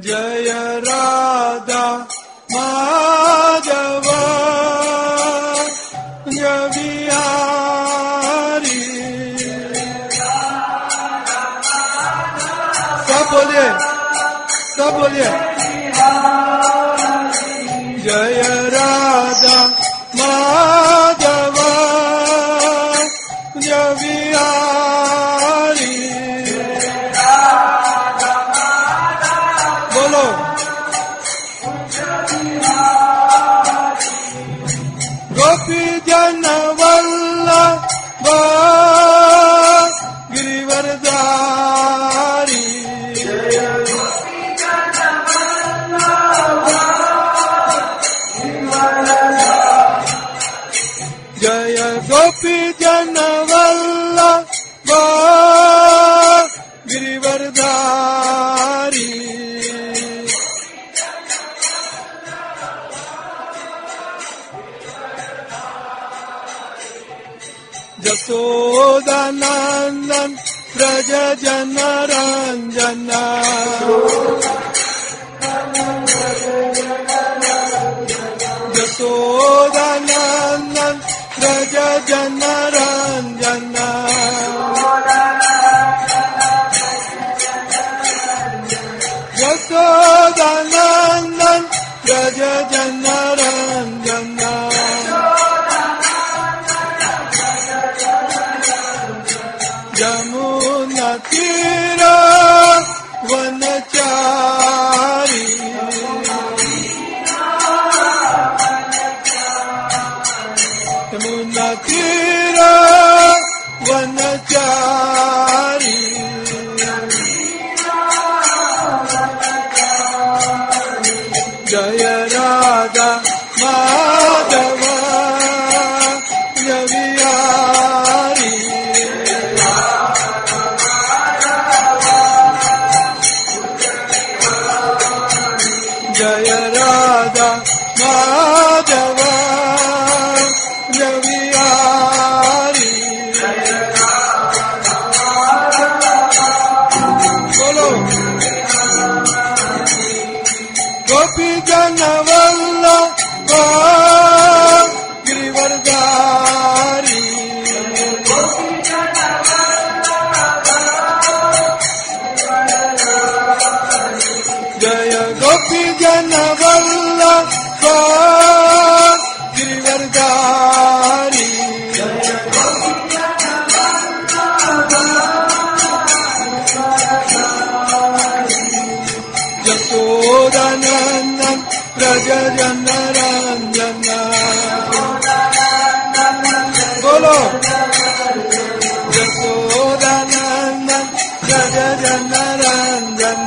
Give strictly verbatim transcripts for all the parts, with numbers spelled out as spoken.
जय राधा माधव जय बिहारी। सब बोलिए, सब बोलिए। जय राधा माधव जय बिहारी। बोलो गोपी जन वल्लभ गिरिवरधारी। जय गोपी जन वल्लभ गिरिवरधारी। यशोदानंदन व्रज जन रंजन। यशोदानंदन व्रज जन रंजन। यशोदानंदन व्रज जन रंजन। यमुना तीर वनचारी। यमुना तीर वनचारी। जय राधा माधव जय बिहारी। जय राधा माधव जय बिहारी। बोलो गोपी जन वल्लभ गिरिवरधारी। जय गोपी जन वल्लभ गिरिवरधारी। यशोदानंदन व्रज जन रंजन। बोलो यशोदानंदन व्रज जन रंजन।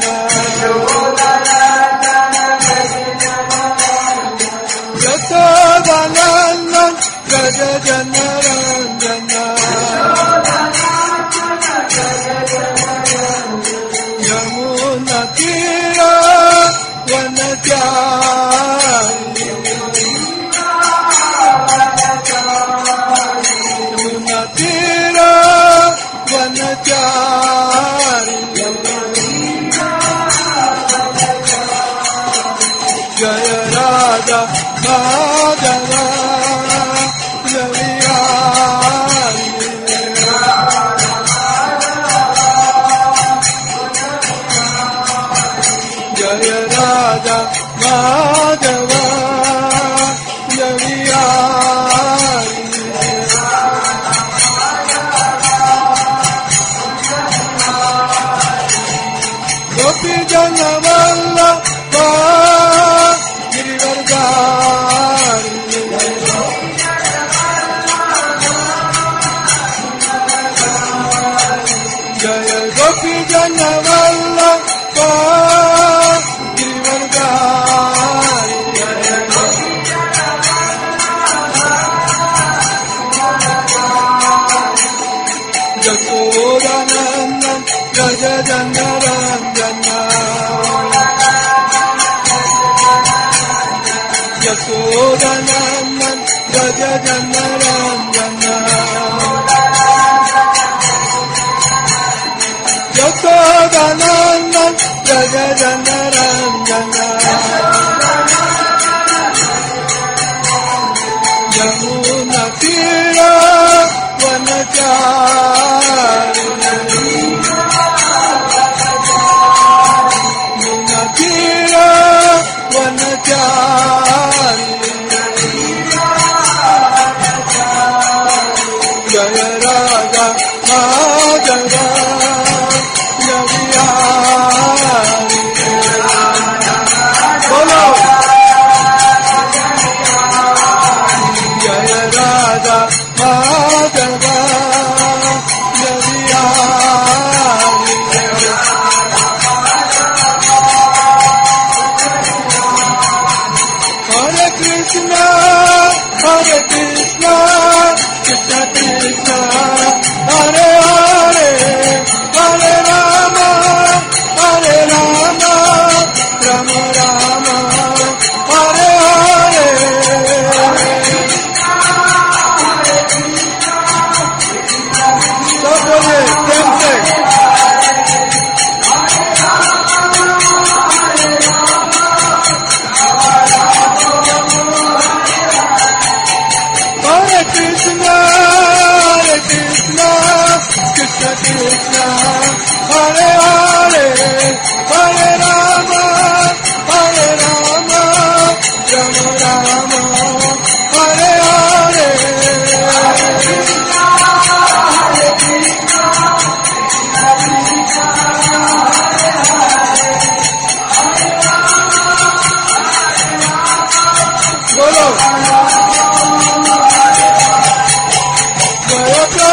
यशोदानंदन व्रज जन रंजन। यमुना तीर वनचारी। यमुना तीर वनचारी। जय राधा माधव जय बिहारी। जय राधा माधव जय बिहारी। गोपी जन वल्लभ गिरिवरधारी। जय गोपी जन वल्लभ गिरिवरधारी। यशोदानंदन व्रज जन रंजन। यशोदानंदन व्रज जन रंजन। यशोदानंदन व्रज जन Ranjan.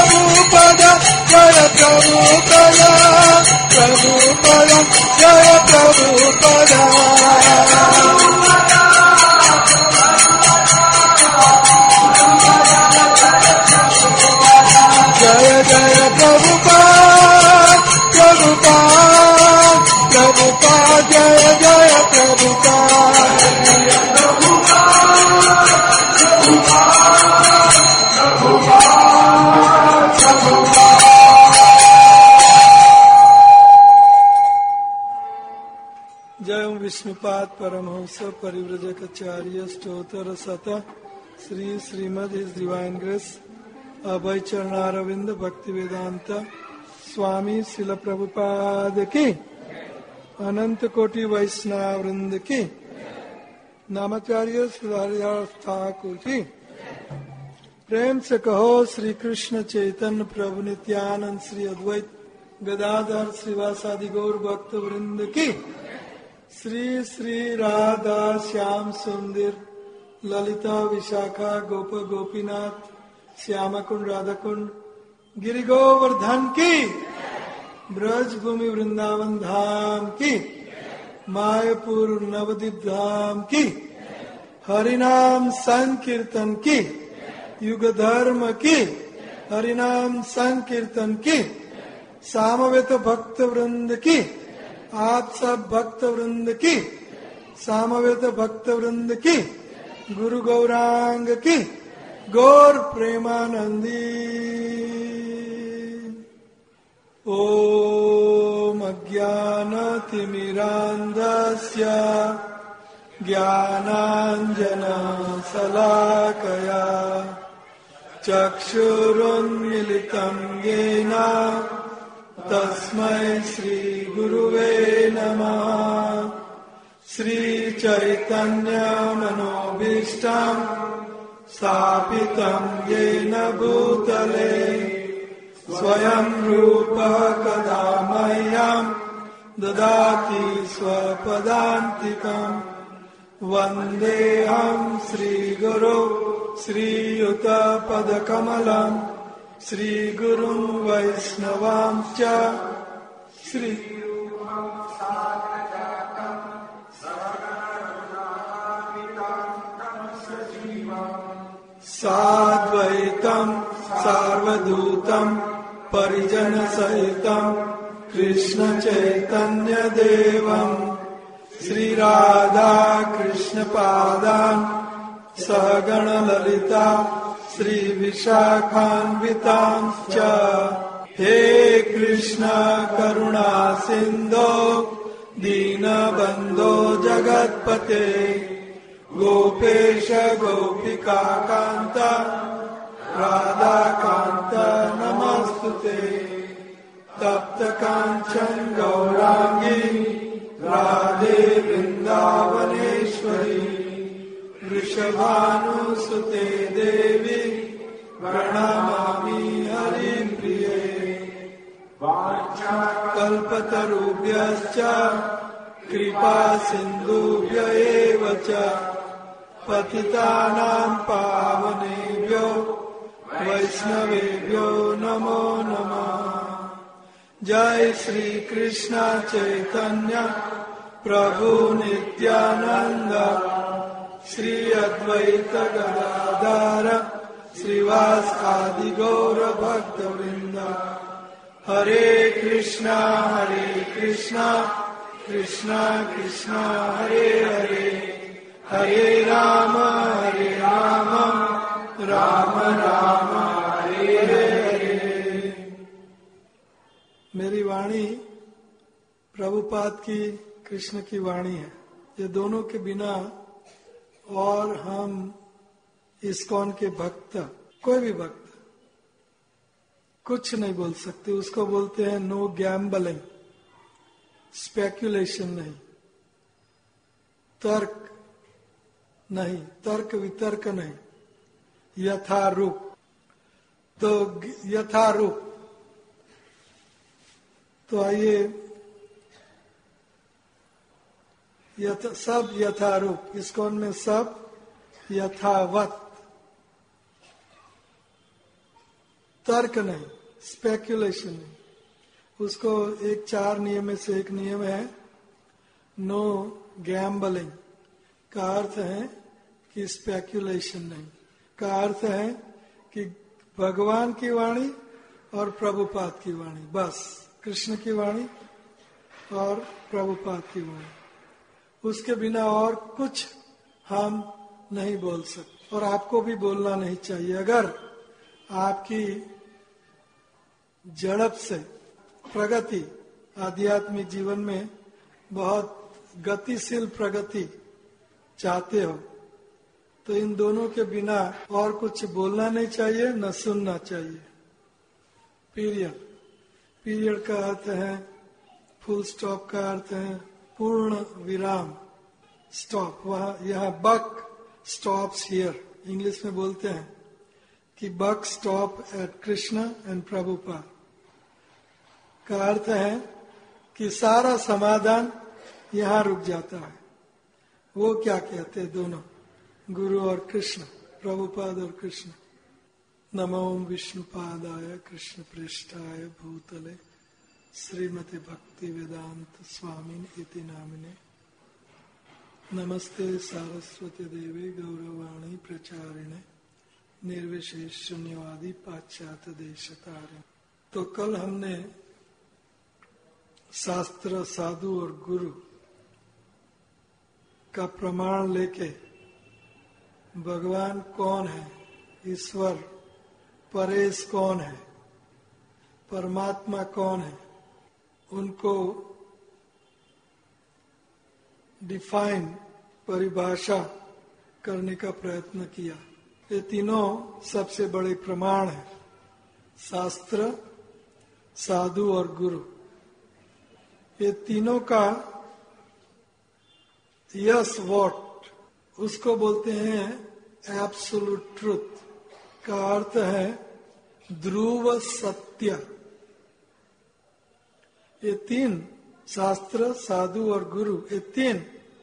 Prabhupada, Jaya Prabhupada, Prabhupada, Jaya Prabhupada. Jaya Jaya Prabhupada, Prabhupada, Prabhupada, Jaya Jaya Prabhupada. जय विष्णुपाद परमहंस परिव्रजकाचार्य स्तोत्र सत Shri Srimad his divine grace Abhay Charanaravinda Bhakti Vedanta स्वामी शिल प्रभुपाद की अनंत कोटि वैष्णव वृंद की नामाचार्य श्रीहरिदास ठाकुर की प्रेम से कहो श्री कृष्ण चैतन्य प्रभु नित्यानंद श्री अद्वैत गदाधर श्रीवासादि गौर भक्त वृंद की श्री श्री राधा श्याम सुंदर ललिता विशाखा गोप गोपीनाथ श्याम कुंड राधा कुंड गिरि गोवर्धन की ब्रज भूमि वृंदावन धाम की मायापुर नवदीप धाम की हरिनाम संकीर्तन की युग धर्म की हरिनाम संकीर्तन की सामवेत भक्त वृंद की आप सब भक्त वृंद की सामवेत भक्त वृंद की गुरु गौरांग की गौर प्रेमानंदी। ओम अज्ञानतिमिरान्धस्य ज्ञानाञ्जनशलाकया चक्षुरुन्मिलितं येन तस्मै श्री गुरुवे नमः। श्री चैतन्य मनोभीष्टं स्थापितं येन भूतले स्वयं रूपः कदा मह्यं ददाति स्वपदान्तिकम्। वन्देऽहं श्रीगुरो श्रीयुतपदकमलं श्रीगुरुं वैष्णवां च श्री साद्वैतं सार्वभौतं परिजनसहितं कृष्ण चैतन्य देवं श्री राधा कृष्ण पादान् सहगण ललिता श्री विशाखान्वितां च। हे कृष्ण करुणा सिन्धो दीनबन्धो जगत्पते गोपेश गोपिका कांत राधा कांत नमस्तुते। तप्त कांचन गौरांगी राधे वृंदावनेश्वरी वृषभानुसुते देवी प्रणमामि हरिप्रिये। कल्पतरुभ्यश्च कृपा सिन्धुभ्य एव च पतितानां पावनेभ्यो वैष्णवेभ्यो नमो नमः। जय श्री कृष्ण चैतन्य प्रभु नित्यानंद श्री अद्वैत गदाधर श्रीवास आदि गौर भक्त वृंद। हरे कृष्णा हरे कृष्णा कृष्णा कृष्णा हरे हरे हरे राम हरे राम राम राम हरे हरे। मेरी वाणी प्रभुपाद की कृष्ण की वाणी है। ये दोनों के बिना और हम इस्कॉन के भक्त कोई भी भक्त कुछ नहीं बोल सकते। उसको बोलते हैं नो गैम्बलिंग, स्पेक्युलेशन नहीं, तर्क नहीं, तर्क वितर्क नहीं, यथारूप। तो यथारूप तो आइए यथ, सब यथारूप। इस्कॉन में सब यथावत। तर्क नहीं, स्पेक्यूलेशन नहीं। उसको एक चार नियम में से एक नियम है नो गैम्बलिंग, का अर्थ है कि स्पेक्यूलेशन नहीं, का अर्थ है कि भगवान की वाणी और प्रभुपाद की वाणी, बस कृष्ण की वाणी और प्रभुपाद की वाणी, उसके बिना और कुछ हम नहीं बोल सकते और आपको भी बोलना नहीं चाहिए। अगर आपकी झड़प से प्रगति आध्यात्मिक जीवन में बहुत गतिशील प्रगति चाहते हो तो इन दोनों के बिना और कुछ बोलना नहीं चाहिए, न सुनना चाहिए। पीरियड, पीरियड का अर्थ है फुल स्टॉप, का अर्थ है पूर्ण विराम, स्टॉप। वहां यहाँ बक स्टॉप्स हियर, इंग्लिश में बोलते हैं कि buck stop at Krishna and Prabhupada, का अर्थ है कि सारा समाधान यहाँ रुक जाता है। वो क्या कहते हैं दोनों, गुरु और कृष्ण, प्रभुपाद और कृष्ण। नमो विष्णुपादाय कृष्ण पृष्ठाय भूतले श्रीमते भक्ति वेदांत स्वामिन इति नामिने। नमस्ते सारस्वती देवी गौरवाणी प्रचारिणे निर्विशेष शून्यवादी पाश्चात्य देशतारिणे। तो कल हमने शास्त्र, साधु और गुरु का प्रमाण लेके भगवान कौन है, ईश्वर परेश कौन है, परमात्मा कौन है, उनको डिफाइन, परिभाषा करने का प्रयत्न किया। ये तीनों सबसे बड़े प्रमाण हैं, शास्त्र, साधु और गुरु। ये तीनों का यस वॉट, उसको बोलते हैं एब्सोल्यूट ट्रुथ, का अर्थ है ध्रुव सत्य। ये तीन, शास्त्र, साधु और गुरु, ये तीन,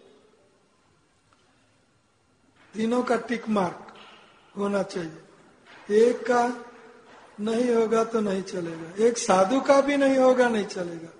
तीनों का टिक मार्क होना चाहिए। एक का नहीं होगा तो नहीं चलेगा, एक साधु का भी नहीं होगा नहीं चलेगा,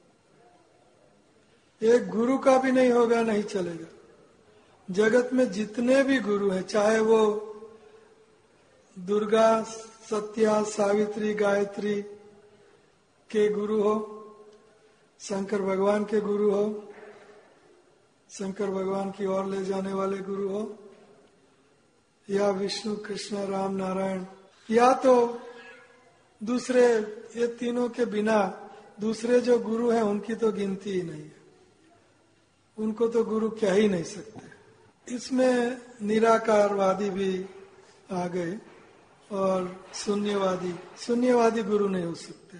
एक गुरु का भी नहीं होगा नहीं चलेगा। जगत में जितने भी गुरु हैं, चाहे वो दुर्गा, सत्या, सावित्री, गायत्री के गुरु हो, शंकर भगवान के गुरु हो, शंकर भगवान की ओर ले जाने वाले गुरु हो, या विष्णु, कृष्ण, राम, नारायण, या तो दूसरे, ये तीनों के बिना दूसरे जो गुरु हैं उनकी तो गिनती ही नहीं है, उनको तो गुरु कह ही नहीं सकते। इसमें निराकारवादी भी आ गए और शून्यवादी, शून्यवादी गुरु नहीं हो सकते।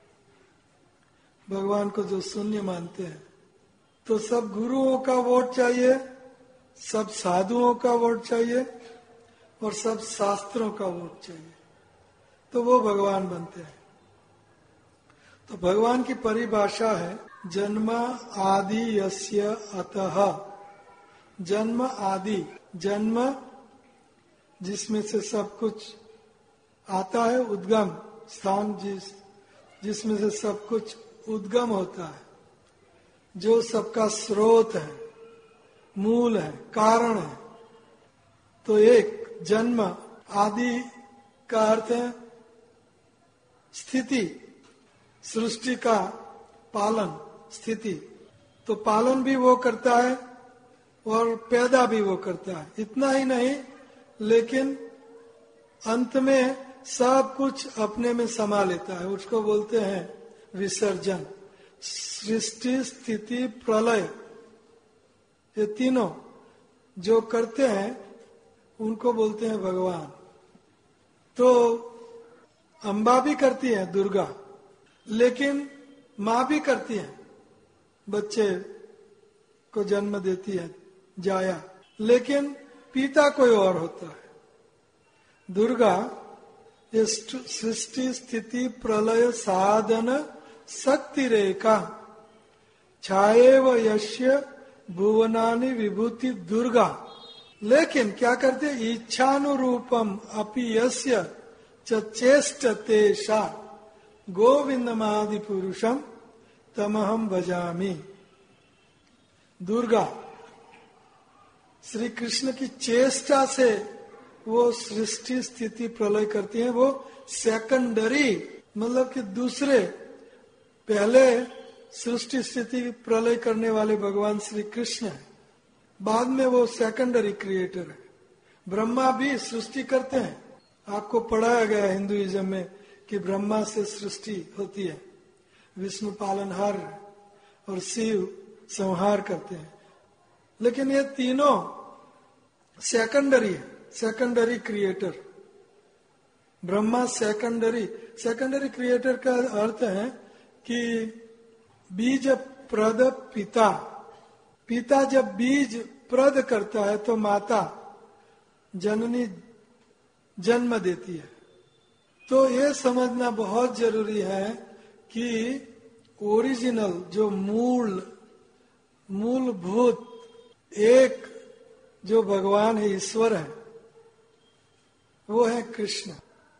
भगवान को जो शून्य मानते हैं, तो सब गुरुओं का वोट चाहिए, सब साधुओं का वोट चाहिए और सब शास्त्रों का वोट चाहिए, तो वो भगवान बनते हैं। तो भगवान की परिभाषा है जन्म आदि यस्य अतः, जन्म आदि, जन्म जिसमें से सब कुछ आता है, उद्गम स्थान जिस जिसमें से सब कुछ उद्गम होता है, जो सबका स्रोत है, मूल है, कारण है। तो एक जन्म, आदि का अर्थ है स्थिति, सृष्टि का पालन, स्थिति। तो पालन भी वो करता है और पैदा भी वो करता है। इतना ही नहीं, लेकिन अंत में सब कुछ अपने में समा लेता है, उसको बोलते हैं विसर्जन। सृष्टि, स्थिति, प्रलय, ये तीनों जो करते हैं उनको बोलते हैं भगवान। तो अम्बा भी करती है, दुर्गा, लेकिन माँ भी करती है, बच्चे को जन्म देती है, जाया, लेकिन पिता कोई और होता है। दुर्गा ये सृष्टि, स्थिति, प्रलय, साधन, शक्ति रेखा, छाएव यस्य भुवनानि विभूति दुर्गा। लेकिन क्या करते, इच्छानुरूपम अपि यस्य चेष्टतेषा गोविंदमादि पुरुषम तमहम भजामि। दुर्गा श्री कृष्ण की चेष्टा से वो सृष्टि स्थिति प्रलय करती है। वो सेकंडरी मतलब कि दूसरे, पहले सृष्टि स्थिति प्रलय करने वाले भगवान श्री कृष्ण है, बाद में वो सेकंडरी क्रिएटर है। ब्रह्मा भी सृष्टि करते हैं। आपको पढ़ाया गया हिंदुइज्म में कि ब्रह्मा से सृष्टि होती है, विष्णु पालनहार और शिव संहार करते हैं। लेकिन ये तीनों सेकंडरी है, secondary creator. Brahma secondary secondary creator का अर्थ है कि बीज प्रद पिता, पिता जब बीज प्रद करता है तो माता जननी जन्म देती है। तो ये समझना बहुत जरूरी है कि ओरिजिनल जो मूल मूलभूत एक जो भगवान है, ईश्वर है, वो है कृष्ण।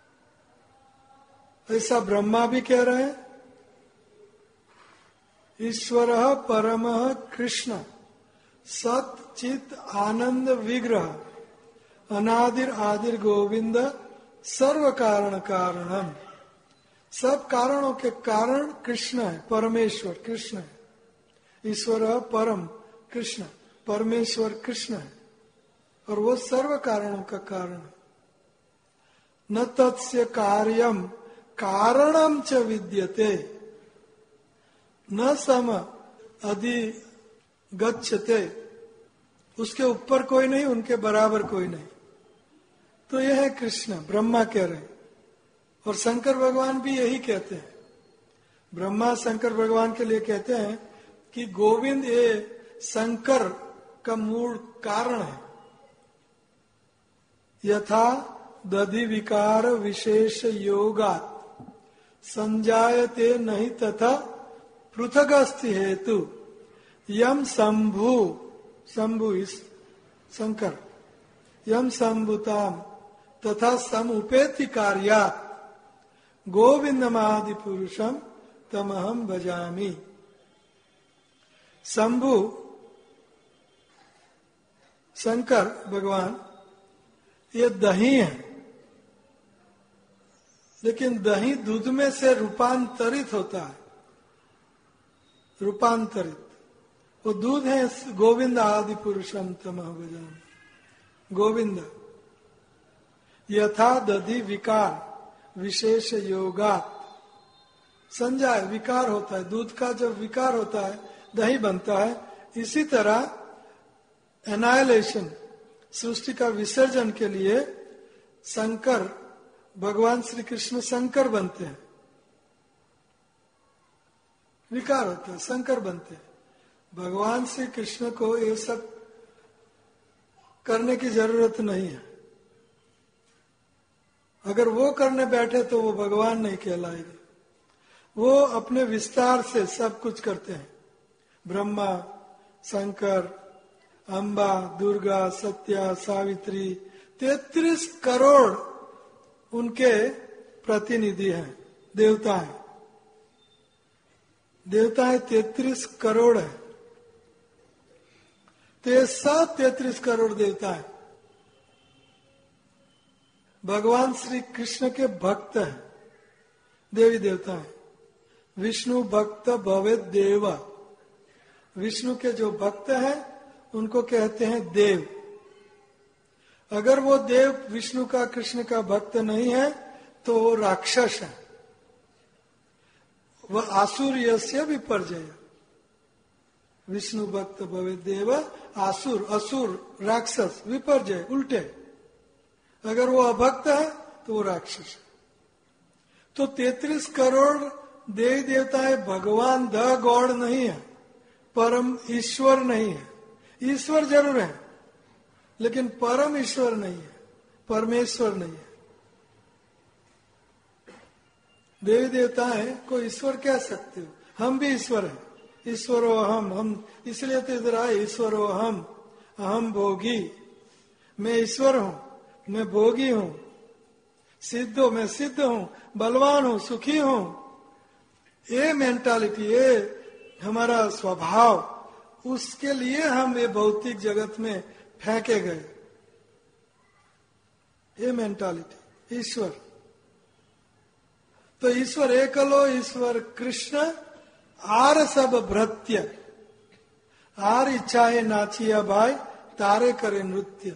ऐसा ब्रह्मा भी कह रहे हैं, ईश्वर परम कृष्ण सत चित आनंद विग्रह अनादिर आदिर गोविंद सर्व कारण कारणम। सब कारणों के कारण कृष्ण है, परमेश्वर कृष्ण है। ईश्वर परम कृष्ण, परमेश्वर कृष्ण है और वो सर्व कारणों का कारण है। न तत्स्य कार्यम कारणम च विद्यते न सम अधि गच्छते। उसके ऊपर कोई नहीं, उनके बराबर कोई नहीं। तो यह है कृष्ण, ब्रह्मा कह रहे हैं। और शंकर भगवान भी यही कहते हैं। ब्रह्मा शंकर भगवान के लिए कहते हैं कि गोविंद ये शंकर का मूल कारण है। यथा दधि विकार विशेष योगा संजायते नहीं तथा पृथगस्ति हेतु यम शंभु शंभु इस शंकर यम शंभुताम तथा समुपेति कार्यात् गोविंदमादि पुरुषम तमहम भजामि। शंभु शंकर भगवान ये दही है, लेकिन दही दूध में से रूपांतरित होता है। रूपांतरित वो दूध है। गोविंद आदि पुरुषम तमह भजामि। गोविंद यथा दधि विकार विशेष योगा संजाय, विकार होता है दूध का, जब विकार होता है दही बनता है। इसी तरह एनाइलेशन सृष्टि का विसर्जन के लिए शंकर भगवान श्री कृष्ण शंकर बनते हैं। विकार होता है, शंकर बनते हैं। भगवान श्री कृष्ण को ये सब करने की जरूरत नहीं है। अगर वो करने बैठे तो वो भगवान नहीं कहलाएगा। वो अपने विस्तार से सब कुछ करते हैं। ब्रह्मा, शंकर, अम्बा, दुर्गा, सत्या, सावित्री, तैतीस करोड़ उनके प्रतिनिधि हैं, देवता हैं। देवता है तैतीस करोड़ है। तेसा तैतीस करोड़ देवता है। भगवान श्री कृष्ण के भक्त हैं, देवी देवता है। विष्णु भक्त भवे देवा। विष्णु के जो भक्त हैं उनको कहते हैं देव। अगर वो देव विष्णु का कृष्ण का भक्त नहीं है तो वो राक्षस है। वह आसुर यस्य विपर्जय। विष्णु भक्त भवे देव, आसुर असुर राक्षस, विपर्जय उल्टे। अगर वो अभक्त है तो वो राक्षस है। तो तैतीस करोड़ देवी देवताएं भगवान द गॉड नहीं है, परम ईश्वर नहीं है। ईश्वर जरूर है लेकिन परम ईश्वर नहीं है, परमेश्वर नहीं है। देवी देवताएं को ईश्वर कह सकते हो, हम भी ईश्वर हैं। ईश्वरो अहम, हम इसलिए तो इधर आए। ईश्वरो अहम, अहम भोगी, मैं ईश्वर हूं, मैं भोगी हूं। सिद्ध हो, मैं सिद्ध हूं, बलवान हूं, सुखी हूं, ये मेंटालिटी, ये हमारा स्वभाव, उसके लिए हम ये भौतिक जगत में फेंके गए। ये मेंटालिटी ईश्वर, तो ईश्वर एकलो, ईश्वर कृष्ण, आर सब भृत्य, आर इच्छाए नाचिया भाई, तारे करे नृत्य।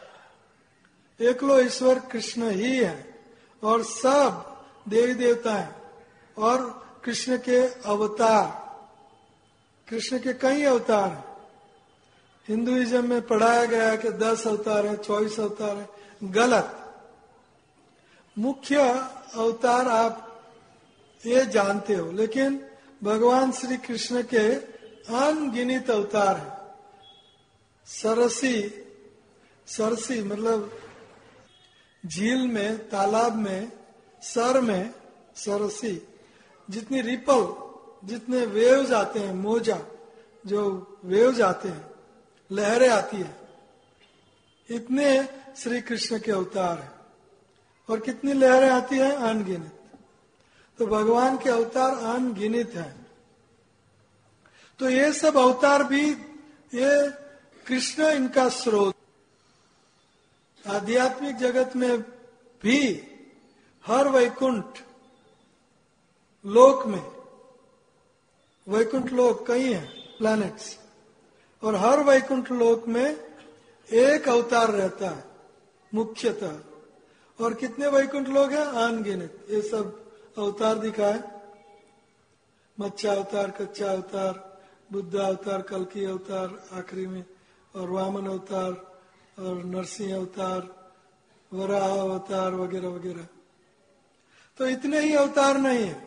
एकलो ईश्वर कृष्ण ही है और सब देवी देवता हैं और कृष्ण के अवतार, कृष्ण के कई अवतार हैं। हिंदुइज्म में पढ़ाया गया है कि दस अवतार है, चौबीस अवतार है, गलत। मुख्य अवतार आप ये जानते हो, लेकिन भगवान श्री कृष्ण के अनगिनत अवतार है। सरसी, सरसी मतलब झील में, तालाब में, सर में, सरसी, जितनी रिपल, जितने वेव्स आते हैं, मोजा जो वेव्स आते हैं, लहरें आती है, इतने श्री कृष्ण के अवतार हैं। और कितनी लहरें आती हैं? अनगिनत। तो भगवान के अवतार अनगिनत हैं। तो ये सब अवतार भी, ये कृष्ण इनका स्रोत। आध्यात्मिक जगत में भी हर वैकुंठ लोक में, वैकुंठ लोक कई हैं, प्लैनेट्स, और हर वैकुंठ लोक में एक अवतार रहता है मुख्यतः। और कितने वैकुंठ लोग हैं? अनगिनत। ये सब अवतार दिखाए, मत्स्या अवतार, कच्चा अवतार, बुद्ध अवतार, कल्कि अवतार आखिरी में, और वामन अवतार, और नरसिंह अवतार, वराह अवतार वगैरह वगैरह। तो इतने ही अवतार नहीं है,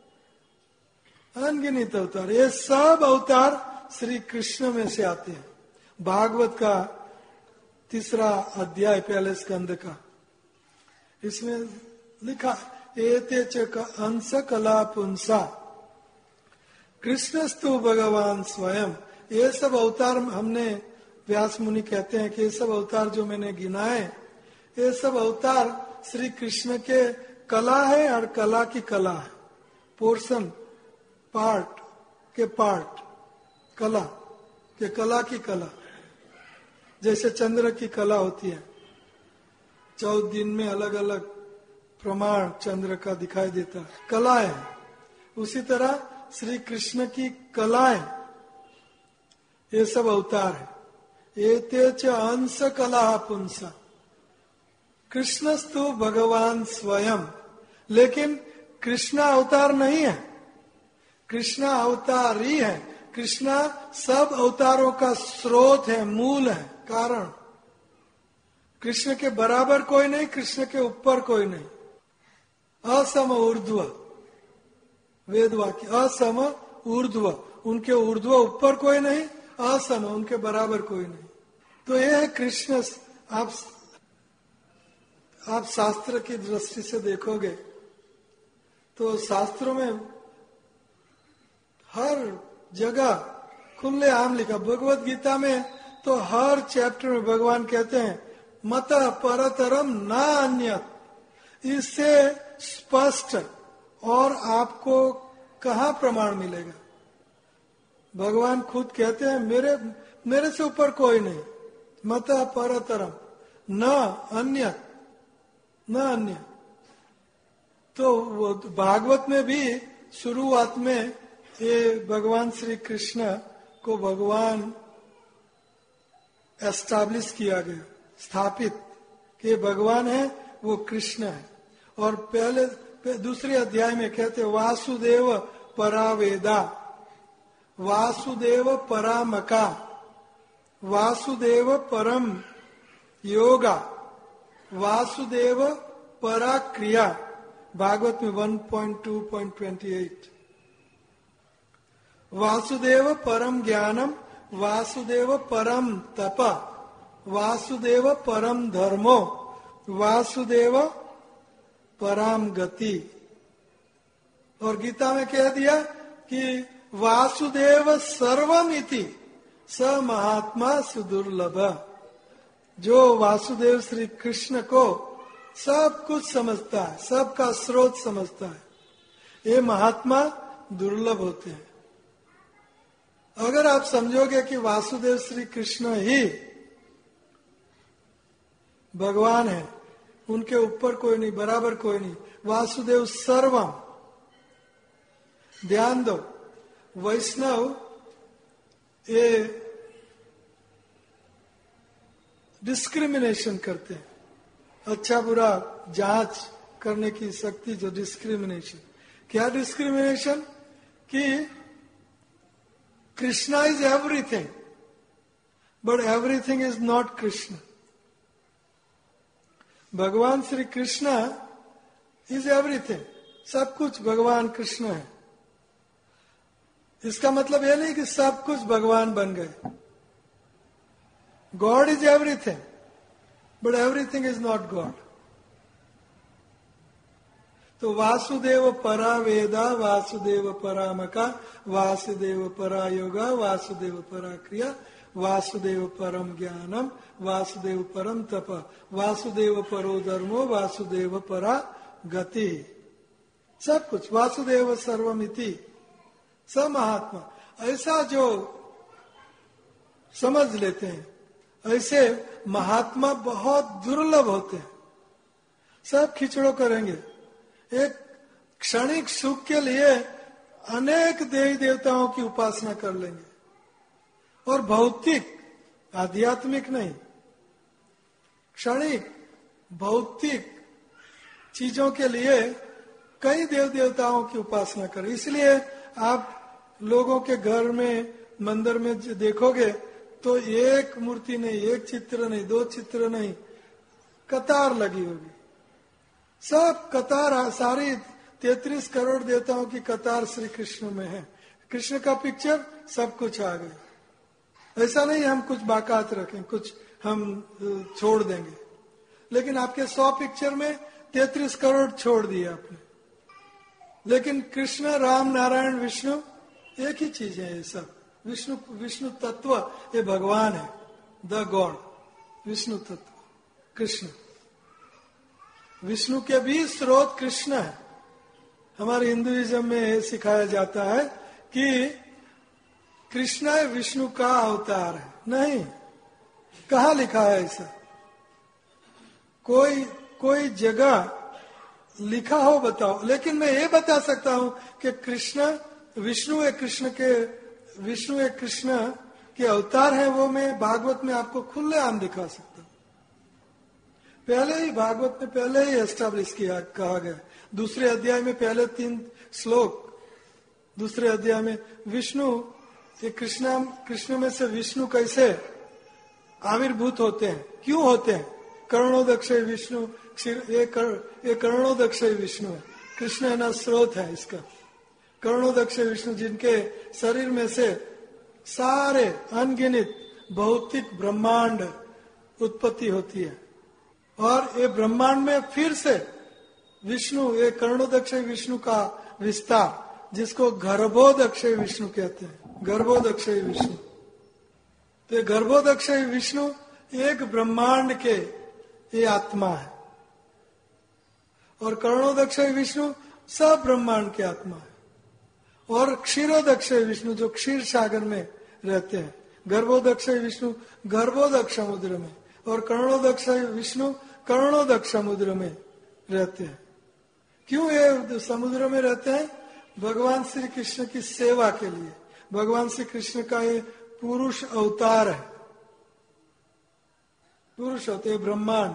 अनगिनत अवतार। ये सब अवतार श्री कृष्ण में से आते हैं। भागवत का तीसरा अध्याय, पहले स्कंद का, इसमें लिखा एते च अंश कला पुंसा कृष्णस्तु भगवान स्वयं। ये सब अवतार, हमने व्यास मुनि कहते हैं कि ये सब अवतार जो मैंने गिनाए, ये सब अवतार श्री कृष्ण के कला है, और कला की कला है, पोर्शन, पार्ट के पार्ट, कला के कला की कला। जैसे चंद्र की कला होती है, चौदह दिन में अलग अलग प्रमाण चंद्र का दिखाई देता है, कला है। उसी तरह श्री कृष्ण की कलाएं, ये सब अवतार है। एते च अंश कला पुंसा कृष्णस्तु भगवान स्वयं। लेकिन कृष्ण अवतार नहीं है, कृष्ण अवतार ही है। कृष्ण सब अवतारों का स्रोत है, मूल है, कारण। कृष्ण के बराबर कोई नहीं, कृष्ण के ऊपर कोई नहीं। असम ऊर्ध्व, वेद वाक्य, असम ऊर्ध्व, उनके ऊर्ध्व ऊपर कोई नहीं, असम उनके बराबर कोई नहीं। तो यह है कृष्ण। आप आप शास्त्र की दृष्टि से देखोगे तो शास्त्रों में हर जगह खुले आम लिखा। भगवत गीता में तो हर चैप्टर में भगवान कहते हैं मत परतरम न अन्यत। इससे स्पष्ट और आपको कहाँ प्रमाण मिलेगा? भगवान खुद कहते हैं मेरे मेरे से ऊपर कोई नहीं, मत परतरम न अन्य, न अन्य। तो वो भागवत में भी शुरुआत में ये भगवान श्री कृष्ण को भगवान एस्टैब्लिश किया गया, स्थापित कि भगवान है, वो कृष्ण है। और पहले दूसरे अध्याय में कहते वासुदेव परावेदा, वासुदेव परामका, वासुदेव परम योगा, वासुदेव पराक्रिया। भागवत में one point two point twenty eight. Vasudeva परम ज्ञानम, वासुदेव परम तप, वासुदेव परम धर्मो, वासुदेव परम गति। और गीता में कह दिया कि वासुदेव सर्वमिति स महात्मा सुदुर्लभ। जो वासुदेव श्री कृष्ण को सब कुछ समझता है, सबका स्रोत समझता है। ये महात्मा दुर्लभ होते हैं। अगर आप समझोगे कि वासुदेव श्री कृष्ण ही भगवान है, उनके ऊपर कोई नहीं, बराबर कोई नहीं, वासुदेव सर्वम, ध्यान दो, वैष्णव ये डिस्क्रिमिनेशन करते हैं, अच्छा बुरा जांच करने की शक्ति, जो डिस्क्रिमिनेशन। क्या डिस्क्रिमिनेशन? कि Krishna is everything but everything is not Krishna. भगवान श्री कृष्ण इज एवरीथिंग, सब कुछ भगवान कृष्ण है। इसका मतलब यह नहीं कि सब कुछ भगवान बन गए। God is everything but everything is not God. तो वासुदेव परा वेदा, वासुदेव परामका, वासुदेव परा योगा, वासुदेव परा क्रिया, वासुदेव परम ज्ञानम, वासुदेव परम तप, वासुदेव परो धर्मो, वासुदेव परा गति। सब कुछ वासुदेव सर्वमिति। सब महात्मा ऐसा जो समझ लेते हैं, ऐसे महात्मा बहुत दुर्लभ होते हैं। सब खिचड़ो करेंगे, एक क्षणिक सुख के लिए अनेक देवी देवताओं की उपासना कर लेंगे, और भौतिक, आध्यात्मिक नहीं, क्षणिक भौतिक चीजों के लिए कई देव देवताओं की उपासना करें। इसलिए आप लोगों के घर में, मंदिर में देखोगे तो एक मूर्ति नहीं, एक चित्र नहीं, दो चित्र नहीं, कतार लगी होगी। सब कतार, सारी तैतीस करोड़ देवताओं की कतार श्री कृष्ण में है। कृष्ण का पिक्चर, सब कुछ आ गया। ऐसा नहीं हम कुछ बाकात रखें, कुछ हम छोड़ देंगे, लेकिन आपके सौ पिक्चर में तैतीस करोड़ छोड़ दिए आपने। लेकिन कृष्ण, राम, नारायण, विष्णु एक ही चीज है। ये सब विष्णु, विष्णु तत्व, ये भगवान है, द गॉड, विष्णु तत्व कृष्ण। विष्णु के भी स्रोत कृष्ण है। हमारे हिंदुइज्म में सिखाया जाता है कि कृष्ण विष्णु का अवतार है। नहीं, कहाँ लिखा है ऐसा? कोई कोई जगह लिखा हो बताओ। लेकिन मैं ये बता सकता हूं कि कृष्ण, विष्णु एक कृष्ण के विष्णु एक कृष्ण के अवतार है। वो मैं भागवत में आपको खुलेआम दिखा सकता हूं। पहले ही भागवत में पहले ही एस्टैब्लिश किया, कहा गया। दूसरे अध्याय में पहले तीन श्लोक, दूसरे अध्याय में विष्णु, ये कृष्ण कृष्ण में से विष्णु कैसे आविर्भूत होते हैं, क्यों होते हैं? कर्णोदक्षय विष्णु, ये कर, कर्णोदक्षय विष्णु है। कृष्ण है ना, स्रोत है इसका। कर्णोदक्षय विष्णु, जिनके शरीर में से सारे अनगिनित भौतिक ब्रह्मांड उत्पत्ति होती है, और ये ब्रह्मांड में फिर से विष्णु, ये कर्णोदक्षय विष्णु का विस्तार, जिसको गर्भोदक्षय विष्णु कहते हैं। गर्भोदक्षय विष्णु, तो ये गर्भोदक्षय विष्णु एक ब्रह्मांड के ये आत्मा है, और कर्णोदक्षय विष्णु सब ब्रह्मांड के आत्मा है। और क्षीरोदक्षय विष्णु जो क्षीर सागर में रहते हैं, गर्भोदक्षय विष्णु गर्भोदक समुद्र में, और कर्णोदक्षय विष्णु कर्णोदक समुद्र में रहते हैं। क्यों ये समुद्र में रहते हैं? भगवान श्री कृष्ण की सेवा के लिए। भगवान श्री कृष्ण का ये पुरुष अवतार है। पुरुष होते हैं ब्रह्मांड,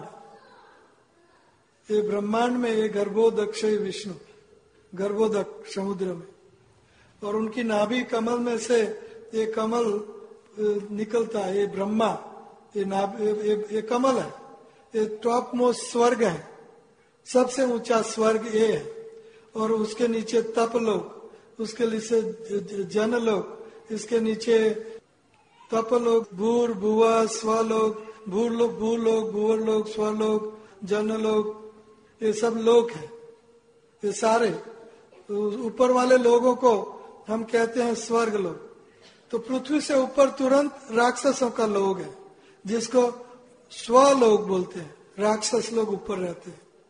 ये ब्रह्मांड में ये गर्भोदक्षय विष्णु गर्भोदक समुद्र में, और उनकी नाभि कमल में से ये कमल निकलता है, ये ब्रह्मा, ये नाभ ये, ये, ये कमल है, ये टॉप मोस्ट स्वर्ग है, सबसे ऊंचा स्वर्ग ये है। और उसके नीचे तप लोग, उसके नीचे जन लोग, इसके नीचे तप लोग, भूर भुआ स्वलोक, भूर लोग भू लोग भूवर लोग, स्वलोक, जन लोग, ये सब लोग हैं। ये सारे ऊपर वाले लोगों को हम कहते हैं स्वर्ग लोग। तो पृथ्वी से ऊपर तुरंत राक्षसों का लोग है, जिसको स्वलोक बोलते हैं। राक्षस लोग ऊपर रहते हैं,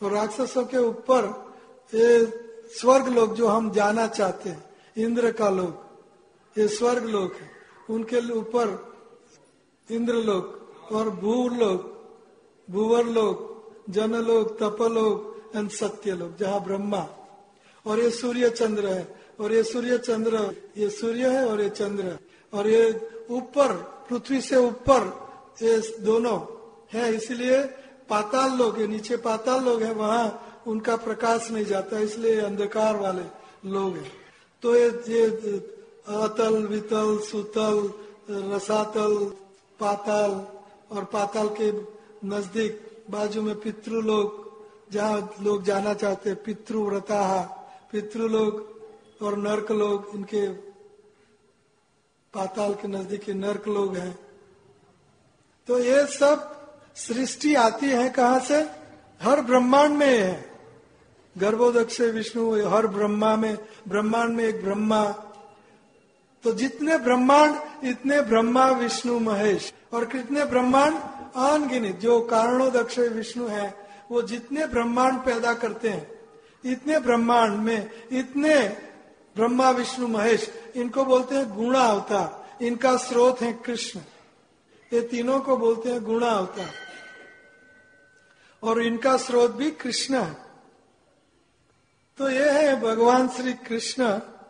और राक्षसों के ऊपर ये स्वर्ग लोग जो हम जाना चाहते हैं, इंद्र का लोग, ये स्वर्ग लोग है, उनके ऊपर इंद्र लोग और भू लोग, भूवर लोग, जनलोक, तपलोक एंड सत्य लोग, जहाँ ब्रह्मा, और ये सूर्य चंद्र है, और ये सूर्य चंद्र, ये सूर्य है और ये चंद्र है, और ये ऊपर पृथ्वी से ऊपर ये दोनों है, इसलिए पाताल लोग, ये नीचे पाताल लोग हैं, वहाँ उनका प्रकाश नहीं जाता, इसलिए अंधकार वाले लोग हैं। तो ये ये अतल, वितल, सुतल, रसातल, पाताल, और पाताल के नजदीक बाजू में पितृलोक, जहाँ लोग जाना चाहते हैं, पितृव्रता, पितृलोक और नर्क लोग, इनके पाताल के नजदीक नर्क लोग हैं। तो ये सब सृष्टि आती है कहाँ से? हर ब्रह्मांड में है। गर्भोदक से विष्णु, हर ब्रह्मा में, ब्रह्मांड में एक ब्रह्मा। तो जितने ब्रह्मांड इतने ब्रह्मा विष्णु महेश, और कितने ब्रह्मांड अनगिनत, जो कारणोदक विष्णु है वो जितने ब्रह्मांड पैदा करते हैं, इतने ब्रह्मांड में इतने ब्रह्मा विष्णु महेश, इनको बोलते हैं गुणा अवतार। इनका स्रोत है कृष्ण, ये तीनों को बोलते हैं गुणा अवतार, और इनका स्रोत भी कृष्ण है। तो ये है भगवान श्री कृष्ण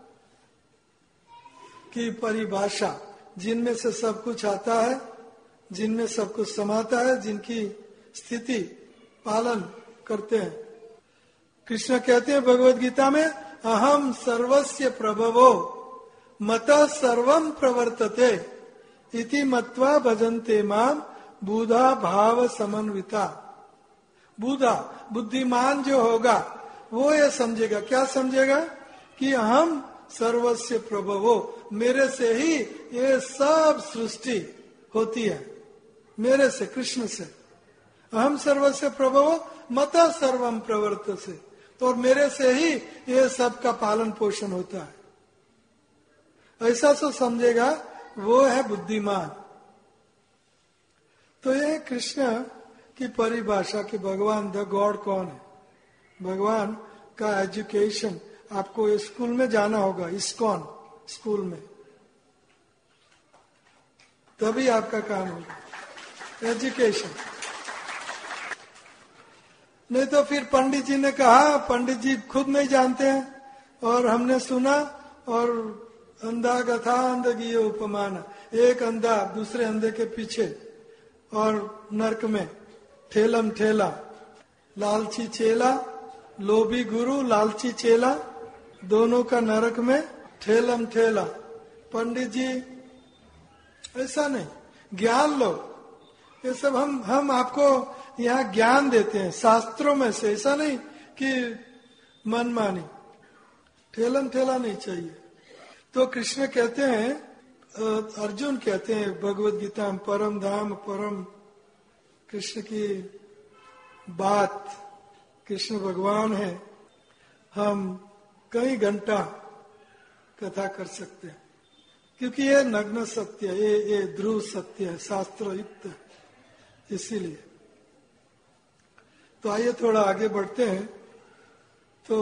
की परिभाषा, जिनमें से सब कुछ आता है, जिनमें सब कुछ समाता है, जिनकी स्थिति पालन करते हैं। कृष्ण कहते हैं भगवत गीता में, अहम सर्वस्य प्रभवो मतः सर्वं प्रवर्तते इति मत्वा भजन्ते माम बुधा भाव समन्विता। बुधा, बुद्धिमान जो होगा वो ये समझेगा, क्या समझेगा? कि अहम सर्वस्य प्रभवो, मेरे से ही ये सब सृष्टि होती है, मेरे से, कृष्ण से। अहम सर्वस्य प्रभवो मता सर्वम प्रवर्त से, तो और मेरे से ही ये सब का पालन पोषण होता है, ऐसा सो समझेगा, वो है बुद्धिमान। तो ये कृष्ण की परिभाषा कि भगवान द गॉड कौन है। भगवान का एजुकेशन आपको स्कूल में जाना होगा, इस्कॉन स्कूल में, तभी आपका काम होगा, एजुकेशन। नहीं तो फिर पंडित जी ने कहा, पंडित जी खुद नहीं जानते हैं, और हमने सुना, और अंधा गथा अंधगियो उपमान, एक अंधा दूसरे अंधे के पीछे, और नरक में ठेलम ठेला, लालची चेला, लोभी गुरु लालची चेला, दोनों का नरक में ठेलम ठेला। पंडित जी ऐसा नहीं, ज्ञान लो, ये सब हम हम आपको यहाँ ज्ञान देते हैं शास्त्रों में से, ऐसा नहीं कि मनमानी, ठेलम ठेला नहीं चाहिए। तो कृष्ण कहते हैं, अर्जुन कहते हैं भगवत गीता में, परम धाम परम, कृष्ण की बात, कृष्ण भगवान है, हम कई घंटा कथा कर सकते हैं, क्योंकि ये नग्न सत्य है, ये ये ध्रुव सत्य है, शास्त्र युक्त है, इसीलिए। तो आइए थोड़ा आगे बढ़ते हैं। तो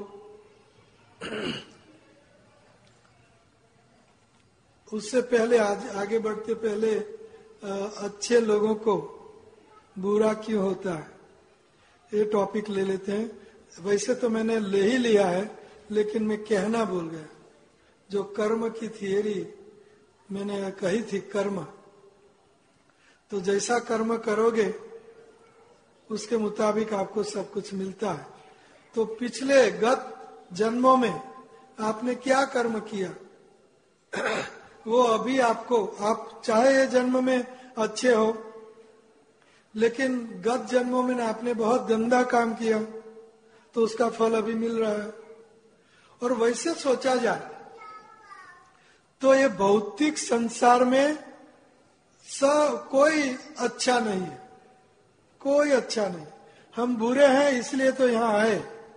उससे पहले आज आगे बढ़ते पहले अच्छे लोगों को बुरा क्यों होता है, ये टॉपिक ले लेते हैं। वैसे तो मैंने ले ही लिया है, लेकिन मैं कहना भूल गया। जो कर्म की थियरी मैंने कही थी, कर्म, तो जैसा कर्म करोगे उसके मुताबिक आपको सब कुछ मिलता है। तो पिछले गत जन्मों में आपने क्या कर्म किया वो अभी आपको, आप चाहे ये जन्म में अच्छे हो, लेकिन गत जन्मों में आपने बहुत गंदा काम किया, तो उसका फल अभी मिल रहा है। और वैसे सोचा जाए तो ये भौतिक संसार में सब कोई अच्छा नहीं है, कोई अच्छा नहीं। हम बुरे हैं इसलिए तो यहाँ आए।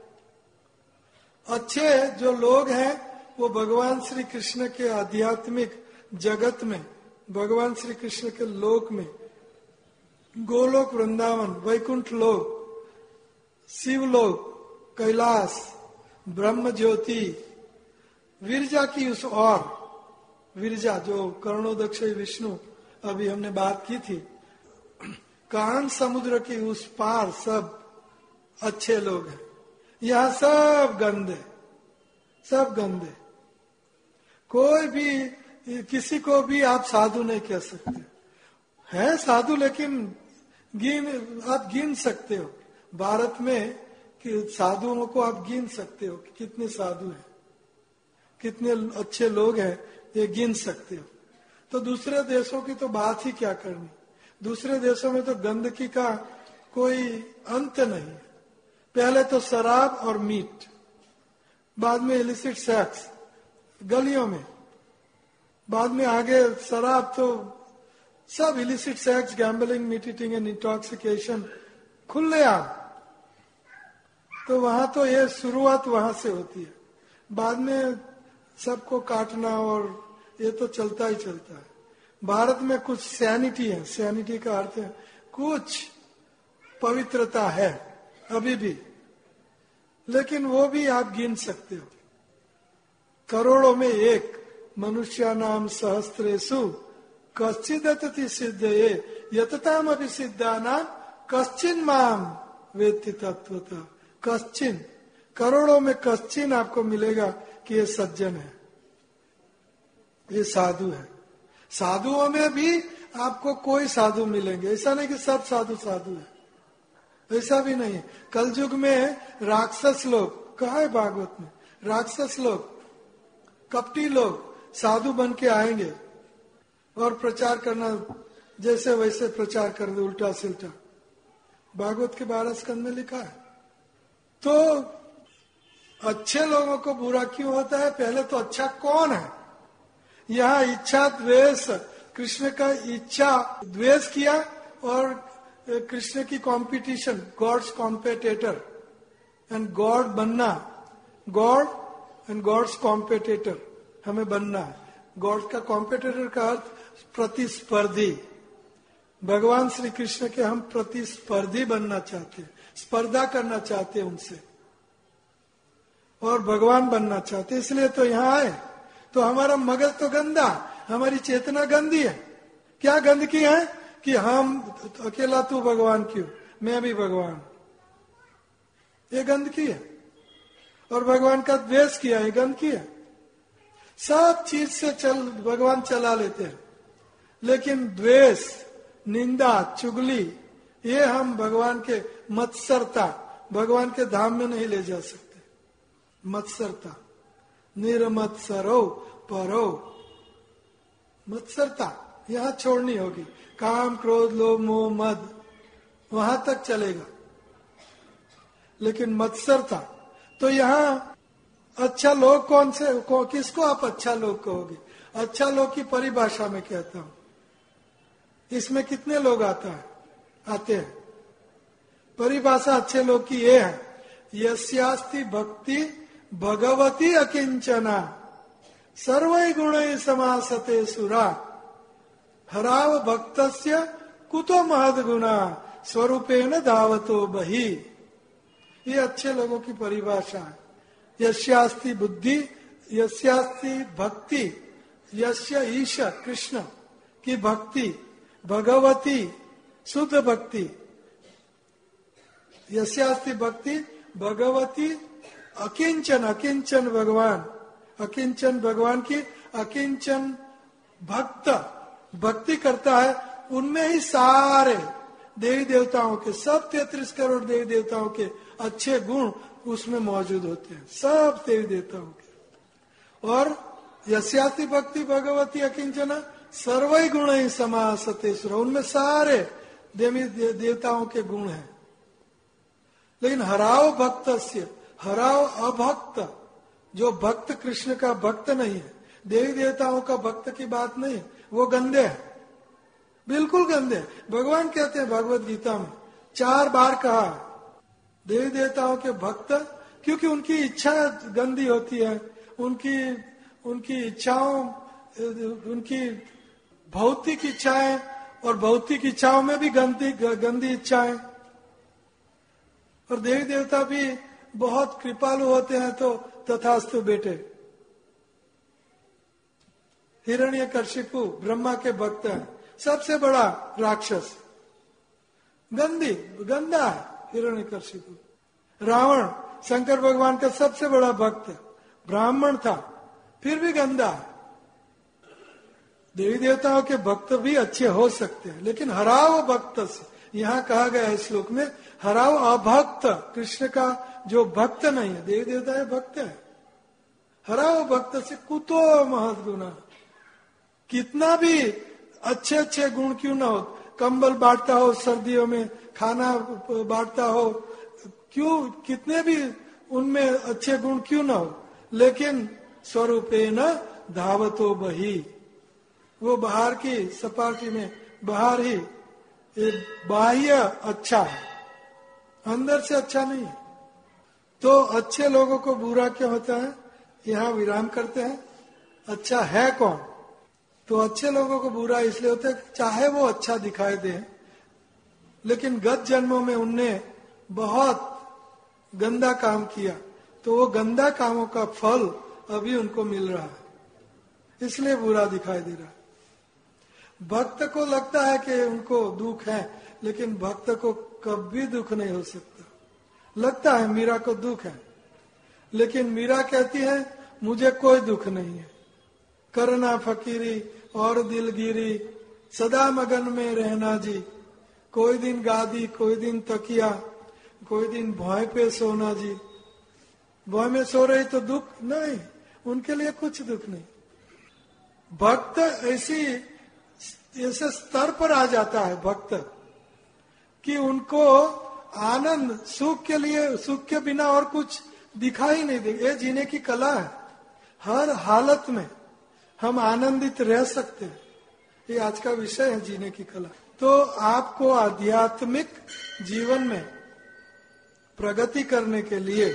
अच्छे जो लोग हैं वो भगवान श्री कृष्ण के आध्यात्मिक जगत में, भगवान श्री कृष्ण के लोक में, गोलोक वृंदावन वैकुंठ लोक, शिवलोक, कैलाश, ब्रह्म ज्योति, विरजा की उस और विरजा जो करुणोदक्ष विष्णु अभी हमने बात की थी, कान समुद्र की उस पार सब अच्छे लोग हैं। यहाँ सब गंदे, सब गंदे। कोई भी किसी को भी आप साधु नहीं कह सकते। है साधु लेकिन गिन आप गिन सकते हो भारत में कि साधुओं को आप गिन सकते हो कि कितने साधु हैं, कितने अच्छे लोग हैं, ये गिन सकते हो। तो दूसरे देशों की तो बात ही क्या करनी। दूसरे देशों में तो गंदगी का कोई अंत नहीं है। पहले तो शराब और मीट, बाद में इलिसिट सेक्स गलियों में, बाद में आगे शराब, तो सब illicit sex, gambling, meat eating and intoxication खुलेआम। तो वहां तो ये शुरुआत वहां से होती है, बाद में सबको काटना और ये तो चलता ही चलता है। भारत में कुछ सैनिटी है, सैनिटी का अर्थ है कुछ पवित्रता है अभी भी, लेकिन वो भी आप गिन सकते हो। करोड़ों में एक मनुष्य नाम सहस्त्रेषु कश्चिदति सिद्धये यतताम अभी सिद्धा नाम कश्चिन माम वेत्ति तत्वतः। कश्चिन, करोड़ों में कश्चिन आपको मिलेगा कि ये सज्जन है, ये साधु है। साधुओं में भी आपको कोई साधु मिलेंगे, ऐसा नहीं कि सब साधु साधु है, ऐसा भी नहीं है। कलयुग में राक्षस लोग, कहा है भागवत में, राक्षस लोग, कपटी लोग साधु बन के आएंगे और प्रचार करना जैसे वैसे प्रचार कर दे, उल्टा सिल्टा। भागवत के बारह स्कंद में लिखा है। तो अच्छे लोगों को बुरा क्यों होता है? पहले तो अच्छा कौन है? यहाँ इच्छा द्वेष, कृष्ण का इच्छा द्वेष किया और कृष्ण की competition, God's competitor and God बनना, गॉड एंड गॉड्स कॉम्पिटिटर हमें बनना है। गॉड का कॉम्पिटिटर का अर्थ प्रतिस्पर्धी। भगवान श्री कृष्ण के हम प्रतिस्पर्धी बनना चाहते हैं, स्पर्धा करना चाहते हैं उनसे और भगवान बनना चाहते हैं, इसलिए तो यहाँ आए। तो हमारा मगज तो गंदा, हमारी चेतना गंदी है। क्या गंदगी है कि हम अकेला तू भगवान क्यों, मैं भी भगवान, ये गंदगी है। और भगवान का द्वेष किया, ये गंदगी है। सब चीज से चल भगवान चला लेते हैं, लेकिन द्वेष, निंदा, चुगली, ये हम भगवान के मत्सरता, भगवान के धाम में नहीं ले जा सकते। मत्सरता, निर्मत्सरो परो, मत्सरता यहां छोड़नी होगी। काम, क्रोध, लोभ, मोह, मद वहां तक चलेगा, लेकिन मत्सरता तो यहां अच्छा लोग कौन से, कौ, किसको आप अच्छा लोग कहोगे? अच्छा लोग की परिभाषा में कहता हूं, इसमें कितने लोग आता है, आते हैं। परिभाषा अच्छे लोग की ये है, यस्यास्ति भक्ति भगवती अकिंचना सर्वै गुणै समासते सुरा हराव भक्तस्य कुतो महद गुणा स्वरूपेण धावतो बहि। ये अच्छे लोगों की परिभाषा है। यस्यास्ति बुद्धि, यस्यास्ति भक्ति, यस्य ईश कृष्ण की भक्ति, भगवती शुद्ध भक्ति, यस्यास्ति भक्ति भगवती अकिंचन, अकिंचन भगवान, अकिंचन भगवान की, अकिंचन भक्त भक्ति करता है, उनमें ही सारे देवी देवताओं के, सब तैतीस करोड़ देवी देवताओं के अच्छे गुण उसमें मौजूद होते हैं, सब देवी देवताओं के। और यस्यास्ति भक्ति भगवती अकिंचना सर्वै गुण ही समासते सुर, उनमें सारे देवी देवताओं के गुण हैं। लेकिन हराव भक्तस्य, हराव अभक्त, जो भक्त कृष्ण का भक्त नहीं है, देवी देवताओं का भक्त की बात नहीं है, वो गंदे हैं, बिल्कुल गंदे। भगवान कहते हैं भगवत गीता में चार बार कहा देवी देवताओं के भक्त, क्योंकि उनकी इच्छा गंदी होती है, उनकी उनकी इच्छाओं, उनकी भौतिक इच्छाएं, और भौतिक इच्छाओं में भी गंदी गंदी इच्छाएं। और देवी देवता भी बहुत कृपालु होते हैं तो तथास्तु बेटे। हिरण्यकशिपु ब्रह्मा के भक्त हैं, सबसे बड़ा राक्षस, गंदी गंदा है हिरण्यकशिपु। रावण शंकर भगवान का सबसे बड़ा भक्त, ब्राह्मण था फिर भी गंदा है। देवी देवताओं के भक्त भी अच्छे हो सकते हैं, लेकिन हराओ भक्त से, यहाँ कहा गया है श्लोक में, हराओ अभक्त, कृष्ण का जो भक्त नहीं है, देवी देवता भक्त है। हराओ भक्त से कुतो महत गुना, कितना भी अच्छे अच्छे गुण क्यों ना हो, कंबल बांटता हो सर्दियों में, खाना बांटता हो, क्यों कितने भी उनमें अच्छे गुण क्यों ना हो, लेकिन स्वरूपे न धावतो बही, वो बाहर की सपाटी में बाहर ही बाह्य अच्छा है, अंदर से अच्छा नहीं है। तो अच्छे लोगों को बुरा क्यों होता है, यहाँ विराम करते हैं। अच्छा है कौन, तो अच्छे लोगों को बुरा इसलिए होता है चाहे वो अच्छा दिखाई दे, लेकिन गत जन्मों में उनने बहुत गंदा काम किया, तो वो गंदा कामों का फल अभी उनको मिल रहा है, इसलिए बुरा दिखाई दे रहा है। भक्त को लगता है कि उनको दुख है, लेकिन भक्त को कभी दुख नहीं हो सकता। लगता है मीरा को दुख है, लेकिन मीरा कहती है मुझे कोई दुख नहीं है। करना फकीरी और दिलगिरी, सदा मगन में रहना जी, कोई दिन गादी कोई दिन तकिया, कोई दिन भौं पे सोना जी। भौं में सो रही तो दुख नहीं, उनके लिए कुछ दुख नहीं। भक्त ऐसी ऐसे स्तर पर आ जाता है भक्त कि उनको आनंद सुख के लिए, सुख के बिना और कुछ दिखाई नहीं दे। ये जीने की कला है, हर हालत में हम आनंदित रह सकते हैं, ये आज का विषय है जीने की कला। तो आपको आध्यात्मिक जीवन में प्रगति करने के लिए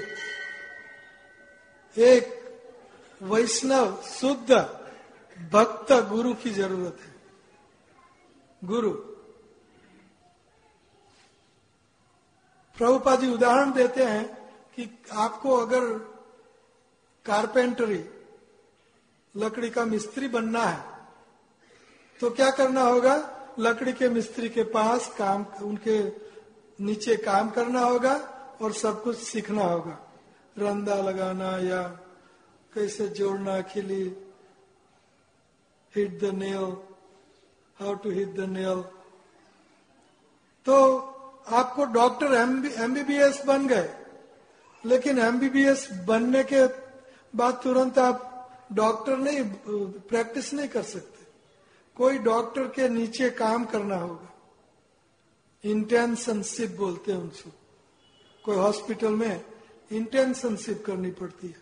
एक वैष्णव शुद्ध भक्त गुरु की जरूरत है। गुरु प्रभुपाद जी उदाहरण देते हैं कि आपको अगर कारपेंटरी, लकड़ी का मिस्त्री बनना है तो क्या करना होगा, लकड़ी के मिस्त्री के पास काम, उनके नीचे काम करना होगा और सब कुछ सीखना होगा, रंदा लगाना या कैसे जोड़ना, खिली, hit the nail, how to hit the nail. तो आपको डॉक्टर एमबीबीएस बन गए, लेकिन एमबीबीएस बनने के बाद तुरंत आप डॉक्टर नहीं, प्रैक्टिस नहीं कर सकते। कोई डॉक्टर के नीचे काम करना होगा, इंटेंशनशिप बोलते हैं उनको। कोई हॉस्पिटल में इंटेंशनशिप करनी पड़ती है।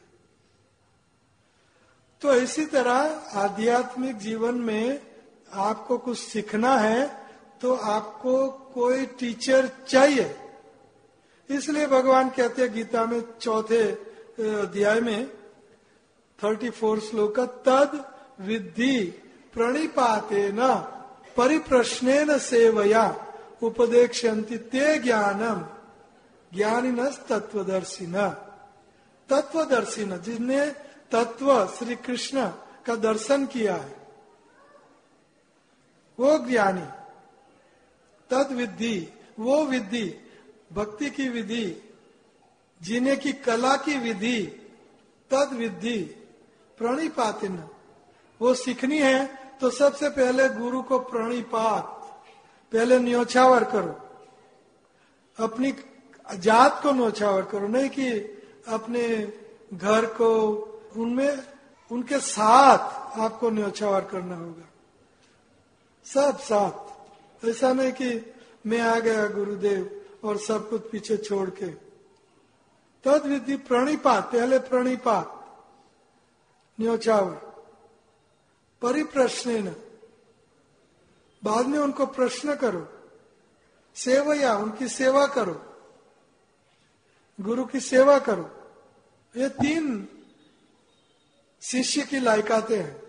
तो इसी तरह आध्यात्मिक जीवन में आपको कुछ सीखना है तो आपको कोई टीचर चाहिए। इसलिए भगवान कहते हैं गीता में चौथे अध्याय में थर्टी फोर श्लोक, तद विद्धि प्रणिपातेन परिप्रश्नेन सेवया उपदेक्षन्ति ते ज्ञानम ज्ञानिनस् तत्वदर्शिन। तत्वदर्शिन, जिसने तत्व श्री कृष्ण का दर्शन किया है वो ज्ञानी। तद विद्धि, वो विधि, भक्ति की विधि, जीने की कला की विधि, तद विद्धि प्रणिपातिन, वो सीखनी है तो सबसे पहले गुरु को प्रणिपात, पहले न्योछावर करो, अपनी जात को न्योछावर करो, नहीं कि अपने घर को, उनमें उनके साथ आपको न्योछावर करना होगा, सब साथ। ऐसा नहीं कि मैं आ गया गुरुदेव और सब कुछ पीछे छोड़ के। तद विधि प्रणिपात, पहले प्रणिपात, न्योछावर, परिप्रश्नेन, बाद में उनको प्रश्न करो, सेवया, उनकी सेवा करो, गुरु की सेवा करो। ये तीन शिष्य की लायकातें हैं।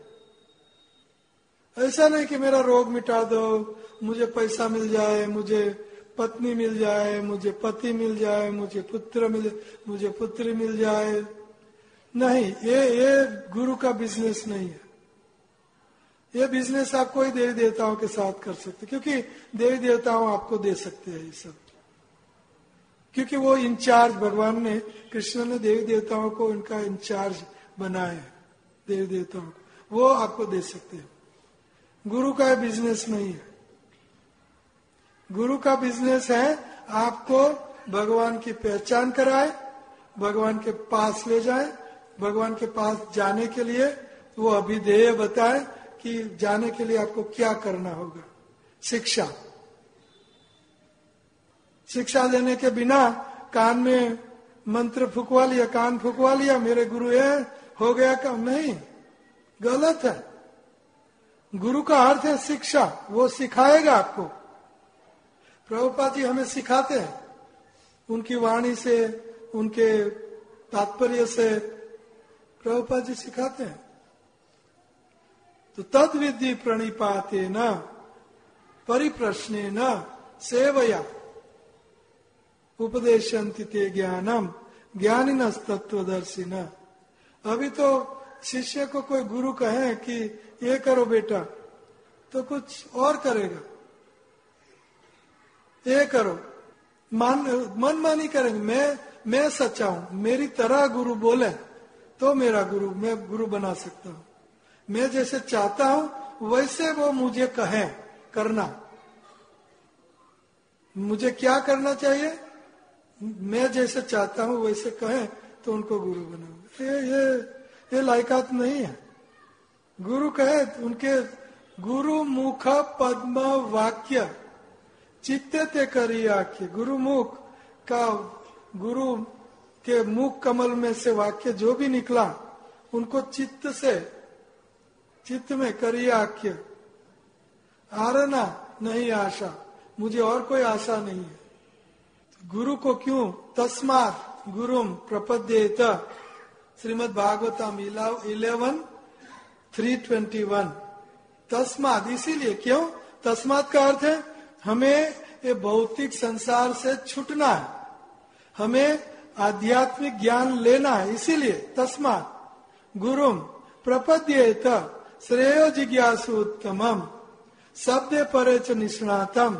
ऐसा नहीं कि मेरा रोग मिटा दो, मुझे पैसा मिल जाए, मुझे पत्नी मिल जाए, मुझे पति मिल जाए, मुझे पुत्र मिले, मुझे पुत्री मिल जाए। नहीं, ये ये गुरु का बिजनेस नहीं है। ये बिजनेस आप कोई देवी देवताओं के साथ कर सकते, क्योंकि देवी देवताओं आपको दे सकते हैं ये सब, क्योंकि वो इंचार्ज, भगवान ने, कृष्ण ने देवी देवताओं को इनका इंचार्ज बनाया है। देवी देवताओं को वो आपको दे सकते हैं। गुरु का बिजनेस नहीं है। गुरु का बिजनेस है आपको भगवान की पहचान कराए, भगवान के पास ले जाए, भगवान के पास जाने के लिए वो अभिधेय बताए कि जाने के लिए आपको क्या करना होगा। शिक्षा शिक्षा देने के बिना कान में मंत्र फुकवा लिया, कान फुकवा लिया, मेरे गुरु है, हो गया काम, नहीं, गलत है। गुरु का अर्थ है शिक्षा, वो सिखाएगा आपको। प्रभुपाद जी हमें सिखाते हैं, उनकी वाणी से, उनके तात्पर्य से प्रभुपाद जी सिखाते हैं। तो तद विधि प्रणिपाते न परिप्रश्ने न सेवया उपदेशन्ति ते ज्ञानम ज्ञानिनस् तत्वदर्शिन। अभी तो शिष्य को कोई गुरु कहे कि ये करो बेटा, तो कुछ और करेगा, ये करो, मान मन मानी करेंगे। मैं मैं सच्चा हूं, मेरी तरह गुरु बोले तो मेरा गुरु, मैं गुरु बना सकता हूं। मैं जैसे चाहता हूं वैसे वो मुझे कहे करना। मुझे क्या करना चाहिए, मैं जैसे चाहता हूं वैसे कहे तो उनको गुरु बनाऊंगा। ये ये ये लायकात नहीं है। गुरु कहे, उनके गुरु मुख पद्म वाक्य चित्ते ते करी आख्य। गुरु मुख का, गुरु के मुख कमल में से वाक्य जो भी निकला उनको चित्त से, चित्त में करी आख्य। आरना नहीं आशा, मुझे और कोई आशा नहीं है। गुरु को क्यों, तस्मात् गुरुम प्रपद्येत, Srimad Bhagavatam eleven three twenty one. तस्मात् इसीलिए, क्यों, तस्मात् का अर्थ है हमें ये भौतिक संसार से छूटना है, हमें आध्यात्मिक ज्ञान लेना है, इसीलिए तस्मात् गुरुम प्रपद्येत श्रेयो जिज्ञासु उत्तमम शब्दे परे च निष्णातम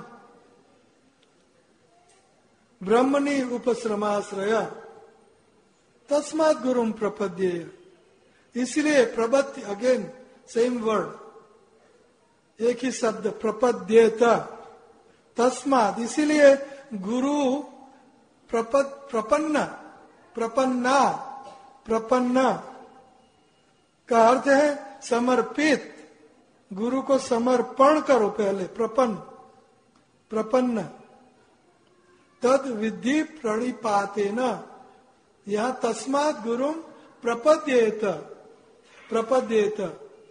ब्रह्मणि उपश्रमाश्रय तस्मात् गुरुम प्रपद्येय। इसलिए प्रपत्ति, अगेन सेम वर्ड, एक ही शब्द, प्रपद्येत। तस्मात् इसीलिए गुरु प्रपद प्रपन्न, प्रपन्ना, प्रपन्न का अर्थ है समर्पित। गुरु को समर्पण करो पहले, प्रपन्न, प्रपन्न। तद विधि प्रणिपाते न, यहां तस्मात् गुरुम प्रपद्येत, प्रपद्येत।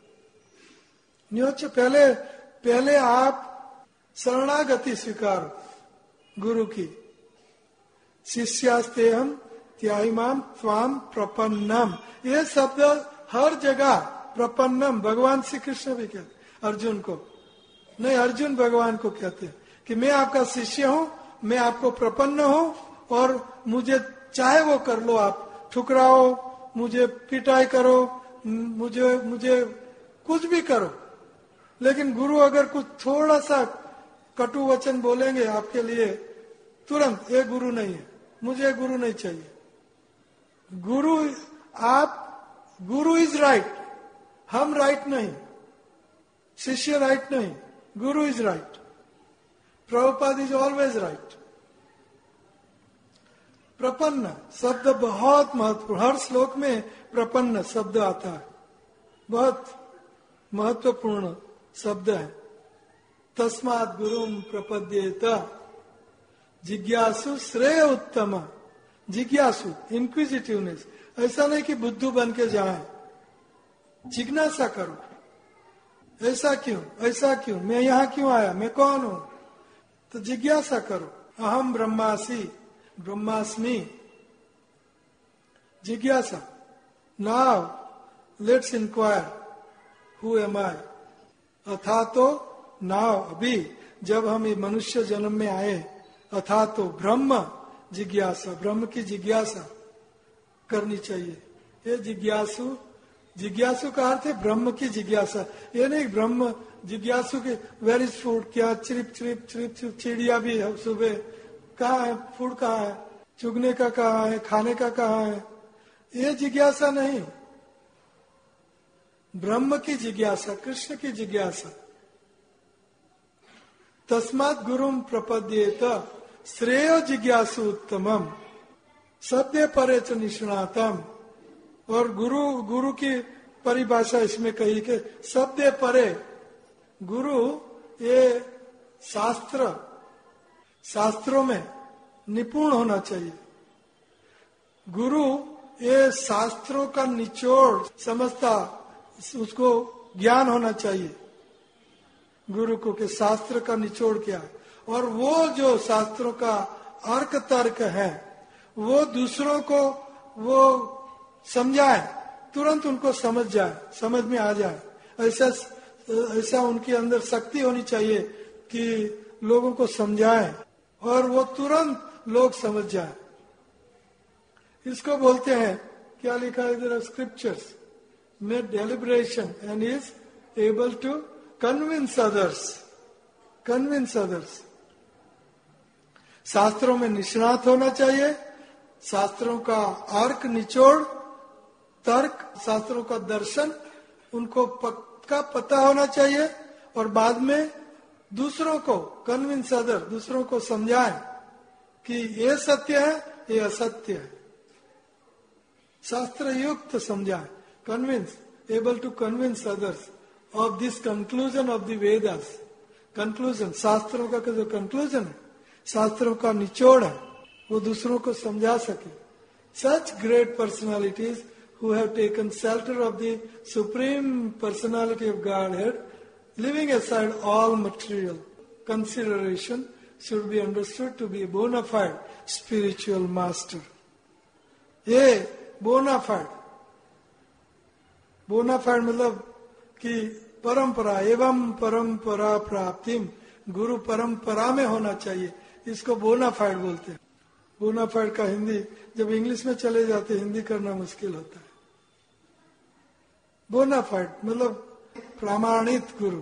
न्योच पहले पहले आप शरणागति स्वीकारो गुरु की। शिष्यास्ते हम त्याहिमाम त्वाम प्रपन्नम, ये शब्द हर जगह प्रपन्नम भगवान श्री कृष्ण भी कहते, अर्जुन को नहीं, अर्जुन भगवान को कहते हैं कि मैं आपका शिष्य हूं, मैं आपको प्रपन्न हूं, और मुझे चाहे वो कर लो, आप ठुकराओ, मुझे पिटाई करो, मुझे मुझे कुछ भी करो, लेकिन गुरु अगर कुछ थोड़ा सा कटु वचन बोलेंगे आपके लिए, तुरंत ये गुरु नहीं है, मुझे गुरु नहीं चाहिए। गुरु, आप, गुरु इज राइट, हम राइट नहीं, शिष्य राइट नहीं, guru is right. Prabhupada is always right. प्रपन्न शब्द बहुत महत्वपूर्ण, हर श्लोक में प्रपन्न शब्द आता है, बहुत महत्वपूर्ण शब्द है। तस्मात् गुरुम प्रपद्येत जिज्ञासु श्रेय उत्तम। जिज्ञासु, इंक्विजिटिवनेस, ऐसा नहीं कि बुद्धू बन के जाए, जिज्ञासा करो, ऐसा क्यों, ऐसा क्यों, मैं यहाँ क्यों आया, मैं कौन हूं, तो जिज्ञासा करो। अहम ब्रह्मासि ब्रह्मास्मि, जिज्ञासा। Now let's enquire who am I. अथा तो नाउ, अभी जब हम ये मनुष्य जन्म में आए, अथा तो ब्रह्म जिज्ञासा, ब्रह्म की जिज्ञासा करनी चाहिए। ये जिज्ञासु, जिज्ञासु का अर्थ है ब्रह्म की जिज्ञासा। ये नहीं ब्रह्म जिज्ञासु के वेर इज फूड, क्या चिरिप चिरिप चिरिप चिरिप चिड़िया भी है सुबह, कहाँ है फूड, कहाँ है चुगने का, कहाँ है खाने का, कहाँ है, ये जिज्ञासा नहीं। ब्रह्म की जिज्ञासा, कृष्ण की जिज्ञासा। तस्मात् गुरुम प्रपद्येत श्रेयो जिज्ञासु उत्तमम सद्य परे च निष्णातम। और गुरु, गुरु की परिभाषा इसमें कही कि सद्य परे, गुरु ये शास्त्र, शास्त्रों में निपुण होना चाहिए। गुरु ये शास्त्रों का निचोड़ समझता, उसको ज्ञान होना चाहिए गुरु को कि शास्त्र का निचोड़ क्या है। और वो जो शास्त्रों का अर्क तर्क है वो दूसरों को वो समझाए, तुरंत उनको समझ जाए, समझ में आ जाए। ऐसा ऐसा उनके अंदर शक्ति होनी चाहिए कि लोगों को समझाए और वो तुरंत लोग समझ जाए। इसको बोलते हैं, क्या लिखा है इधर, स्क्रिप्चर्स में deliberation and is able to convince others, convince others. शास्त्रों में निष्णात होना चाहिए, शास्त्रों का अर्क निचोड़ तर्क, शास्त्रों का दर्शन उनको पक्का पता होना चाहिए और बाद में दूसरों को कन्विंस अदर, दूसरों को समझाए कि ये सत्य है, ये असत्य है, शास्त्र युक्त समझाए, convince, able to convince others of this conclusion of the Vedas. Conclusion, शास्त्रों का जो कंक्लूजन है, शास्त्रों का निचोड़ है, वो दूसरों को समझा सके। Such great personalities who have taken shelter of the supreme personality of Godhead, leaving aside all material consideration, should be understood to be a bona fide spiritual master. ये bona fide, bona fide मतलब कि परंपरा एवं परंपरा प्राप्तिम, गुरु परंपरा में होना चाहिए, इसको bona fide बोलते हैं। bona fide का हिंदी जब इंग्लिश में चले जाते हिंदी करना मुश्किल होता है। बोनाफाइड मतलब प्रामाणित गुरु,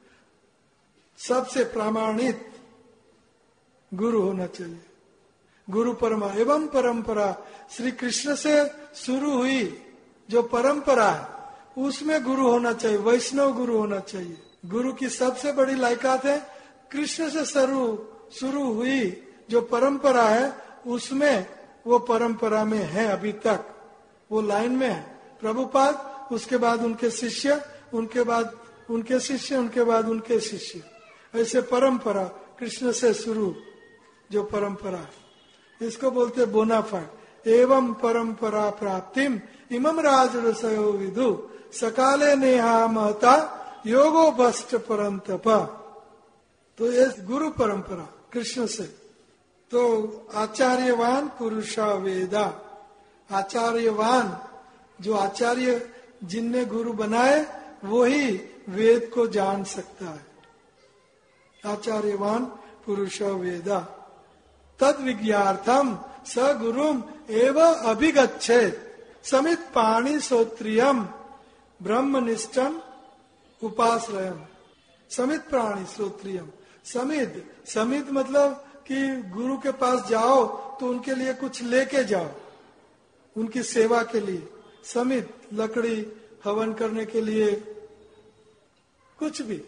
सबसे प्रामाणित गुरु होना चाहिए। गुरु परमा एवं परंपरा, श्री कृष्ण से शुरू हुई जो परंपरा है उसमें गुरु होना चाहिए, वैष्णव गुरु होना चाहिए। गुरु की सबसे बड़ी लायकात है कृष्ण से शुरू शुरू हुई जो परंपरा है उसमें, वो परंपरा में है अभी तक, वो लाइन में है। प्रभुपाद, उसके बाद उनके शिष्य, उनके बाद उनके शिष्य, उनके बाद उनके शिष्य, ऐसे परंपरा कृष्ण से शुरू जो परंपरा है, इसको बोलते बोनाफाइड। एवं परंपरा प्राप्तिम इमम राजरसयो विदु सकाले नेहा महता योगो भस्ट परंतप। तो ये गुरु परंपरा कृष्ण से। तो आचार्यवान पुरुषा वेदा, आचार्यवान जो आचार्य जिनने गुरु बनाए वही वेद को जान सकता है। आचार्यवान पुरुष वेदा तद विज्ञार्थम स गुरुम एव अभिगच्छेत समित पाणी श्रोत्रियम ब्रह्मनिष्ठम उपाश्रयम। समित प्राणी श्रोत्रियम, समित, समित मतलब कि गुरु के पास जाओ तो उनके लिए कुछ लेके जाओ, उनकी सेवा के लिए। समित लकड़ी, हवन करने के लिए कुछ भी।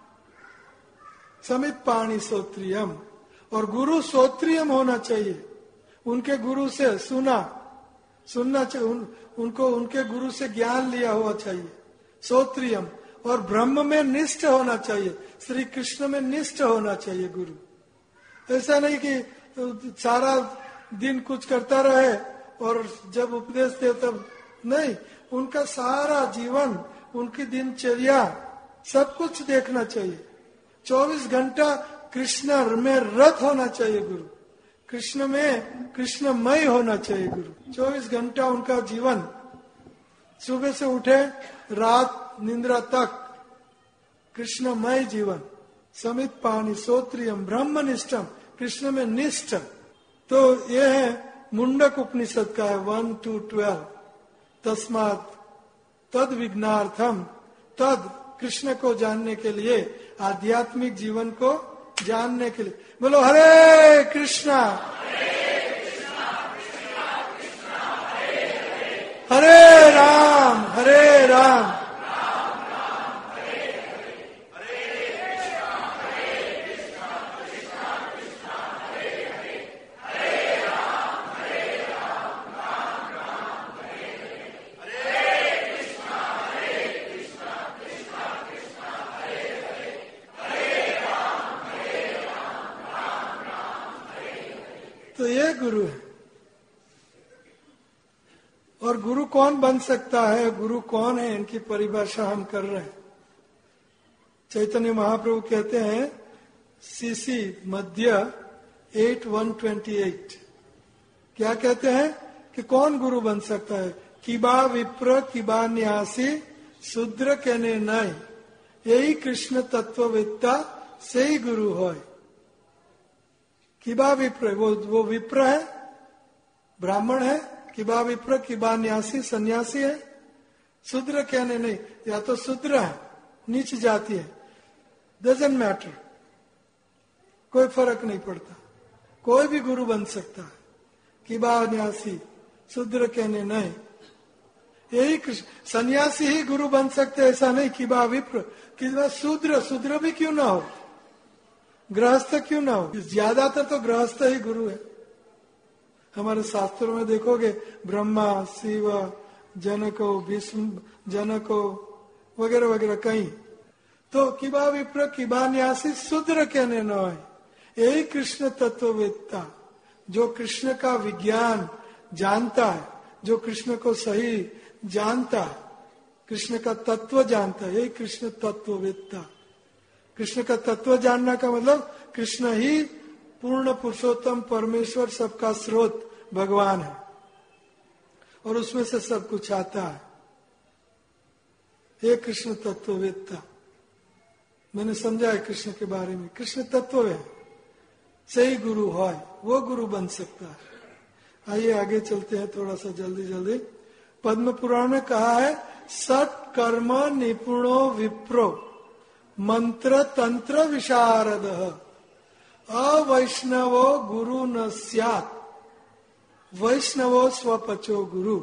समित पाणी श्रोत्रियम, और गुरु श्रोत्रियम होना चाहिए, उनके गुरु से सुना सुनना चाहिए, उन, उनको उनके गुरु से ज्ञान लिया हुआ चाहिए, श्रोत्रियम। और ब्रह्म में निष्ठ होना चाहिए, श्री कृष्ण में निष्ठ होना चाहिए गुरु। ऐसा नहीं कि सारा दिन कुछ करता रहे और जब उपदेश दे तब नहीं, उनका सारा जीवन, उनकी दिनचर्या, सब कुछ देखना चाहिए। चौबीस घंटा कृष्ण में रत होना चाहिए गुरु, कृष्ण में कृष्णमय होना चाहिए गुरु। चौबीस घंटा उनका जीवन, सुबह से उठे रात निंद्रा तक कृष्णमय जीवन। समित पाणी श्रोत्रियम ब्रह्मनिष्ठम, कृष्ण में निष्ठ। तो ये है मुंडक उपनिषद का है वन टू ट्वेल्व। तस्मात् तद विज्ञार्थम, तद कृष्ण को जानने के लिए, आध्यात्मिक जीवन को जानने के लिए। बोलो हरे कृष्णा हरे राम हरे राम तो ये गुरु है। और गुरु कौन बन सकता है, गुरु कौन है, इनकी परिभाषा हम कर रहे हैं। चैतन्य महाप्रभु कहते हैं CC Madhya eight one twenty eight, क्या कहते हैं कि कौन गुरु बन सकता है? किबा विप्र किबा न्यासी शूद्र कहने नहीं, यही कृष्ण तत्ववेत्ता से ही गुरु है। किबा विप्र, वो वो विप्र है, ब्राह्मण है। किबा विप्र किबा न्यासी सन्यासी है। शूद्र कहने नहीं, या तो शूद्र है, नीच जाति है, डजंट मैटर, कोई फर्क नहीं पड़ता, कोई भी गुरु बन सकता है। किबा न्यासी, शूद्र कहने नहीं, यही कृष्ण। सन्यासी ही गुरु बन सकते, ऐसा नहीं। किबा विप्र किबा शूद्र, शूद्र भी क्यों ना हो, गृहस्थ क्यों ना हो, ज्यादातर तो गृहस्थ ही गुरु है। हमारे शास्त्रों में देखोगे ब्रह्मा शिव जनको विष्णु जनको वगैरह वगैरह कहीं। तो किबा विप्र किबा न्यासी शूद्र कहने न है, यही कृष्ण तत्ववेत्ता, जो कृष्ण का विज्ञान जानता है, जो कृष्ण को सही जानता है, कृष्ण का तत्व जानता है, यही कृष्ण तत्ववेत्ता। कृष्ण का तत्व जानना का मतलब कृष्ण ही पूर्ण पुरुषोत्तम परमेश्वर, सबका स्रोत भगवान है और उसमें से सब कुछ आता है। ये कृष्ण तत्ववेत्ता। मैंने समझा है कृष्ण के बारे में, कृष्ण तत्व है, सही गुरु है, वो गुरु बन सकता है। आइए आगे चलते हैं थोड़ा सा जल्दी जल्दी। पद्म पुराण में कहा है सट कर्म निपुणो विप्रो मंत्र तंत्र विशारद अवैष्णवो गुरु न स्यात् वैष्णवो स्वपचो गुरु।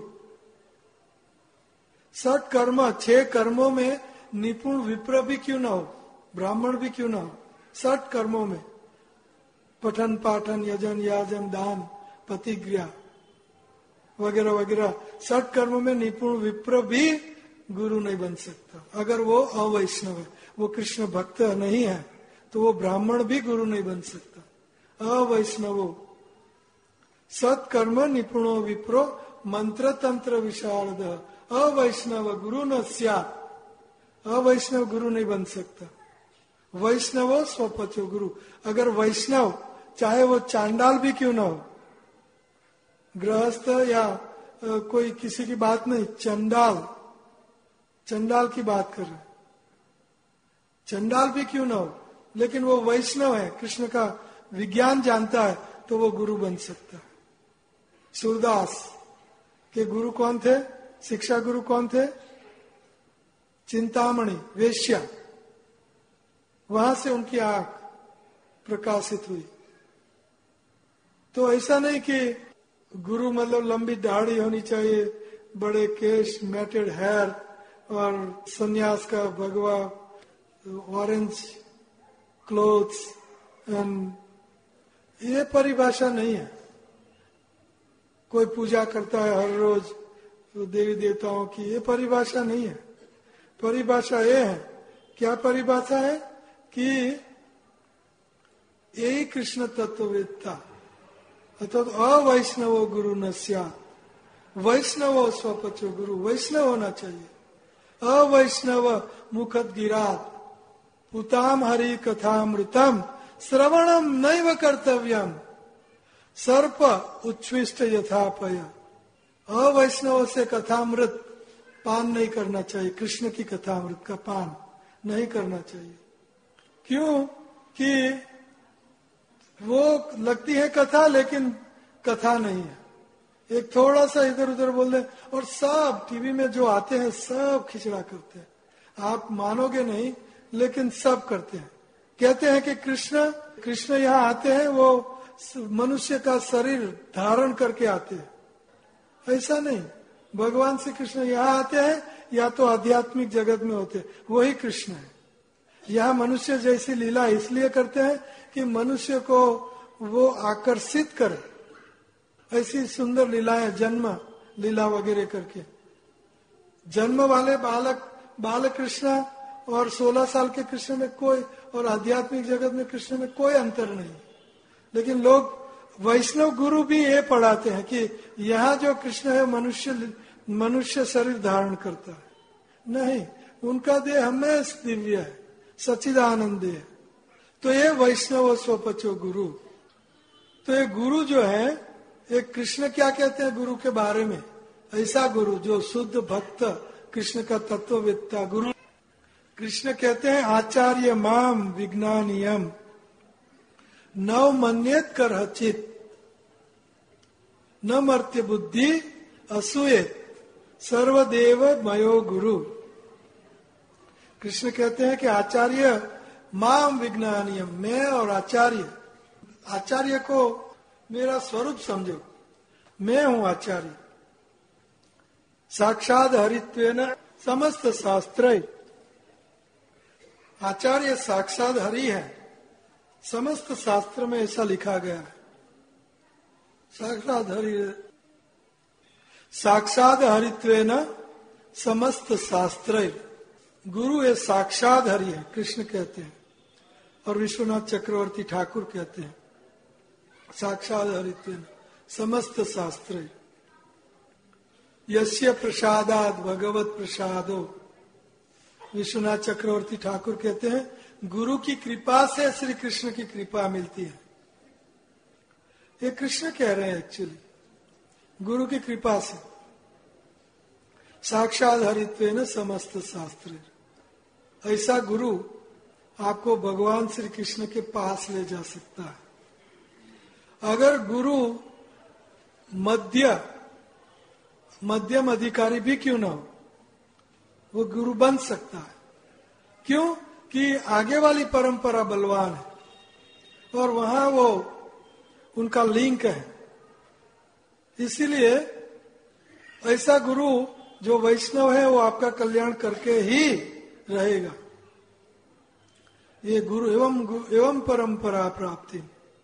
सट कर्म, छह कर्मों में निपुण विप्र भी क्यों ना हो, ब्राह्मण भी क्यों ना हो, सट कर्मों में पठन पाठन यजन याजन दान प्रतिज्ञा वगैरह वगैरह, सट कर्मों में निपुण विप्र भी गुरु नहीं बन सकता अगर वो अवैष्णव है, वो कृष्ण भक्त नहीं है, तो वो ब्राह्मण भी गुरु नहीं बन सकता। अवैष्णवो सत्कर्म निपुणो विप्रो मंत्र तंत्र विशारद अवैष्णव गुरु न स्यात्, अवैष्णव गुरु नहीं बन सकता। वैष्णवो स्वपचो गुरु, अगर वैष्णव चाहे वो चांडाल भी क्यों ना हो, गृहस्थ या आ, कोई किसी की बात नहीं, चंडाल, चंडाल की बात कर रहे, चंडाल भी क्यों ना हो, लेकिन वो वैष्णव है, कृष्ण का विज्ञान जानता है, तो वो गुरु बन सकता है। सूरदास के गुरु कौन थे, शिक्षा गुरु कौन थे? चिंतामणि वेश्या, वहां से उनकी आंख प्रकाशित हुई। तो ऐसा नहीं कि गुरु मतलब लंबी दाढ़ी होनी चाहिए, बड़े केश, मैटेड हेयर और सन्यास का भगवा, ऑरेंज क्लोथ्स, एंड ये परिभाषा नहीं है। कोई पूजा करता है हर रोज तो देवी देवताओं की, ये परिभाषा नहीं है। परिभाषा ये है, क्या परिभाषा है कि यही कृष्ण तत्ववेत्ता अर्थात तो अवैष्णव गुरु न स्यात् वैष्णव स्वपचो गुरु, वैष्णव होना चाहिए। अवैष्णव मुखद गिरात पुताम हरि कथामृतम श्रवणम नैव कर्तव्यम सर्प उच्छ्विष्ट यथापय। अवैष्णव से कथामृत पान नहीं करना चाहिए, कृष्ण की कथामृत का पान नहीं करना चाहिए। क्यों कि वो लगती है कथा, लेकिन कथा नहीं है। एक थोड़ा सा इधर उधर बोल दे और सब टीवी में जो आते हैं सब खिचड़ा करते हैं। आप मानोगे नहीं, लेकिन सब करते हैं। कहते हैं कि कृष्ण कृष्ण यहाँ आते हैं, वो मनुष्य का शरीर धारण करके आते हैं। ऐसा नहीं, भगवान श्री कृष्ण यहाँ आते हैं या तो आध्यात्मिक जगत में होते हैं, वही कृष्ण है। यहाँ मनुष्य जैसी लीला इसलिए करते हैं कि मनुष्य को वो आकर्षित करे। ऐसी सुंदर लीलाएं, जन्म लीला वगैरह करके। जन्म वाले बालक बाल कृष्ण और सोलह साल के कृष्ण में कोई, और आध्यात्मिक जगत में कृष्ण में कोई अंतर नहीं। लेकिन लोग वैष्णव गुरु भी ये पढ़ाते हैं कि यहाँ जो कृष्ण है मनुष्य मनुष्य शरीर धारण करता है। नहीं, उनका देह हमेशा दिव्य है, सच्चिदानंद है। तो ये वैष्णव स्वपचो गुरु। तो ये गुरु जो है, एक कृष्ण क्या कहते हैं गुरु के बारे में? ऐसा गुरु जो शुद्ध भक्त, कृष्ण का तत्ववेत्ता गुरु। कृष्ण कहते हैं आचार्य माम विज्ञानियम नव मन्येत करचित न मर्त्य बुद्धि असूयेत सर्वदेव मयो गुरु। कृष्ण कहते हैं कि आचार्य माम विज्ञानियम, मैं और आचार्य, आचार्य को मेरा स्वरूप समझो, मैं हूं आचार्य। साक्षात हरित्वेन समस्त शास्त्र, आचार्य साक्षात हरि है। समस्त शास्त्र में ऐसा लिखा गया है, साक्षात हरि, साक्षात हरित्वेन समस्त शास्त्र। गुरु है साक्षात हरि है, कृष्ण कहते हैं। और विश्वनाथ चक्रवर्ती ठाकुर कहते हैं साक्षात हरित्वेन समस्त शास्त्र। यस्य प्रसादात भगवत प्रसादो। विश्वनाथ चक्रवर्ती ठाकुर कहते हैं गुरु की कृपा से श्री कृष्ण की कृपा मिलती है। ये कृष्ण कह रहे हैं एक्चुअली, गुरु की कृपा से। साक्षात हरित्वेन समस्त शास्त्र। ऐसा गुरु आपको भगवान श्री कृष्ण के पास ले जा सकता है। अगर गुरु मध्य मध्यम अधिकारी भी क्यों ना हो, वो गुरु बन सकता है। क्यों? कि आगे वाली परंपरा बलवान है और वहां वो उनका लिंक है। इसीलिए ऐसा गुरु जो वैष्णव है वो आपका कल्याण करके ही रहेगा। ये गुरु एवं एवं परंपरा प्राप्ति।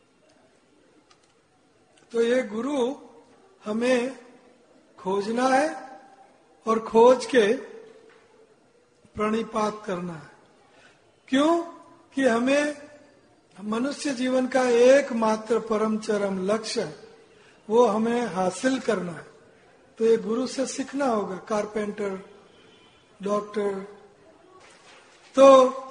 तो ये गुरु हमें खोजना है और खोज के प्रणिपात करना है। क्यों? कि हमें मनुष्य जीवन का एकमात्र परम चरम लक्ष्य है, वो हमें हासिल करना है। तो ये गुरु से सीखना होगा। Carpenter, doctor. तो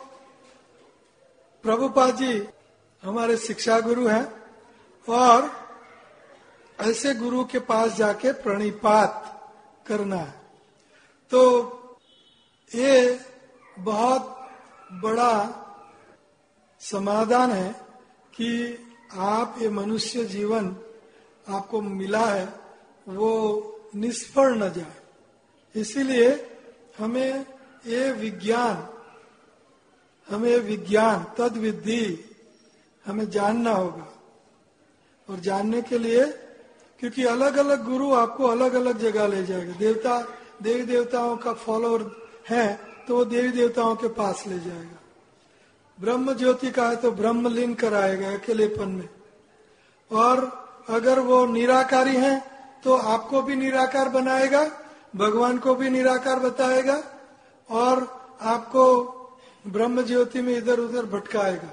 प्रभुपाद जी हमारे शिक्षा गुरु हैं और ऐसे गुरु के पास जाके प्रणिपात करना है। तो ये बहुत बड़ा समाधान है कि आप ये मनुष्य जीवन आपको मिला है वो निष्फल न जाए। इसीलिए हमें ये विज्ञान हमें विज्ञान तद विद्धि हमें जानना होगा। और जानने के लिए, क्योंकि अलग अलग गुरु आपको अलग अलग जगह ले जाएगा। देवता देवी देवताओं का फॉलोअर है तो वो देवी देवताओं के पास ले जाएगा। ब्रह्म ज्योति का है तो ब्रह्म लीन कराएगा अकेलेपन में। और अगर वो निराकारी है तो आपको भी निराकार बनाएगा, भगवान को भी निराकार बताएगा और आपको ब्रह्म ज्योति में इधर उधर भटकाएगा।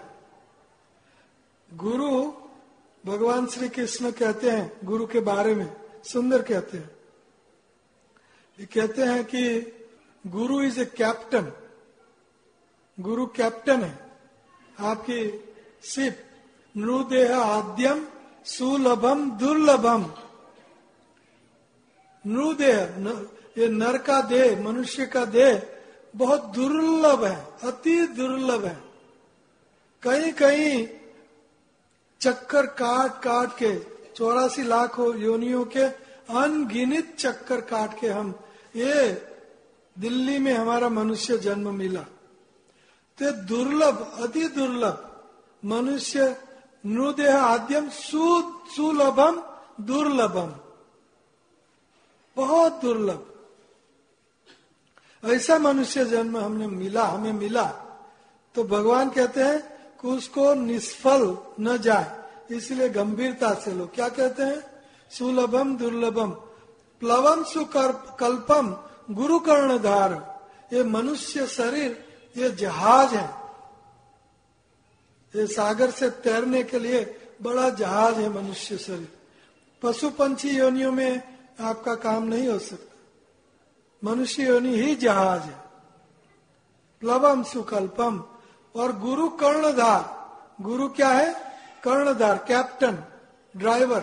गुरु भगवान श्री कृष्ण कहते हैं गुरु के बारे में, सुंदर कहते हैं। ये कहते हैं कि गुरु इज ए कैप्टन। गुरु कैप्टन है आपकी शिप। नृदेह आद्यम सुलभम दुर्लभम। नृदेह न, ये नर का देह, मनुष्य का देह बहुत दुर्लभ है, अति दुर्लभ है। कहीं कहीं चक्कर काट काट के चौरासी लाख योनियों के अनगिनित चक्कर काट के हम ये दिल्ली में हमारा मनुष्य जन्म मिला। तो दुर्लभ, अति दुर्लभ मनुष्य नृदेह आद्यम सु सुलभम दुर्लभम, बहुत दुर्लभ ऐसा मनुष्य जन्म हमने मिला हमें मिला। तो भगवान कहते हैं कि उसको निष्फल न जाए, इसलिए गंभीरता से लो। क्या कहते हैं? सुलभम दुर्लभम प्लवम सुकल्पम गुरु कर्णधार। ये मनुष्य शरीर ये जहाज है, ये सागर से तैरने के लिए बड़ा जहाज है मनुष्य शरीर। पशु पंछी योनियों में आपका काम नहीं हो सकता, मनुष्य योनि ही जहाज है। प्लवम सुकल्पम और गुरु कर्णधार। गुरु क्या है? कर्णधार, कैप्टन, ड्राइवर,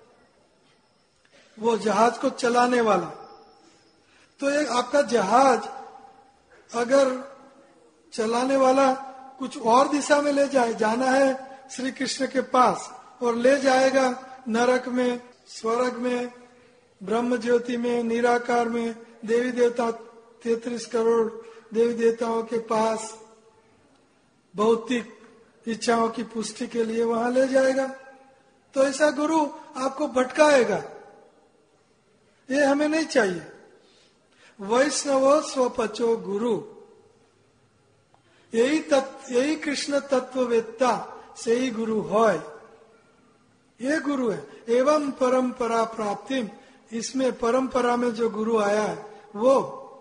वो जहाज को चलाने वाला। तो एक आपका जहाज अगर चलाने वाला कुछ और दिशा में ले जाए, जाना है श्री कृष्ण के पास और ले जाएगा नरक में, स्वर्ग में, ब्रह्म ज्योति में, निराकार में, देवी देवता तैतीस करोड़ देवी देवताओं के पास भौतिक इच्छाओं की पुष्टि के लिए वहां ले जाएगा। तो ऐसा गुरु आपको भटकाएगा, ये हमें नहीं चाहिए। वैष्णव स्वपचो गुरु, यही तत्व, यही कृष्ण तत्ववेत्ता से ही गुरु है, ये गुरु है। एवं परंपरा प्राप्ति, इसमें परंपरा में जो गुरु आया है वो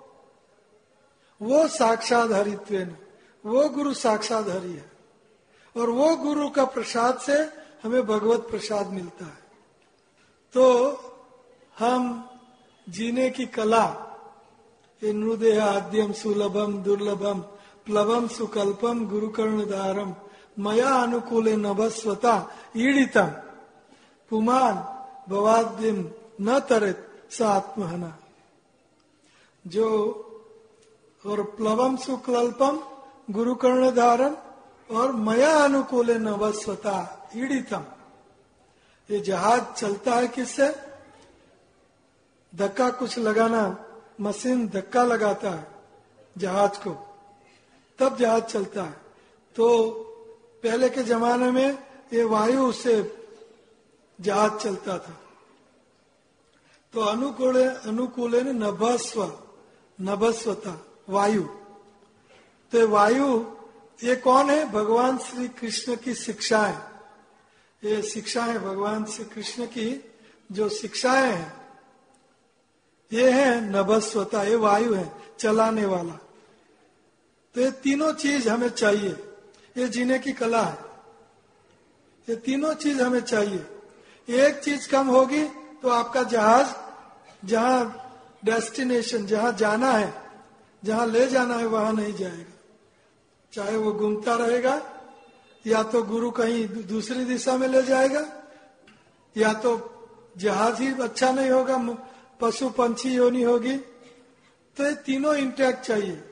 वो साक्षात हरित्वेन, वो गुरु साक्षात हरि है। और वो गुरु का प्रसाद से हमें भगवत प्रसाद मिलता है। तो हम जीने की कला, ये नृदेह आद्यम सुलभम दुर्लभम प्लवम सुकल्पम गुरु कर्णधारम मया अनुकूले नभस्वता ईडितम पुमान भवाद्यम न तरेत स आत्महना। जो और प्लवम सुकल्पम गुरु कर्णधारम और मया अनुकूले नभस्वता ईडितम। ये जहाज चलता है किससे? धक्का कुछ लगाना, मशीन धक्का लगाता है जहाज को, तब जहाज चलता है। तो पहले के जमाने में ये वायु से जहाज चलता था। तो अनुकूले अनुकूले नभस्व, नभस्वता वायु। तो वायु ये कौन है? भगवान श्री कृष्ण की शिक्षाएं। ये शिक्षाएं भगवान श्री कृष्ण की जो शिक्षाएं हैं ये है नभस्वता, ये वायु है चलाने वाला। तो ये तीनों चीज हमें चाहिए, ये जीने की कला है। ये तीनों चीज हमें चाहिए। एक चीज कम होगी तो आपका जहाज जहां डेस्टिनेशन, जहां जाना है, जहां ले जाना है वहां नहीं जाएगा। चाहे वो घूमता रहेगा, या तो गुरु कहीं दूसरी दिशा में ले जाएगा, या तो जहाज ही अच्छा नहीं होगा, पशु पंछी योनि होगी। तो ये तीनों इंटैक्ट चाहिए।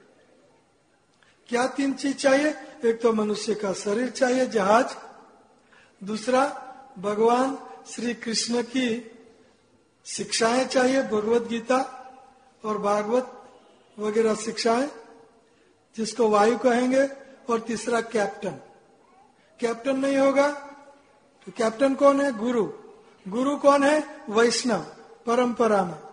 क्या तीन चीज चाहिए? एक तो मनुष्य का शरीर चाहिए, जहाज। दूसरा भगवान श्री कृष्ण की शिक्षाएं चाहिए, भगवत गीता और भागवत वगैरह शिक्षाएं, जिसको वायु कहेंगे। और तीसरा कैप्टन। कैप्टन नहीं होगा तो कैप्टन कौन है? गुरु। गुरु कौन है? वैष्णव परंपरा में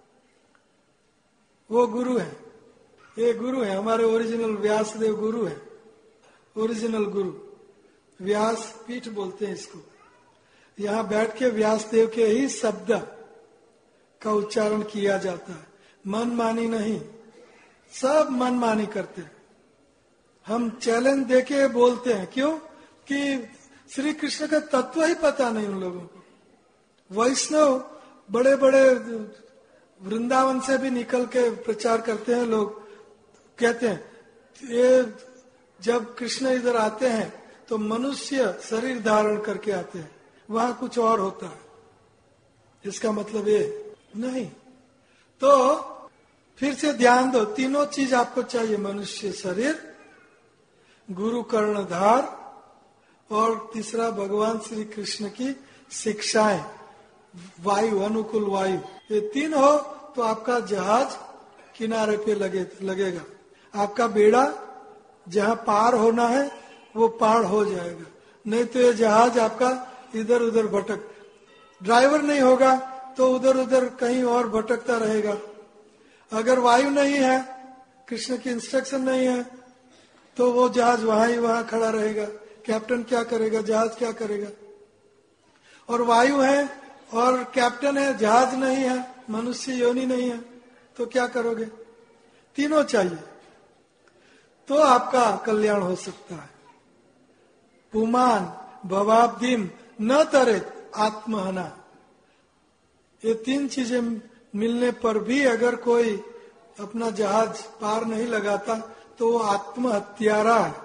वो गुरु है। ये गुरु है हमारे ओरिजिनल व्यासदेव गुरु है, ओरिजिनल गुरु। व्यास पीठ बोलते हैं इसको। यहाँ बैठ के व्यासदेव के ही शब्द का उच्चारण किया जाता है, मन मानी नहीं। सब मन मानी करते हैं। हम चैलेंज देके बोलते हैं, क्यों? कि श्री कृष्ण का तत्व ही पता नहीं उन लोगों को। वैष्णव बड़े बड़े वृंदावन से भी निकल के प्रचार करते हैं। लोग कहते हैं ये जब कृष्ण इधर आते हैं तो मनुष्य शरीर धारण करके आते हैं, वहां कुछ और होता है। इसका मतलब ये नहीं। तो फिर से ध्यान दो, तीनों चीज आपको चाहिए। मनुष्य शरीर, गुरु कर्णधार और तीसरा भगवान श्री कृष्ण की शिक्षाएं, वायु, अनुकूल वायु, ये तीन हो तो आपका जहाज किनारे पे लगे लगेगा। आपका बेड़ा जहां पार होना है वो पार हो जाएगा, नहीं तो ये जहाज आपका इधर उधर भटक, ड्राइवर नहीं होगा तो उधर उधर कहीं और भटकता रहेगा। अगर वायु नहीं है, कृष्ण की इंस्ट्रक्शन नहीं है, तो वो जहाज वहां ही वहां खड़ा रहेगा। कैप्टन क्या करेगा, जहाज क्या करेगा। और वायु है और कैप्टन है, जहाज नहीं है, मनुष्य योनि नहीं है, तो क्या करोगे। तीनों चाहिए तो आपका कल्याण हो सकता है। पुमान भवाब्दिम न तरेत आत्महना, ये तीन चीजें मिलने पर भी अगर कोई अपना जहाज पार नहीं लगाता तो वो आत्महत्यारा है।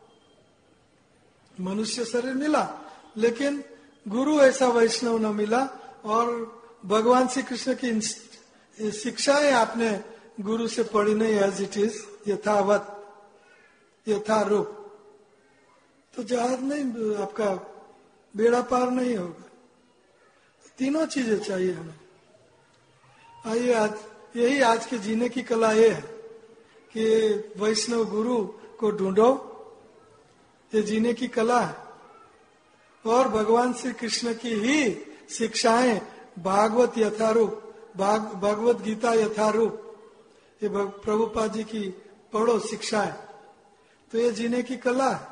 मनुष्य शरीर मिला लेकिन गुरु ऐसा वैष्णव न मिला, और भगवान श्री कृष्ण की शिक्षाएं आपने गुरु से पढ़ी नहीं, एज इट इज, यथावत, यथारूप, तो जहाज नहीं, आपका बेड़ा पार नहीं होगा। तीनों चीजें चाहिए हमें। आइए, आज यही आज के जीने की कला ये है कि वैष्णव गुरु को ढूंढो, ये जीने की कला है। और भगवान श्री कृष्ण की ही शिक्षाएं, भागवत यथारूप, भाग, भगवत गीता यथारूप, ये प्रभुपाद जी की पढ़ो शिक्षाएं, तो ये जीने की कला है।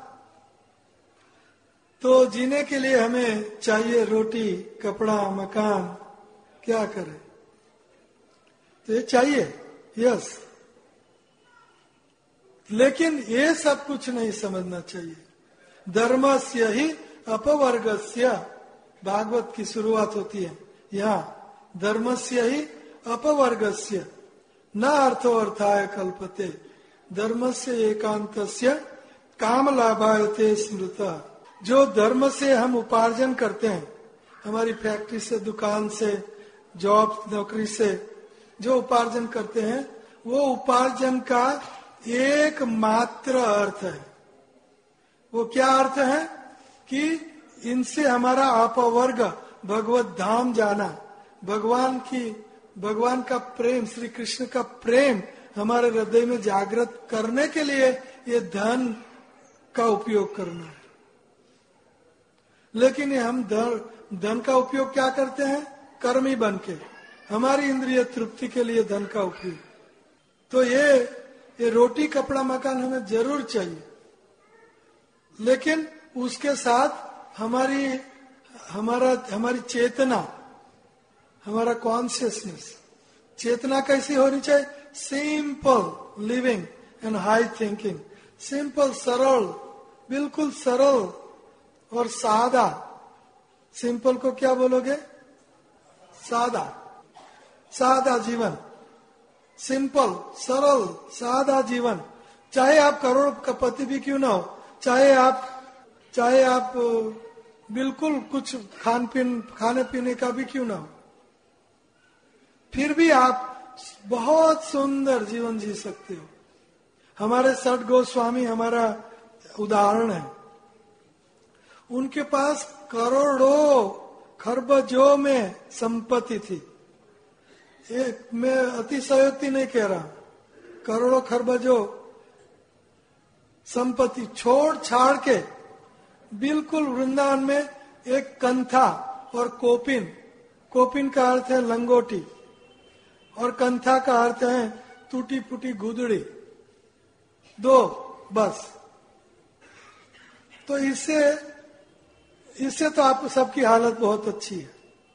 तो जीने के लिए हमें चाहिए रोटी, कपड़ा, मकान, क्या करें, तो ये चाहिए, यस। लेकिन ये सब कुछ नहीं समझना चाहिए। धर्मस्य ही अपवर्गस्य, भागवत की शुरुआत होती है यहाँ, धर्मस्य ही अपवर्गस्य न अर्थो अर्थाय कल्पते, धर्मस्य एकांतस्य काम लाभायते स्मृता। जो धर्म से हम उपार्जन करते हैं, हमारी फैक्ट्री से, दुकान से, जॉब नौकरी से जो उपार्जन करते हैं, वो उपार्जन का एक मात्र अर्थ है। वो क्या अर्थ है कि इनसे हमारा अपवर्ग, भगवत धाम जाना, भगवान की, भगवान का प्रेम, श्री कृष्ण का प्रेम हमारे हृदय में जागृत करने के लिए ये धन का उपयोग करना है। लेकिन हम धन धन का उपयोग क्या करते हैं, कर्मी बन के, हमारी इंद्रिय तृप्ति के लिए धन का उपयोग। तो ये ये रोटी, कपड़ा, मकान हमें जरूर चाहिए, लेकिन उसके साथ हमारी हमारा हमारी चेतना, हमारा कॉन्शियसनेस, चेतना कैसी होनी चाहिए, simple living and high thinking. Simple, सरल, बिल्कुल सरल और सादा। सिंपल को क्या बोलोगे, सादा, सादा जीवन, सिंपल, सरल, सादा जीवन। चाहे आप करोड़पति भी क्यों ना हो, चाहे आप चाहे आप बिल्कुल कुछ खान पीन खाने पीने का भी क्यों ना हो, फिर भी आप बहुत सुंदर जीवन जी सकते हो। हमारे सठ गोस्वामी हमारा उदाहरण है। उनके पास करोड़ों खरबजों में संपत्ति थी। एक मैं अतिशयोक्ति नहीं कह रहा, करोड़ों खरबजों संपत्ति छोड़ छाड़ के बिल्कुल वृंदावन में एक कंथा और कोपिन, कोपिन का अर्थ है लंगोटी और कंथा का अर्थ है टूटी फूटी गुदड़ी, दो बस। तो इससे इससे तो आप सबकी हालत बहुत अच्छी है।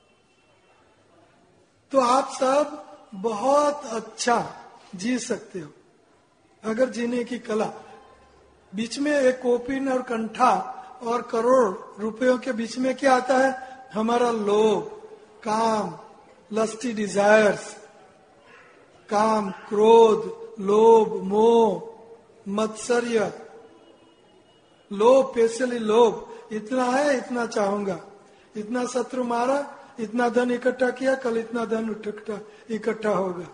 तो आप सब बहुत अच्छा जी सकते हो अगर जीने की कला। बीच में एक कोपिन और कंठा और करोड़ रुपयों के बीच में क्या आता है, हमारा लोभ, काम, लस्टी डिजायर्स, काम, क्रोध, लोभ, मोह, मत्सर्य, लोभ, स्पेशली लोभ, इतना है इतना चाहूंगा, इतना शत्रु मारा, इतना धन इकट्ठा किया, कल इतना धन इकट्ठा होगा,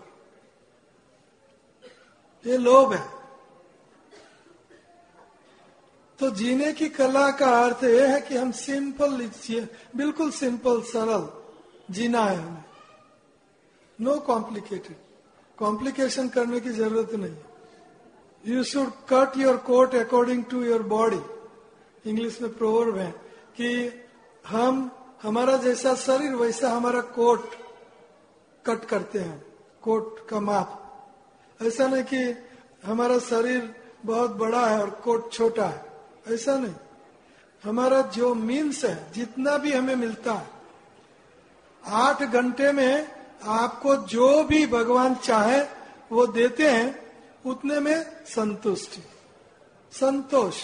ये लोभ है। तो जीने की कला का अर्थ यह है कि हम सिंपल, बिल्कुल सिंपल सरल जीना है हमें, नो कॉम्प्लिकेटेड, कॉम्प्लिकेशन करने की जरूरत नहीं। You should cut your coat according to your body. English में प्रोवर्ब है कि हम, हमारा जैसा शरीर वैसा हमारा कोट कट करते हैं, कोट का माप। ऐसा नहीं कि हमारा शरीर बहुत बड़ा है और कोट छोटा है, ऐसा नहीं। हमारा जो मीन्स है, जितना भी हमें मिलता है, आठ घंटे में आपको जो भी भगवान चाहे वो देते हैं, उतने में संतुष्टि, संतोष।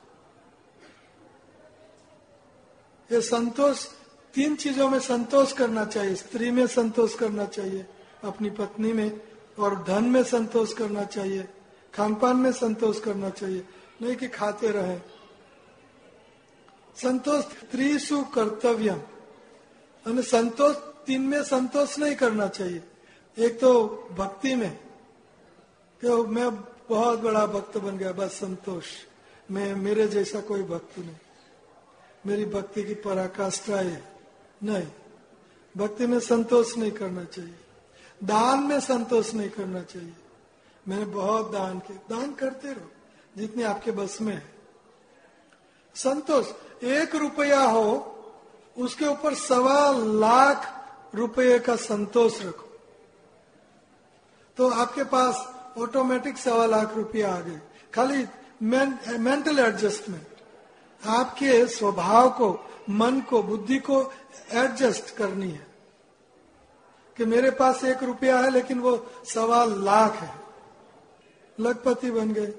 ये संतोष, तीन चीजों में संतोष करना चाहिए। स्त्री में संतोष करना चाहिए, अपनी पत्नी में, और धन में संतोष करना चाहिए, खानपान में संतोष करना चाहिए, नहीं कि खाते रहे। संतोष त्रिषु कर्तव्यम, यानी संतोष तीन में संतोष नहीं करना चाहिए। एक तो भक्ति में कि मैं बहुत बड़ा भक्त बन गया, बस संतोष, मैं, मेरे जैसा कोई भक्त नहीं, मेरी भक्ति की पराकाष्ठा है, नहीं, भक्ति में संतोष नहीं करना चाहिए। दान में संतोष नहीं करना चाहिए, मैंने बहुत दान किए, दान करते रहो जितने आपके बस में है। संतोष, एक रुपया हो उसके ऊपर सवा लाख रुपये का संतोष रखो, तो आपके पास ऑटोमेटिक सवा लाख रुपया आ गए। खाली मेंटल एडजस्टमेंट, आपके स्वभाव को, मन को, बुद्धि को एडजस्ट करनी है कि मेरे पास एक रुपया है लेकिन वो सवा लाख है, लखपति बन गए।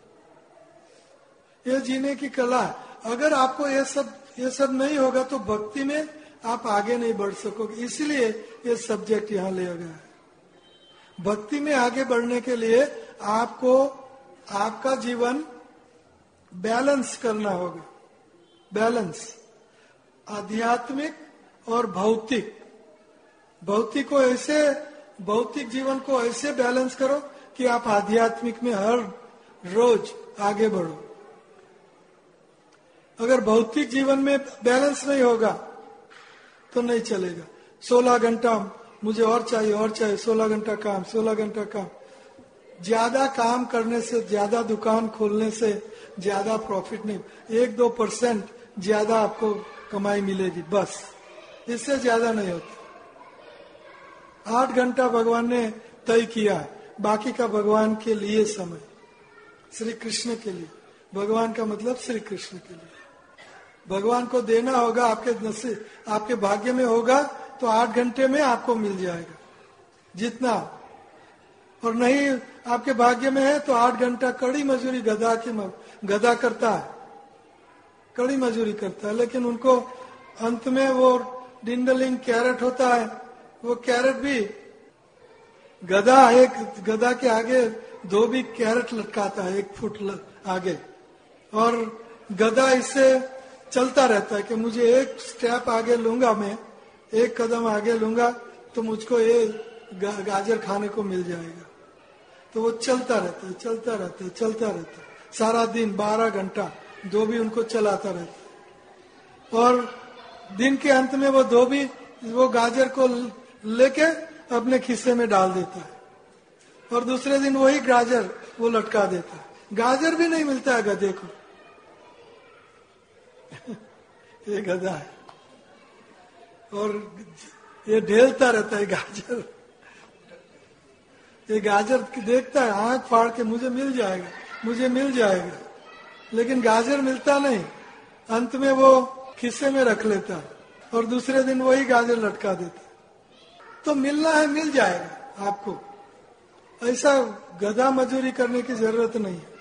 ये जीने की कला है। अगर आपको ये सब ये सब नहीं होगा तो भक्ति में आप आगे नहीं बढ़ सकोगे। इसलिए ये सब्जेक्ट यहाँ लिया गया है। भक्ति में आगे बढ़ने के लिए आपको आपका जीवन बैलेंस करना होगा, बैलेंस आध्यात्मिक और भौतिक। भौतिक को ऐसे, भौतिक जीवन को ऐसे बैलेंस करो कि आप आध्यात्मिक में हर रोज आगे बढ़ो। अगर भौतिक जीवन में बैलेंस नहीं होगा तो नहीं चलेगा। सोलह घंटा मुझे और चाहिए और चाहिए, सोलह घंटा काम, सोलह घंटा काम। ज्यादा काम करने से, ज्यादा दुकान खोलने से ज्यादा प्रॉफिट नहीं, एक दो परसेंट ज्यादा आपको कमाई मिलेगी, बस, इससे ज्यादा नहीं होता। आठ घंटा भगवान ने तय किया है, बाकी का भगवान के लिए समय, श्री कृष्ण के लिए। भगवान का मतलब श्री कृष्ण के लिए। भगवान को देना होगा, आपके नसीब, आपके भाग्य में होगा तो आठ घंटे में आपको मिल जाएगा जितना, और नहीं आपके भाग्य में है तो आठ घंटा कड़ी मजूरी गधा की गधा करता है, कड़ी मजूरी करता है, लेकिन उनको अंत में वो डिंडलिंग कैरेट होता है, वो कैरेट भी गधा, एक गधा के आगे दो भी कैरेट लटकाता है, एक फुट आगे, और गधा इससे चलता रहता है कि मुझे एक स्टेप आगे लूंगा, मैं एक कदम आगे लूंगा तो मुझको ये गाजर खाने को मिल जाएगा। तो वो चलता रहता है, चलता रहता है, चलता रहता है, सारा दिन बारह घंटा धोबी उनको चलाता रहता है, और दिन के अंत में वो धोबी वो गाजर को लेके अपने खिस्से में डाल देता है, और दूसरे दिन वही गाजर वो लटका देता है। गाजर भी नहीं मिलता है गधे को। ये गधा है और ये ढेलता रहता है गाजर। ये गाजर देखता है, आंख फाड़ के मुझे मिल जाएगा, मुझे मिल जाएगा, लेकिन गाजर मिलता नहीं। अंत में वो खिस्से में रख लेता है और दूसरे दिन वही गाजर लटका देता है। तो मिलना है, मिल जाएगा आपको, ऐसा गधा मजूरी करने की जरूरत नहीं है।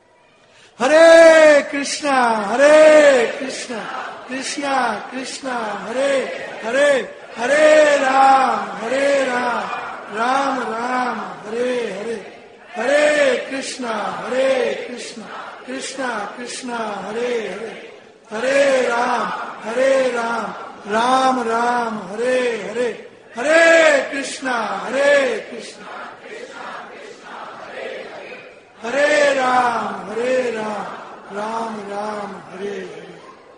हरे कृष्णा हरे कृष्णा कृष्णा कृष्णा हरे हरे, हरे राम हरे राम राम राम हरे हरे, हरे कृष्णा हरे कृष्णा कृष्णा कृष्णा हरे हरे, हरे राम हरे राम राम राम हरे हरे, हरे कृष्णा हरे कृष्णा हरे राम हरे राम राम राम हरे हरे।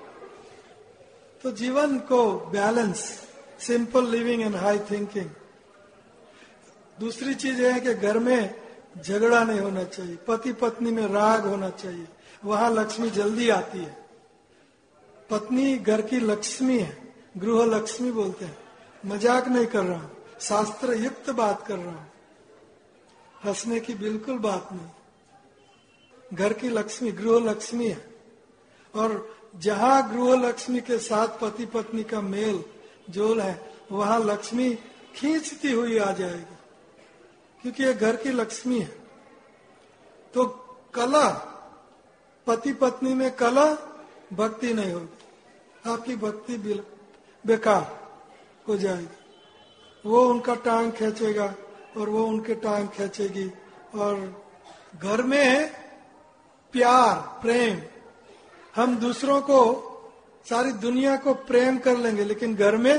तो जीवन को balance, simple living and high thinking. दूसरी चीज है कि घर में झगड़ा नहीं होना चाहिए, पति पत्नी में राग होना चाहिए, वहां लक्ष्मी जल्दी आती है। पत्नी घर की लक्ष्मी है, गृह लक्ष्मी बोलते हैं। मजाक नहीं कर रहा हूं, शास्त्र युक्त बात कर रहा हूं, हंसने की बिल्कुल बात नहीं। घर की लक्ष्मी गृह लक्ष्मी है, और जहां गृह लक्ष्मी के साथ पति पत्नी का मेल जोल है, वहां लक्ष्मी खींचती हुई आ जाएगी, क्योंकि ये घर की लक्ष्मी है। तो कला, पति पत्नी में कला, भक्ति नहीं होगी, आपकी भक्ति बेकार हो जाएगी। वो उनका टांग खींचेगा और वो उनके टांग खींचेगी, और घर में प्यार प्रेम, हम दूसरों को, सारी दुनिया को प्रेम कर लेंगे, लेकिन घर में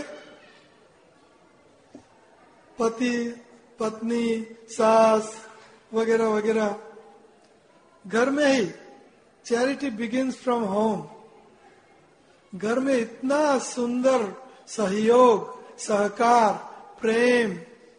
पति पत्नी सास वगैरह वगैरह, घर में ही चैरिटी बिगिंस फ्रॉम होम। घर में इतना सुंदर सहयोग, सहकार, प्रेम,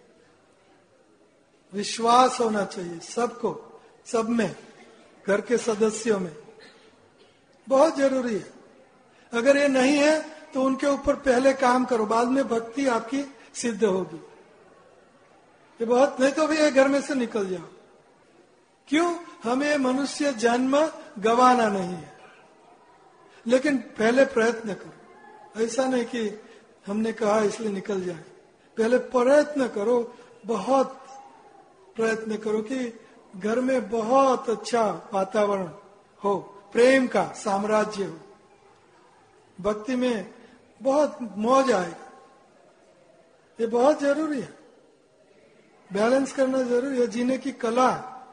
विश्वास होना चाहिए सबको, सब में, घर के सदस्यों में, बहुत जरूरी है। अगर ये नहीं है तो उनके ऊपर पहले काम करो, बाद में भक्ति आपकी सिद्ध होगी। ये बहुत, नहीं तो भी ये घर में से निकल जाओ। क्यों? हमें मनुष्य जन्म गवाना नहीं है, लेकिन पहले प्रयत्न करो। ऐसा नहीं कि हमने कहा इसलिए निकल जाए, पहले प्रयत्न करो, बहुत प्रयत्न करो कि घर में बहुत अच्छा वातावरण हो, प्रेम का साम्राज्य हो, भक्ति में बहुत मौज आएगा। ये बहुत जरूरी है, बैलेंस करना जरूरी है, जीने की कला।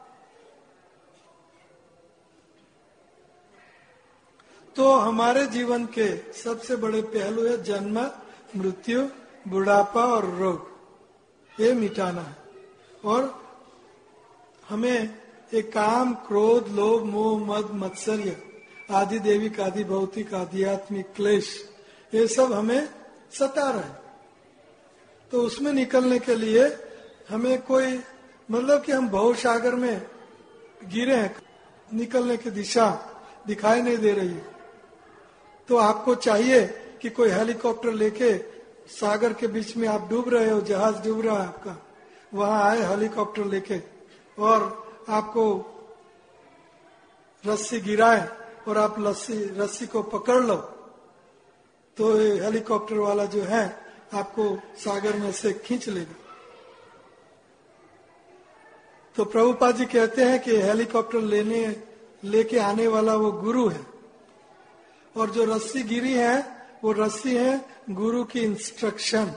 तो हमारे जीवन के सबसे बड़े पहलू है जन्म, मृत्यु, बुढ़ापा और रोग, ये मिटाना है। और हमें एक काम, क्रोध, लोभ, मोह, मद, मत्सर्य आदि दैविक आदि भौतिक आध्यात्मिक क्लेश, ये सब हमें सता रहे। तो उसमें निकलने के लिए हमें कोई, मतलब कि हम भवसागर में गिरे हैं, निकलने की दिशा दिखाई नहीं दे रही है, तो आपको चाहिए कि कोई हेलीकॉप्टर लेके, सागर के बीच में आप डूब रहे हो, जहाज डूब रहा है आपका, वहां आए हेलीकॉप्टर लेके और आपको रस्सी गिराए और आप रस्सी रस्सी को पकड़ लो, तो हेलीकॉप्टर वाला जो है आपको सागर में से खींच लेगा। तो प्रभुपाद जी कहते हैं कि हेलीकॉप्टर लेने लेके आने वाला वो गुरु है, और जो रस्सी गिरी है वो रस्सी है गुरु की इंस्ट्रक्शन,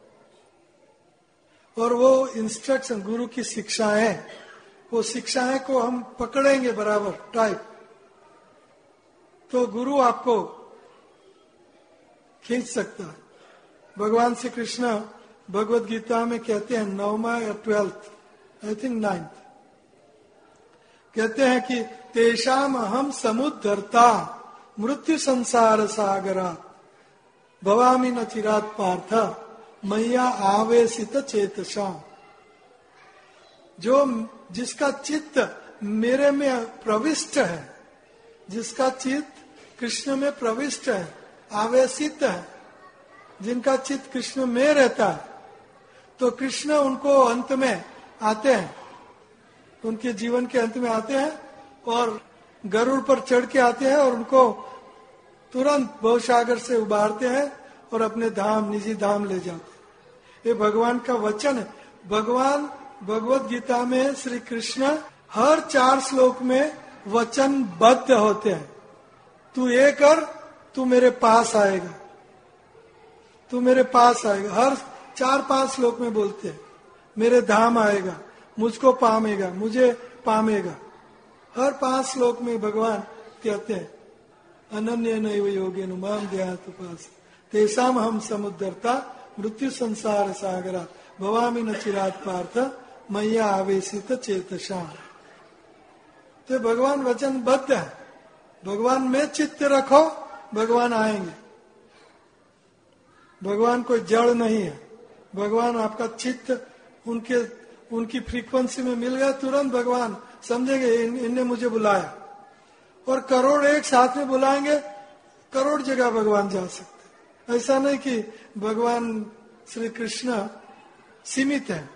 और वो इंस्ट्रक्शन गुरु की शिक्षाएं, वो शिक्षाएं को हम पकड़ेंगे बराबर टाइप, तो गुरु आपको खींच सकता है। भगवान श्री कृष्ण भगवत गीता में कहते हैं, नौमा या ट्वेल्थ, आई थिंक नाइन्थ, कहते हैं कि तेषाम अहम समुद्धरता मृत्यु संसार सागरा भवामी न चिरात पार्थ मैया आवेशित चेतसा। जो जिसका चित्त मेरे में प्रविष्ट है, जिसका चित्त कृष्ण में प्रविष्ट है, आवेशित है, जिनका चित्त कृष्ण में रहता है, तो कृष्ण उनको अंत में आते हैं, उनके जीवन के अंत में आते हैं और गरुड़ पर चढ़ के आते हैं और उनको तुरंत भवसागर से उबारते हैं और अपने धाम, निजी धाम ले जाते हैं। ये भगवान का वचन है। भगवान भगवत गीता में श्री कृष्ण हर चार श्लोक में वचनबद्ध होते हैं। तू ये कर, तू मेरे पास आएगा, तू मेरे पास आएगा, हर चार पांच श्लोक में बोलते हैं। मेरे धाम आएगा, मुझको पामेगा, मुझे पामेगा, हर पांच श्लोक में भगवान कहते हैं, अनन्य नैव योगेन माम ध्यात उपास तेषाम हम समुद्धरता मृत्यु संसार सागरा भवामी न चिरात पार्थ मैया आवेशित चेतसा। तो भगवान वचनबद्ध है, भगवान में चित्त रखो, भगवान आएंगे। भगवान कोई जड़ नहीं है। भगवान आपका चित्त उनके उनकी फ्रीक्वेंसी में मिल गया, तुरंत भगवान समझेंगे इन, इनने मुझे बुलाया। और करोड़ एक साथ में बुलाएंगे, करोड़ जगह भगवान जा सकते। ऐसा नहीं कि भगवान श्री कृष्ण सीमित है।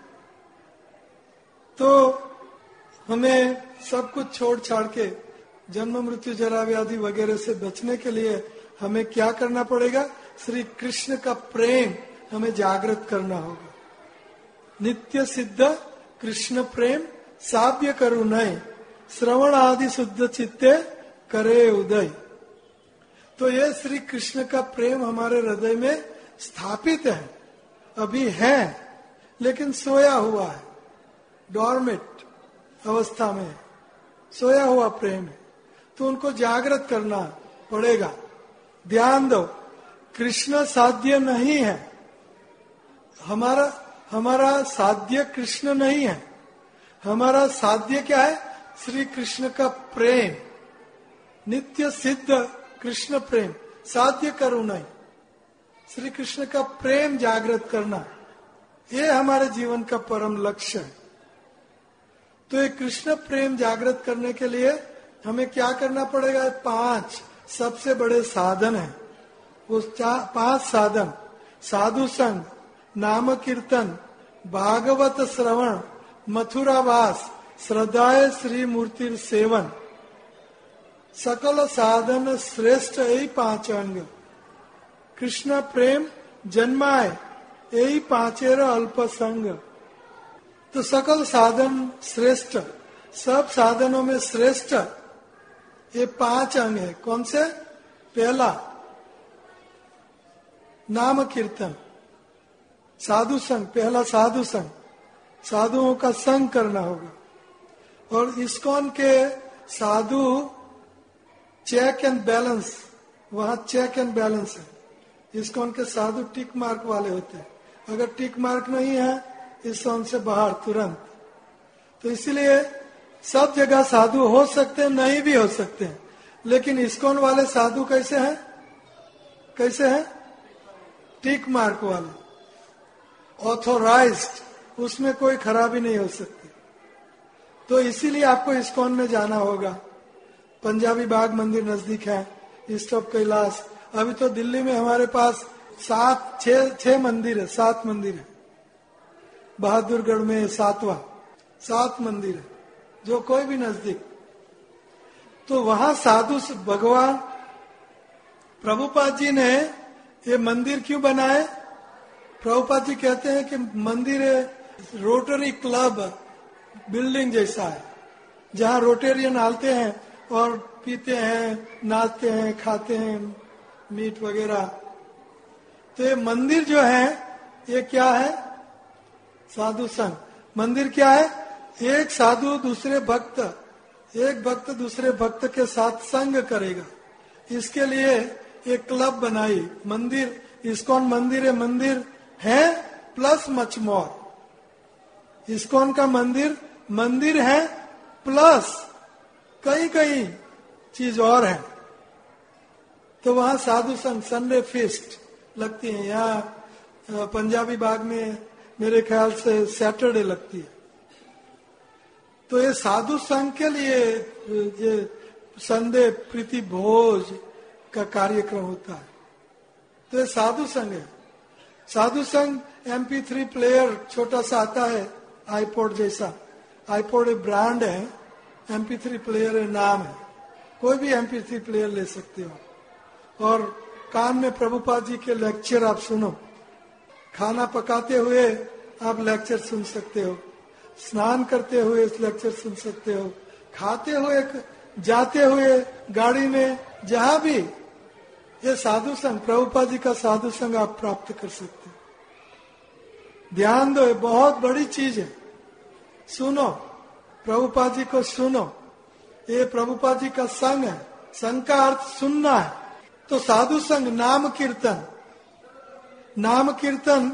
तो हमें सब कुछ छोड़ छाड़ के जन्म मृत्यु जरा व्याधि वगैरह से बचने के लिए हमें क्या करना पड़ेगा? श्री कृष्ण का प्रेम हमें जागृत करना होगा। नित्य सिद्ध कृष्ण प्रेम साव्य करुणय, श्रवण आदि शुद्ध चित्ते करे उदय। तो ये श्री कृष्ण का प्रेम हमारे हृदय में स्थापित है, अभी है, लेकिन सोया हुआ है, डॉर्मेट अवस्था में सोया हुआ प्रेम है। तो उनको जागृत करना पड़ेगा। ध्यान दो, कृष्ण साध्य नहीं है। हमारा हमारा साध्य कृष्ण नहीं है। हमारा साध्य क्या है? श्री कृष्ण का प्रेम, नित्य सिद्ध कृष्ण प्रेम, साध्य करुणा, श्री कृष्ण का प्रेम जागृत करना, ये हमारे जीवन का परम लक्ष्य है। तो ये कृष्ण प्रेम जागृत करने के लिए हमें क्या करना पड़ेगा? पांच सबसे बड़े साधन हैं। उस पांच साधन, साधु संग, नाम कीर्तन, भागवत श्रवण, मथुरावास, श्रद्धाए श्री मूर्ति सेवन, सकल साधन श्रेष्ठ, यही पांच अंग। कृष्ण प्रेम जन्माए, यही पांचेर अल्प संग। तो सकल साधन श्रेष्ठ, सब साधनों में श्रेष्ठ ये पांच अंग है। कौन से? पहला नाम कीर्तन, साधु संग, पहला साधु संग, साधुओं का संग करना होगा। और इस्कॉन के साधु चेक एंड बैलेंस, वहां चेक एंड बैलेंस है। इस्कॉन के साधु टिक मार्क वाले होते हैं। अगर टिक मार्क नहीं है, इस्कॉन से बाहर तुरंत। तो इसलिए सब जगह साधु हो सकते हैं, नहीं भी हो सकते हैं। लेकिन इस्कॉन वाले साधु कैसे हैं? कैसे हैं? टिक मार्क वाले, ऑथोराइज्ड, उसमें कोई खराबी नहीं हो सकती। तो इसीलिए आपको इस्कॉन में जाना होगा। पंजाबी बाग मंदिर नजदीक है, ईस्ट ऑफ कैलाश। अभी तो दिल्ली में हमारे पास सात छह छह मंदिर है, सात मंदिर है। बहादुरगढ़ में सातवां, सात मंदिर है, जो कोई भी नजदीक। तो वहां साधु भगवान प्रभुपाद जी ने ये मंदिर क्यों बनाए? प्रभुपाद जी कहते हैं कि मंदिर रोटरी क्लब बिल्डिंग जैसा है, जहाँ रोटेरियन आते हैं और पीते हैं, नाचते हैं, खाते हैं मीट वगैरह। तो ये मंदिर जो है, ये क्या है? साधु संघ। मंदिर क्या है? एक साधु दूसरे भक्त, एक भक्त दूसरे भक्त के साथ संग करेगा। इसके लिए एक क्लब बनाई। मंदिर, इस्कॉन मंदिर है, मंदिर है प्लस मच मोर। इस्कॉन का मंदिर मंदिर है प्लस कई कई चीज और है। तो वहां साधु संघ संडे फीस्ट लगती है। यहाँ पंजाबी बाग में मेरे ख्याल से सैटरडे लगती है। तो ये साधु संघ के लिए ये संडे प्रीति भोज का कार्यक्रम होता है। तो ये साधु संघ है। साधु संघ एम पी थ्री प्लेयर छोटा सा आता है, आईपॉड जैसा। आईपॉड एक ब्रांड है, एम पी थ्री प्लेयर है नाम है। कोई भी एम पी थ्री प्लेयर ले सकते हो और कान में प्रभुपाद जी के लेक्चर आप सुनो। खाना पकाते हुए आप लेक्चर सुन सकते हो, स्नान करते हुए लेक्चर सुन सकते हो, खाते हुए, जाते हुए गाड़ी में, जहां भी ये साधु संघ, प्रभुपाद जी का साधु संघ आप प्राप्त कर सकते हो। ध्यान दो, ये बहुत बड़ी चीज है। सुनो, प्रभुपाद जी को सुनो। ये प्रभुपाद जी का संघ है। संघ का अर्थ सुनना है। तो साधु संघ, नाम कीर्तन। नाम कीर्तन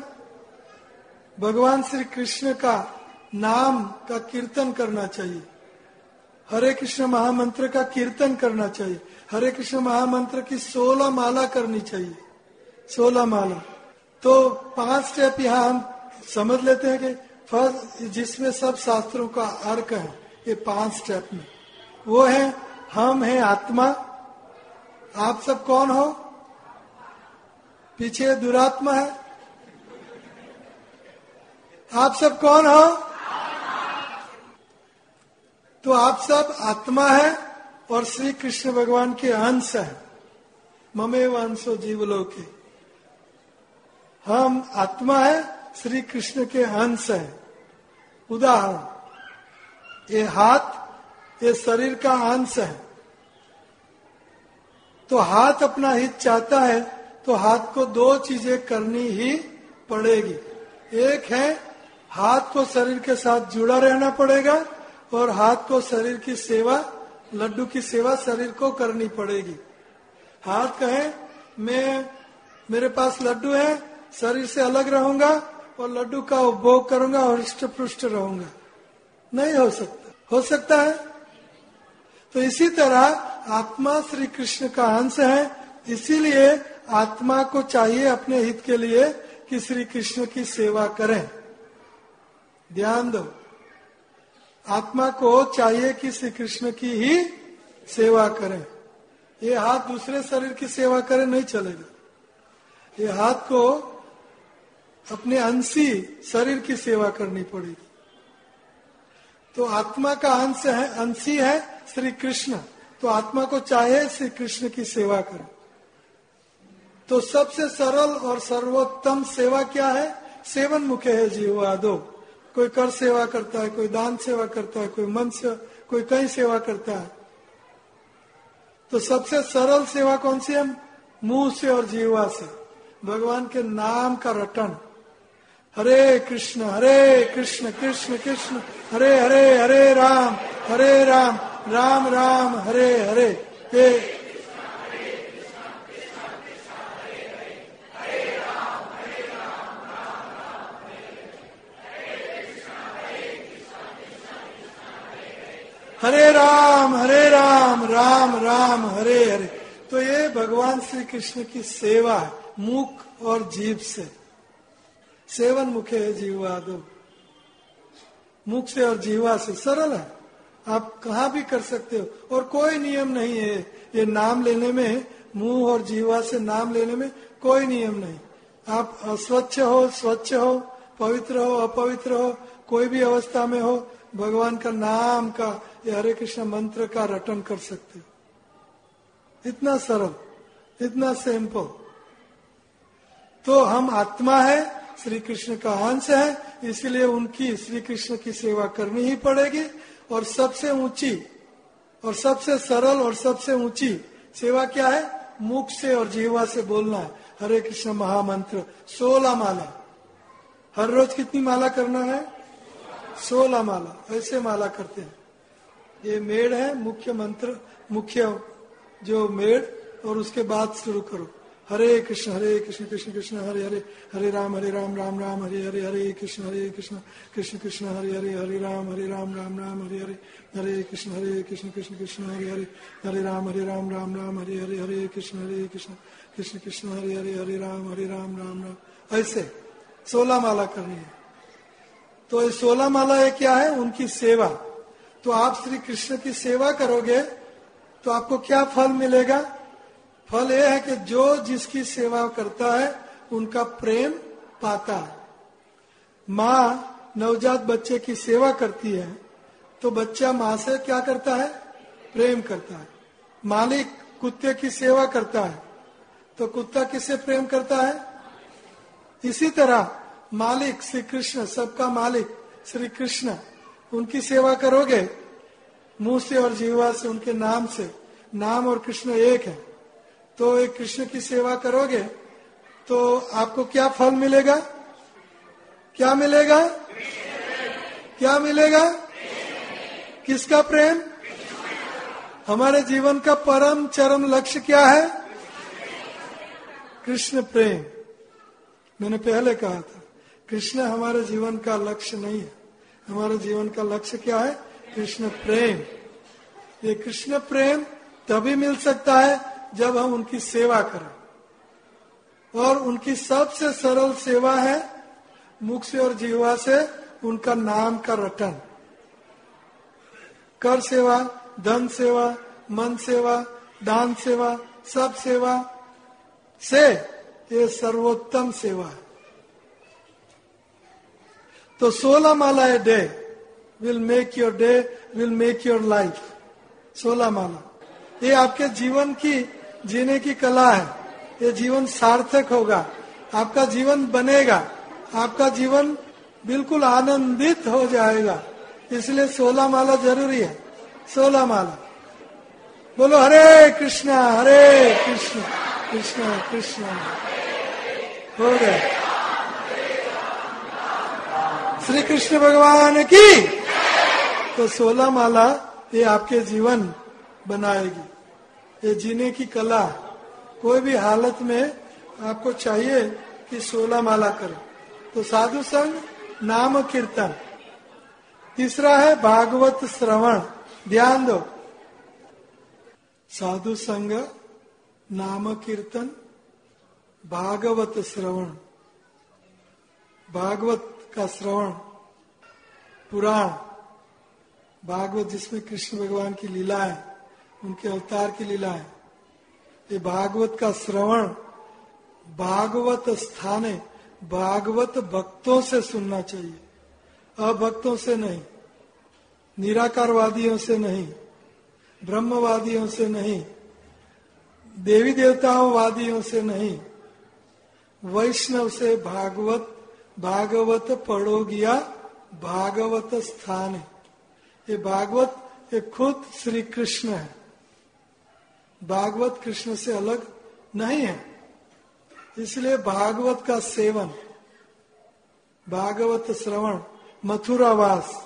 भगवान श्री कृष्ण का नाम का कीर्तन करना चाहिए। हरे कृष्ण महामंत्र का कीर्तन करना चाहिए, हरे कृष्ण महामंत्र की सोलह माला करनी चाहिए, सोलह माला। तो पांच स्टेप यहाँ हम समझ लेते हैं कि फर्स्ट, जिसमें सब शास्त्रों का अर्क है, ये पांच स्टेप में वो है हम हैं आत्मा। आप सब कौन हो? पीछे दुरात्मा है। आप सब कौन हो? तो आप सब आत्मा है और श्री कृष्ण भगवान के अंश है। ममेव अंशो जीवलोके, हम आत्मा है, श्री कृष्ण के अंश है। उदाहरण, ये हाथ ये शरीर का अंश है, तो हाथ अपना हित चाहता है तो हाथ को दो चीजें करनी ही पड़ेगी। एक है हाथ को शरीर के साथ जुड़ा रहना पड़ेगा और हाथ को शरीर की सेवा, लड्डू की सेवा शरीर को करनी पड़ेगी। हाथ कहे मैं, मेरे पास लड्डू है, शरीर से अलग रहूंगा और लड्डू का उपभोग करूंगा और हृष्ट पुष्ट रहूंगा, नहीं हो सकता। हो सकता है? तो इसी तरह आत्मा श्री कृष्ण का अंश है, इसीलिए आत्मा को चाहिए अपने हित के लिए कि श्री कृष्ण की सेवा करें। ध्यान दो, आत्मा को चाहिए कि श्री कृष्ण की ही सेवा करें। ये हाथ दूसरे शरीर की सेवा करे नहीं चलेगा, ये हाथ को अपने अंशी शरीर की सेवा करनी पड़ेगी। तो आत्मा का अंश है, अंशी है श्री कृष्ण, तो आत्मा को चाहे श्री कृष्ण की सेवा करें। तो सबसे सरल और सर्वोत्तम सेवा क्या है? सेवन मुखे है जीवा दो। कोई कर सेवा करता है, कोई दान सेवा करता है, कोई मन से, कोई कई सेवा करता है। तो सबसे सरल सेवा कौन सी है? मुंह से और जीवा से भगवान के नाम का रटन। हरे कृष्ण हरे कृष्ण कृष्ण कृष्ण हरे हरे, हरे राम हरे राम राम राम हरे हरे। ये हरे राम हरे राम राम राम हरे हरे। तो ये भगवान श्री कृष्ण की सेवा है, मुख और जीभ से। सेवन मुखे है जीवा दो, मुख से और जीवा से। सरल है, आप कहाँ भी कर सकते हो और कोई नियम नहीं है ये नाम लेने में, मुंह और जीवा से नाम लेने में कोई नियम नहीं। आप अस्वच्छ हो, स्वच्छ हो, पवित्र हो, अपवित्र हो, कोई भी अवस्था में हो, भगवान का नाम का या हरे कृष्ण मंत्र का रटन कर सकते हो। इतना सरल, इतना सिंपल। तो हम आत्मा है, श्री कृष्ण का अंश है, इसलिए उनकी, श्री कृष्ण की सेवा करनी ही पड़ेगी। और सबसे ऊंची और सबसे सरल और सबसे ऊंची सेवा क्या है? मुख से और जीवा से बोलना है हरे कृष्ण महामंत्र, सोलह माला। हर रोज कितनी माला करना है? सोलह माला। ऐसे माला करते हैं। ये मेड़ है, मुख्य मंत्र, मुख्य जो मेड़, और उसके बाद शुरू करो हरे कृष्ण हरे कृष्ण कृष्ण कृष्ण हरे हरे, हरे राम हरे राम राम राम हरे हरे, हरे कृष्ण हरे कृष्ण कृष्ण कृष्ण हरे हरे, हरे राम हरे राम राम राम हरे हरे, हरे कृष्ण हरे कृष्ण कृष्ण कृष्ण हरे हरे, हरे राम हरे राम राम राम हरे हरे, हरे कृष्ण हरे कृष्ण कृष्ण कृष्ण हरे हरे, हरे राम हरे राम राम राम। ऐसे सोलह माला करनी है। तो ये सोलह माला ये क्या है? उनकी सेवा। तो आप श्री कृष्ण की सेवा करोगे तो आपको क्या फल मिलेगा? फल यह है कि जो जिसकी सेवा करता है उनका प्रेम पाता है। माँ नवजात बच्चे की सेवा करती है तो बच्चा माँ से क्या करता है? प्रेम करता है। मालिक कुत्ते की सेवा करता है तो कुत्ता किससे प्रेम करता है? इसी तरह मालिक श्री कृष्ण, सबका मालिक श्री कृष्ण, उनकी सेवा करोगे मुंह से और जीवा से, उनके नाम से। नाम और कृष्ण एक है, तो एक कृष्ण की सेवा करोगे तो आपको क्या फल मिलेगा? क्या मिलेगा? क्या मिलेगा? किसका प्रेम? हमारे जीवन का परम चरम लक्ष्य क्या है? कृष्ण प्रेम। मैंने पहले कहा था कृष्ण हमारे जीवन का लक्ष्य नहीं है, हमारे जीवन का लक्ष्य क्या है? कृष्ण प्रेम। ये कृष्ण प्रेम तभी मिल सकता है जब हम उनकी सेवा करें। और उनकी सबसे सरल सेवा है मुख से और जीवा से उनका नाम का रटन। कर सेवा, धन सेवा, मन सेवा, दान सेवा, सब सेवा से ये सर्वोत्तम सेवा है। तो सोलह माला a day will make your day, will make your life. सोलह माला ये आपके जीवन की जीने की कला है। ये जीवन सार्थक होगा, आपका जीवन बनेगा, आपका जीवन बिल्कुल आनंदित हो जाएगा। इसलिए सोलह माला जरूरी है। सोलह माला बोलो हरे कृष्णा हरे कृष्णा कृष्णा कृष्णा। हो गए। श्री कृष्ण भगवान की। तो सोलह माला ये आपके जीवन बनाएगी। ये जीने की कला, कोई भी हालत में आपको चाहिए कि सोलह माला करें। तो साधु संग, नाम कीर्तन। तीसरा है भागवत श्रवण। ध्यान दो, साधु संग, नाम कीर्तन, भागवत श्रवण। भागवत का श्रवण, पुराण, भागवत जिसमें कृष्ण भगवान की लीला है, उनके अवतार की लीला है। ये भागवत का श्रवण भागवत स्थाने, भागवत भक्तों से सुनना चाहिए, अभक्तों से नहीं, निराकारवादियों से नहीं, ब्रह्मवादियों से नहीं, देवी देवताओं वादियों से नहीं, वैष्णव से। भागवत भागवत पढ़ो गया भागवत स्थान है। ये भागवत ये खुद श्री कृष्ण है। भागवत कृष्ण से अलग नहीं है। इसलिए भागवत का सेवन, भागवत श्रवण, मथुरा वास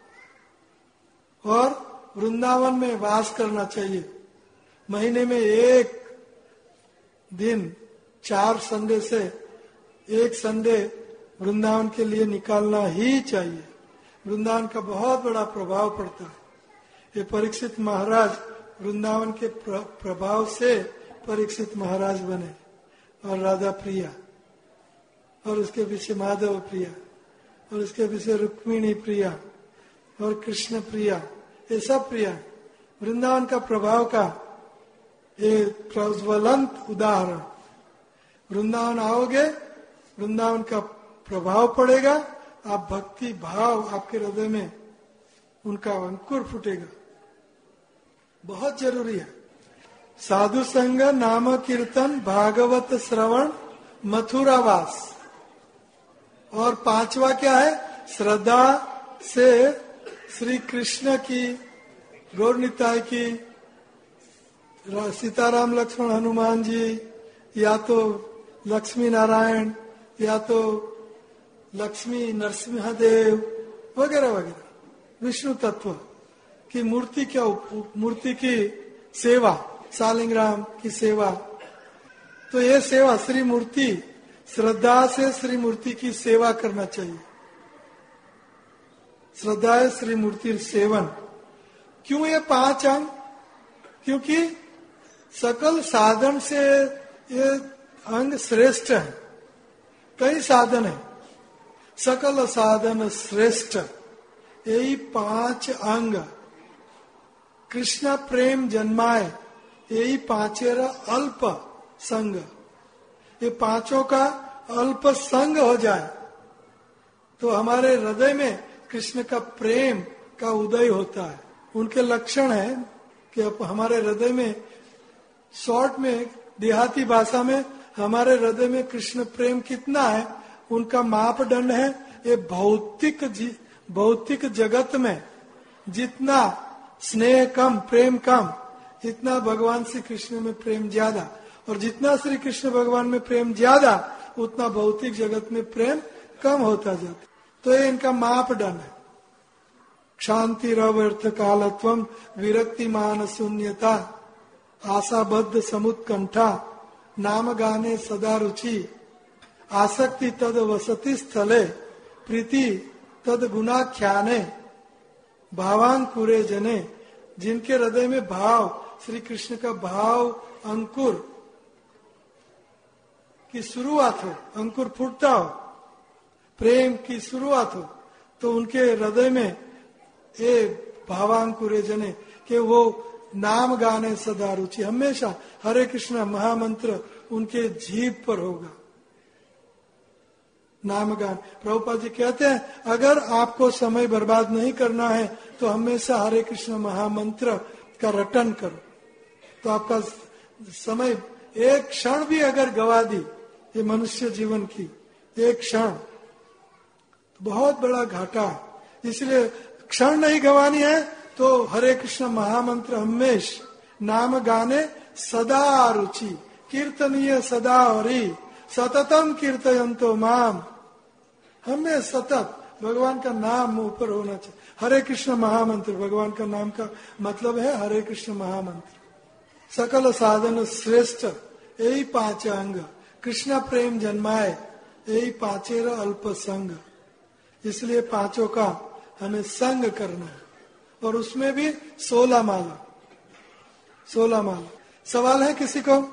और वृंदावन में वास करना चाहिए। महीने में एक दिन, चार संडे से एक संडे वृंदावन के लिए निकालना ही चाहिए। वृंदावन का बहुत बड़ा प्रभाव पड़ता है। ये परीक्षित महाराज वृंदावन के प्र, प्रभाव से परीक्षित महाराज बने, और राधा प्रिया, और उसके पीछे माधव प्रिया, और उसके पीछे रुक्मिणी प्रिया और कृष्ण प्रिया। ये सब प्रिया वृंदावन का प्रभाव का ये प्रज्वलंत उदाहरण। वृंदावन आओगे, वृंदावन का प्रभाव पड़ेगा, आप भक्ति भाव आपके हृदय में उनका अंकुर फूटेगा। बहुत जरूरी है। साधु संग, नाम कीर्तन, भागवत श्रवण, मथुरावास। और पांचवा क्या है? श्रद्धा से श्री कृष्ण की, गौर निताय की, सीताराम लक्ष्मण हनुमान जी, या तो लक्ष्मी नारायण, या तो लक्ष्मी नरसिंहदेव वगैरह वगैरह, विष्णु तत्व की मूर्ति, क्या मूर्ति की सेवा, सालिंग्राम की सेवा। तो ये सेवा श्री मूर्ति, श्रद्धा से श्री मूर्ति की सेवा करना चाहिए। श्रद्धा है श्री मूर्ति सेवन। क्यों ये पांच अंग? क्योंकि सकल साधन से ये अंग श्रेष्ठ है। कई साधन है, सकल साधन श्रेष्ठ, यही पांच अंग कृष्ण प्रेम जन्माए, यही पांचेरा अल्प संग। ये पांचों का अल्प संग हो जाए तो हमारे हृदय में कृष्ण का प्रेम का उदय होता है। उनके लक्षण है कि अब हमारे हृदय में, शॉर्ट में, देहाती भाषा में, हमारे हृदय में कृष्ण प्रेम कितना है, उनका मापदंड है ये भौतिक भौतिक जगत में जितना स्नेह कम, प्रेम कम, इतना भगवान श्री कृष्ण में प्रेम ज्यादा, और जितना श्री कृष्ण भगवान में प्रेम ज्यादा, उतना भौतिक जगत में प्रेम कम होता जाता। तो ये इनका मापदंड है। शांति रवर्थ कालत्वम, विरक्ति मान शून्यता, आशाबद्ध समुत्कंठा, नाम गाने सदा रुचि, आसक्ति तद वसति स्थले, प्रीति तद गुणाख्याने, भावांकुरे जने, जिनके हृदय में भाव, श्री कृष्ण का भाव अंकुर की शुरुआत हो, अंकुर फूटता हो, प्रेम की शुरुआत हो, तो उनके हृदय में ये भावांकुरे जने कि वो नाम गाने सदा रुचि, हमेशा हरे कृष्ण महामंत्र उनके जीभ पर होगा। नाम गान, प्रभुपाद जी कहते हैं अगर आपको समय बर्बाद नहीं करना है तो हमेशा हरे कृष्ण महामंत्र का रटन करो, तो आपका समय एक क्षण भी अगर गवा दी ये मनुष्य जीवन की एक क्षण, तो बहुत बड़ा घाटा है। इसलिए क्षण नहीं गवानी है तो हरे कृष्ण महामंत्र हमेश नाम गाने सदा रुचि, कीर्तनीय सदा हरि सततम कीर्तयन्तो माम, हमें सतत भगवान का नाम ऊपर होना चाहिए। हरे कृष्ण महामंत्र, भगवान का नाम का मतलब है हरे कृष्ण महामंत्र। सकल साधन श्रेष्ठ यही पांच अंग, कृष्ण प्रेम जन्माए यही पांचेर अल्प संग, इसलिए पांचों का हमें संग करना है। और उसमें भी सोलह माला, सोलह माला। सवाल है किसी को?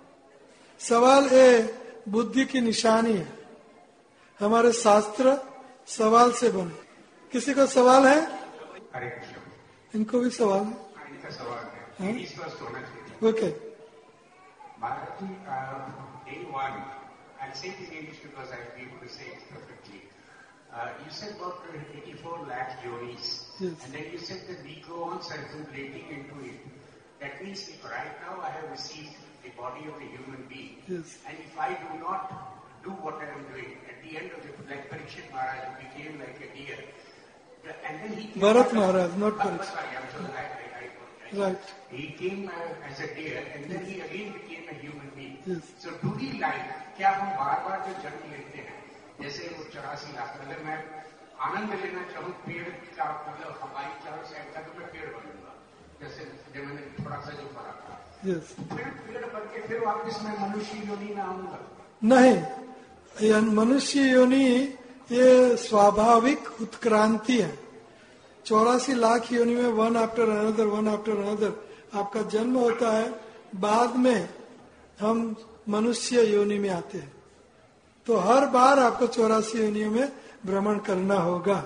सवाल ये बुद्धि की निशानी है, हमारे शास्त्र सवाल से बने। किसी को सवाल है? हरे कृष्ण। इनको भी सवाल है? इनका सवाल है, हाँ? स्पष्ट होना चाहिए। Okay. Maharaj ji, day one, I'll say it in English because I'll be able to say it perfectly. Uh, you said about eighty-four lakh yonis, yes. And then you said that we go on circulating into it. That means if right now I have received the body of a human being, yes. And if I do not do what I am doing, at the end of it, like Parikshit Maharaj, who became like a deer, and then he came Bharat out Maharaj, of, not uh, Parikshit. Sorry, I'm sorry, I, I, I apologize. Right. He came uh, as a deer, and then he again became a human being. Yes. So do we like, क्या हम बार बार जो जन्म लेते हैं, जैसे वो चौरासी लाख, अगर मैं आनंद लेना चाहूँ पेड़ का, मतलब हमारी चारों साइड का, तो मैं पेड़ बनूंगा, जैसे जब मैंने थोड़ा सा जो पढ़ा था। yes. फिर पेड़ बन के फिर वापस मैं मनुष्य योनि में आऊंगा? नहीं, ये मनुष्य योनि ये स्वाभाविक उत्क्रांति है। चौरासी लाख योनि में one after another one after another आपका जन्म होता है, बाद में हम मनुष्य योनि में आते हैं। तो हर बार आपको चौरासी योनियों में भ्रमण करना होगा।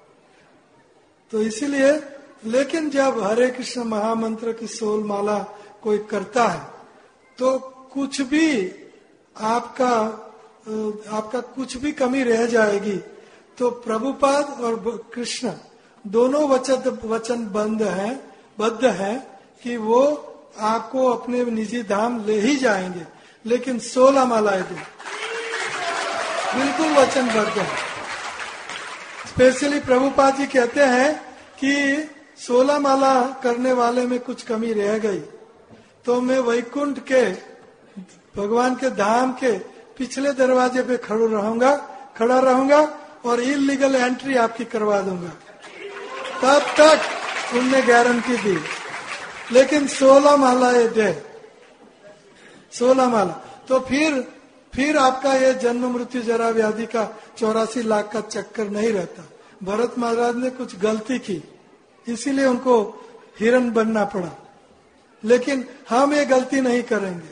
तो इसीलिए, लेकिन जब हरे कृष्ण महामंत्र की सोल माला कोई करता है तो कुछ भी आपका आपका कुछ भी कमी रह जाएगी, तो प्रभुपाद और कृष्ण दोनों वचन वचन बंद है बद्ध है कि वो आपको अपने निजी धाम ले ही जाएंगे, लेकिन सोलह मालाएं दो, बिल्कुल वचनबद्ध है। स्पेशली प्रभुपाद जी कहते हैं कि सोलह माला करने वाले में कुछ कमी रह गई तो मैं वैकुंठ के भगवान के धाम के पिछले दरवाजे पे खड़ा रहूंगा खड़ा रहूंगा और इलीगल एंट्री आपकी करवा दूंगा। तब तक उनने गारंटी दी, लेकिन सोलह मालाएं दे, सोलह माला, तो फिर फिर आपका ये जन्म मृत्यु जरा व्याधि का चौरासी लाख का चक्कर नहीं रहता। भरत महाराज ने कुछ गलती की, इसीलिए उनको हिरण बनना पड़ा, लेकिन हम ये गलती नहीं करेंगे।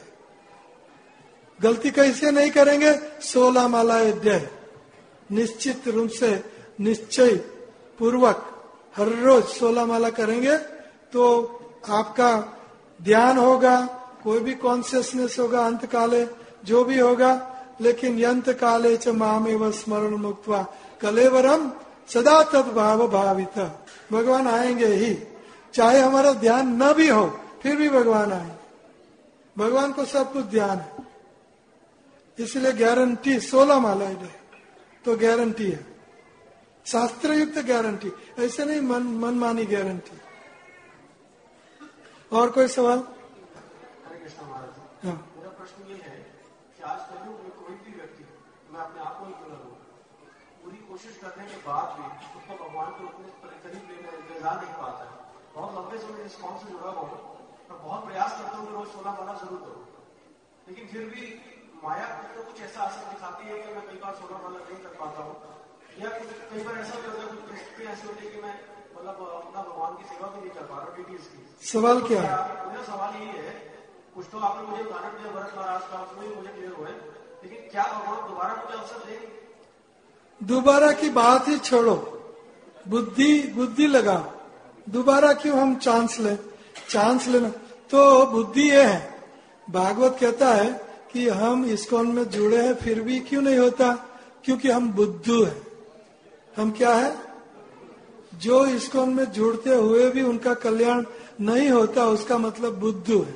गलती कैसे नहीं करेंगे? सोलह मालाएं दे, निश्चित रूप से निश्चय पूर्वक हर रोज सोलह माला करेंगे तो आपका ध्यान होगा, कोई भी कॉन्शियसनेस होगा, अंत काले जो भी होगा, लेकिन यंत काले च मामेव स्मरण मुक्त्वा कलेवरम सदा तद्भाव भावित। भगवान आएंगे ही, चाहे हमारा ध्यान न भी हो फिर भी भगवान आएंगे। भगवान को सब कुछ ध्यान है, इसलिए गारंटी सोलह मालाएं दे तो गारंटी है, शास्त्र युक्त गारंटी, ऐसे नहीं मन मनमानी गारंटी। और कोई सवाल? हरे कृष्ण महाराज। हाँ। मेरा प्रश्न ये है कि आज कलयुग में कोई भी व्यक्ति, मैं अपने आप को ही बोला हूँ, पूरी कोशिश करने के बाद भी उसको भगवान को अपने करीब लेने जा नहीं पाता है। बहुत लंबे समय इस कौन से जुड़ा हुआ हूँ, मैं बहुत प्रयास करता हूँ कि रोज सोलह माला जरूर करूँ, लेकिन फिर भी माया तो कुछ ऐसा असर दिखाती है कि मैं कई बार सोलह माला नहीं कर पाता हूँ, या कई बार ऐसा भी होता है, कुछ परिस्थिति ऐसी होती है कि मैं मतलब अपना भगवान की सेवा भी नहीं कर पा रहा डिटीज की। सवाल क्या है? मेरा सवाल यही है, कुछ तो आपने मुझे उदाहरण दिया भरत महाराज का, उसमें भी मुझे क्लियर हुए, लेकिन क्या भगवान दोबारा मुझे अवसर देंगे? दोबारा की बात ही छोड़ो, बुद्धि बुद्धि लगाओ। दोबारा क्यों हम चांस लें? चांस लेना तो बुद्धि ये है। भागवत कहता है कि हम इस्कॉन में जुड़े हैं फिर भी क्यों नहीं होता? क्योंकि हम बुद्धू हैं। हम क्या है? जो इस्कॉन में जुड़ते हुए भी उनका कल्याण नहीं होता, उसका मतलब बुद्धू है।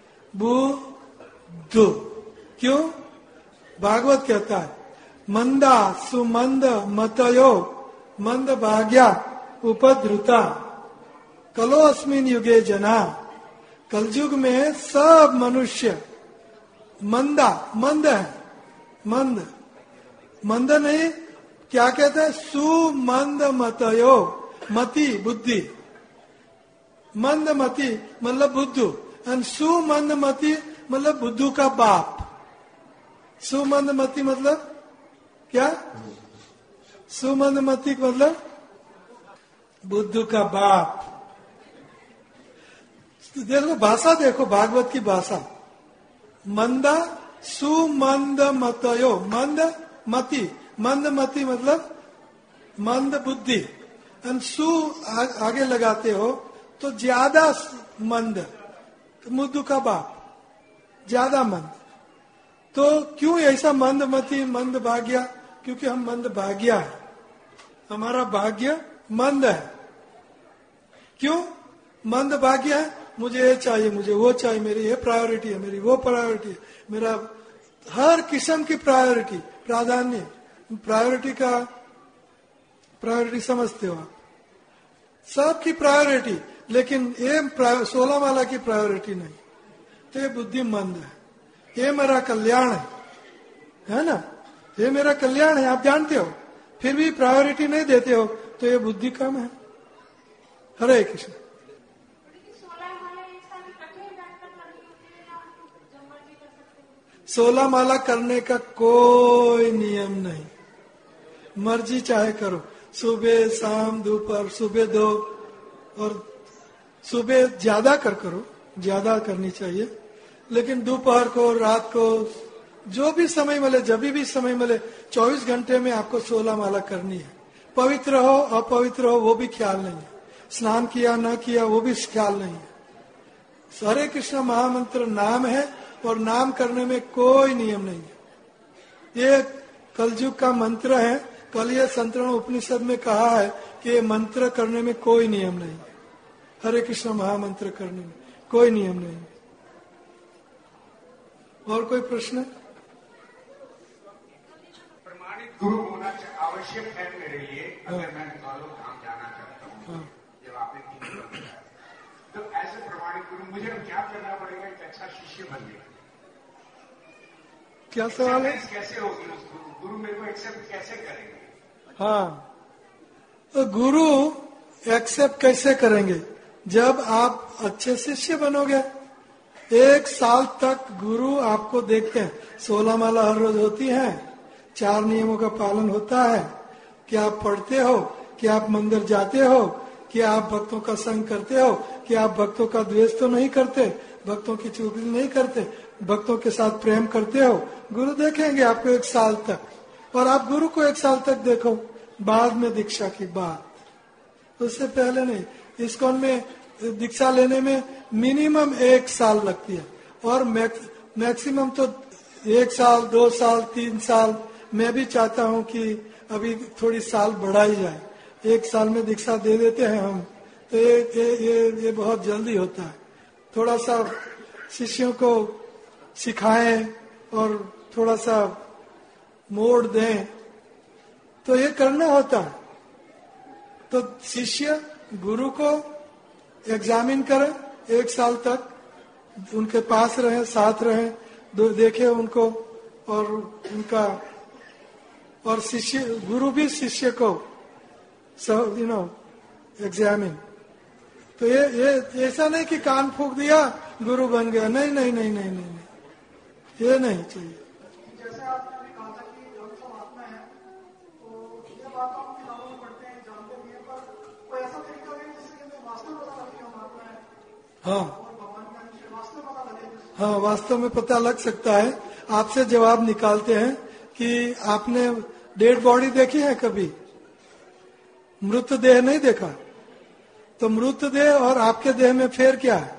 बुद्धू क्यों? भागवत कहता है मंदा सुमंद मतयो मंद भाग्या उपद्रुता कलो अस्मिन युगे जना। कलयुग में सब मनुष्य मंदा मंद है। मंद मंद नहीं, क्या कहते हैं? सुमंद मतयो, मति बुद्धि, मंद मति मतलब बुद्धू, एंड सुमंद मति मतलब बुद्धू का बाप। सुमंद मति मतलब क्या? सुमंद मति मतलब बुद्धू का बाप। देखो भाषा, देखो भागवत की भाषा। मंदा सुमंद मतयो, मंद मति, मंद मति मतलब मंद बुद्धि, एंड सु आ, आगे लगाते हो तो ज्यादा मंद, बुद्धू का बाप, ज्यादा मंद। तो क्यों ऐसा मंद मति मंद भाग्या? क्योंकि हम मंद भाग्या है, हमारा भाग्य मंद है। क्यों मंद भाग्य है? मुझे ये चाहिए, मुझे वो चाहिए, मेरी ये प्रायोरिटी है, मेरी वो प्रायोरिटी है, मेरा हर किस्म की प्रायोरिटी, प्राधान्य, प्रायोरिटी का प्रायोरिटी समझते हो आप? सबकी प्रायोरिटी, लेकिन ये सोलह माला की प्रायोरिटी नहीं। तो ये बुद्धि मंद है। ये मेरा कल्याण है, है ना? ये मेरा कल्याण है, आप जानते हो, फिर भी प्रायोरिटी नहीं देते हो, तो ये बुद्धि कम है। हरे कृष्ण। सोलह माला करने का कोई नियम नहीं, मर्जी चाहे करो, सुबह शाम दोपहर, सुबह दो, और सुबह ज्यादा कर करो, ज्यादा करनी चाहिए, लेकिन दोपहर को, रात को, जो भी समय मिले, जब भी समय मिले, चौबीस घंटे में आपको सोलह माला करनी है। पवित्र हो अपवित्र हो वो भी ख्याल नहीं है, स्नान किया न किया वो भी ख्याल नहीं है। हरे कृष्ण महामंत्र नाम है, और नाम करने में कोई नियम नहीं है। ये कलयुग का मंत्र है। कल ये संतरण उपनिषद में कहा है कि ये मंत्र करने में कोई नियम नहीं है। हरे कृष्ण महामंत्र करने में कोई नियम नहीं है। और कोई प्रश्न? प्रमाणित गुरु होना आवश्यक है मेरे लिए, अगर मैं गौरव धाम जाना चाहता हूँ। जब आपने तीन बताया, तो ऐसे प्रमाणित गुरु मुझे क्या करना पड़ेगा एक अच्छा शिष्य बनने? क्या सवाल है? कैसे होगी उस गुरु, गुरु मेरे को एक्सेप्ट कैसे करेंगे? हाँ, तो गुरु एक्सेप्ट कैसे करेंगे? जब आप अच्छे शिष्य बनोगे। एक साल तक गुरु आपको देखते हैं, सोलह माला हर रोज होती है, चार नियमों का पालन होता है, कि आप पढ़ते हो, कि आप मंदिर जाते हो, कि आप भक्तों का संग करते हो, कि आप भक्तों का द्वेष तो नहीं करते, भक्तों की चुगली नहीं करते, भक्तों के साथ प्रेम करते हो। गुरु देखेंगे आपको एक साल तक, और आप गुरु को एक साल तक देखो, बाद में दीक्षा की बात, उससे पहले नहीं। इस्कॉन में दीक्षा लेने में मिनिमम एक साल लगती है, और मैक्स, मैक्सिमम तो एक साल, दो साल, तीन साल। मैं भी चाहता हूँ कि अभी थोड़ी साल बढ़ाई जाए, एक साल में दीक्षा दे देते हैं हम, तो ये ये ये, ये बहुत जल्दी होता है। थोड़ा सा शिष्यों को सिखाएं और थोड़ा सा मोड़ दें, तो ये करना होता है। तो शिष्य गुरु को एग्जामिन करें, एक साल तक उनके पास रहे, साथ रहे, देखे उनको, और उनका, और शिष्य, गुरु भी शिष्य को यू नो एग्जामिन। तो ये ये ऐसा नहीं कि कान फूंक दिया गुरु बन गया, नहीं नहीं नहीं नहीं नहीं, नहीं। ये नहीं चाहिए। जैसे आपने भी कहा था कि हम सब आत्मा है, तो ये बात हम किताबों में पढ़ते हैं, जानते भी हैं, पर कोई ऐसा तरीका भी हाँ हाँ, वास्तव में पता लग सकता है। आपसे जवाब निकालते हैं कि आपने डेड बॉडी देखी है कभी? मृतदेह नहीं देखा? तो मृतदेह और आपके देह में फेर क्या है?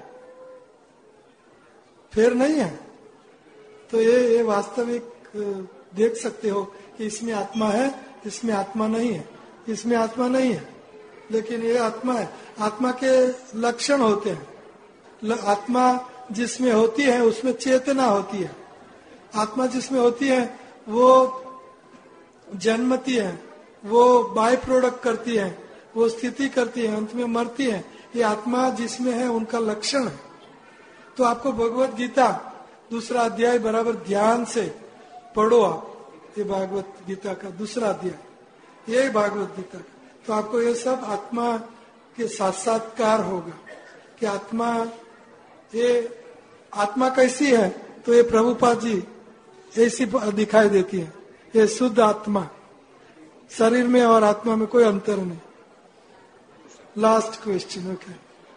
फेर नहीं है। तो ये ये वास्तविक देख सकते हो कि इसमें आत्मा है, इसमें आत्मा नहीं है, इसमें आत्मा नहीं है, लेकिन ये आत्मा है। आत्मा के लक्षण होते हैं। आत्मा जिसमें होती है उसमें चेतना होती है। आत्मा जिसमें होती है वो जन्मती है, वो बाय प्रोडक्ट करती है, वो स्थिति करती है, अंत में मरती है। ये आत्मा जिसमें है उनका लक्षण है। तो आपको भगवत गीता दूसरा अध्याय बराबर ध्यान से पढ़ो आप। ये भागवत गीता का दूसरा अध्याय, यही भागवत गीता का। तो आपको ये सब आत्मा के साक्षात्कार होगा कि आत्मा, ये आत्मा कैसी है। तो ये प्रभुपाद जी ऐसी दिखाई देती है। ये शुद्ध आत्मा, शरीर में और आत्मा में कोई अंतर नहीं। Last question, okay.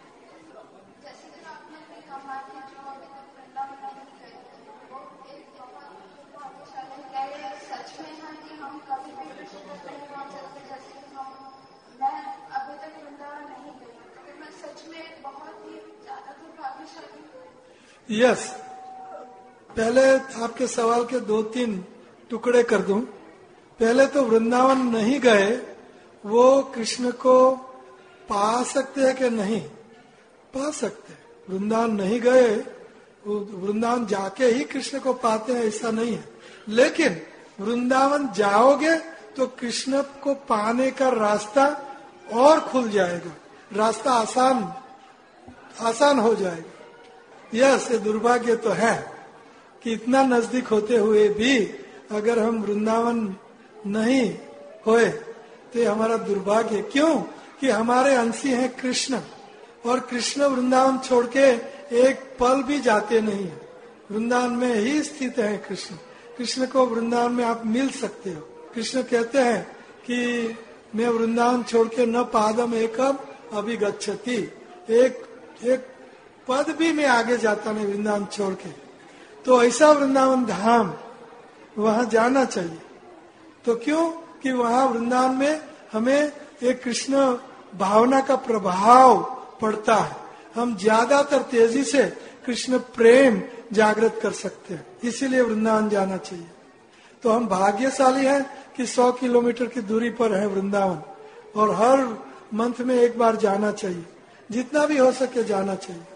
Yes yes. पहले आपके सवाल के दो तीन टुकड़े कर दूं। पहले तो वृंदावन नहीं गए, वो कृष्ण को पा सकते हैं कि नहीं? पा सकते। वृंदावन नहीं गए, वृंदावन जाके ही कृष्ण को पाते हैं ऐसा नहीं है। लेकिन वृंदावन जाओगे तो कृष्ण को पाने का रास्ता और खुल जाएगा, रास्ता आसान आसान हो जाएगा। यस, ये दुर्भाग्य तो है कि इतना नजदीक होते हुए भी अगर हम वृंदावन नहीं होए तो ये हमारा दुर्भाग्य। क्यों? कि हमारे अंशी हैं कृष्ण, और कृष्ण वृंदावन छोड़ के एक पल भी जाते नहीं है। वृंदावन में ही स्थित है कृष्ण। कृष्ण को वृंदावन में आप मिल सकते हो। कृष्ण कहते हैं कि मैं वृंदावन छोड़ के न पादम एकम अभिगच्छति, एक एक पद भी मैं आगे जाता नहीं वृंदावन छोड़ के। तो ऐसा वृंदावन धाम, वहां जाना चाहिए। तो क्यों? कि वहां वृंदावन में हमें एक कृष्ण भावना का प्रभाव पड़ता है। हम ज्यादातर तेजी से कृष्ण प्रेम जागृत कर सकते हैं, इसीलिए वृंदावन जाना चाहिए। तो हम भाग्यशाली हैं कि सौ किलोमीटर की दूरी पर है वृंदावन, और हर मंथ में एक बार जाना चाहिए, जितना भी हो सके जाना चाहिए।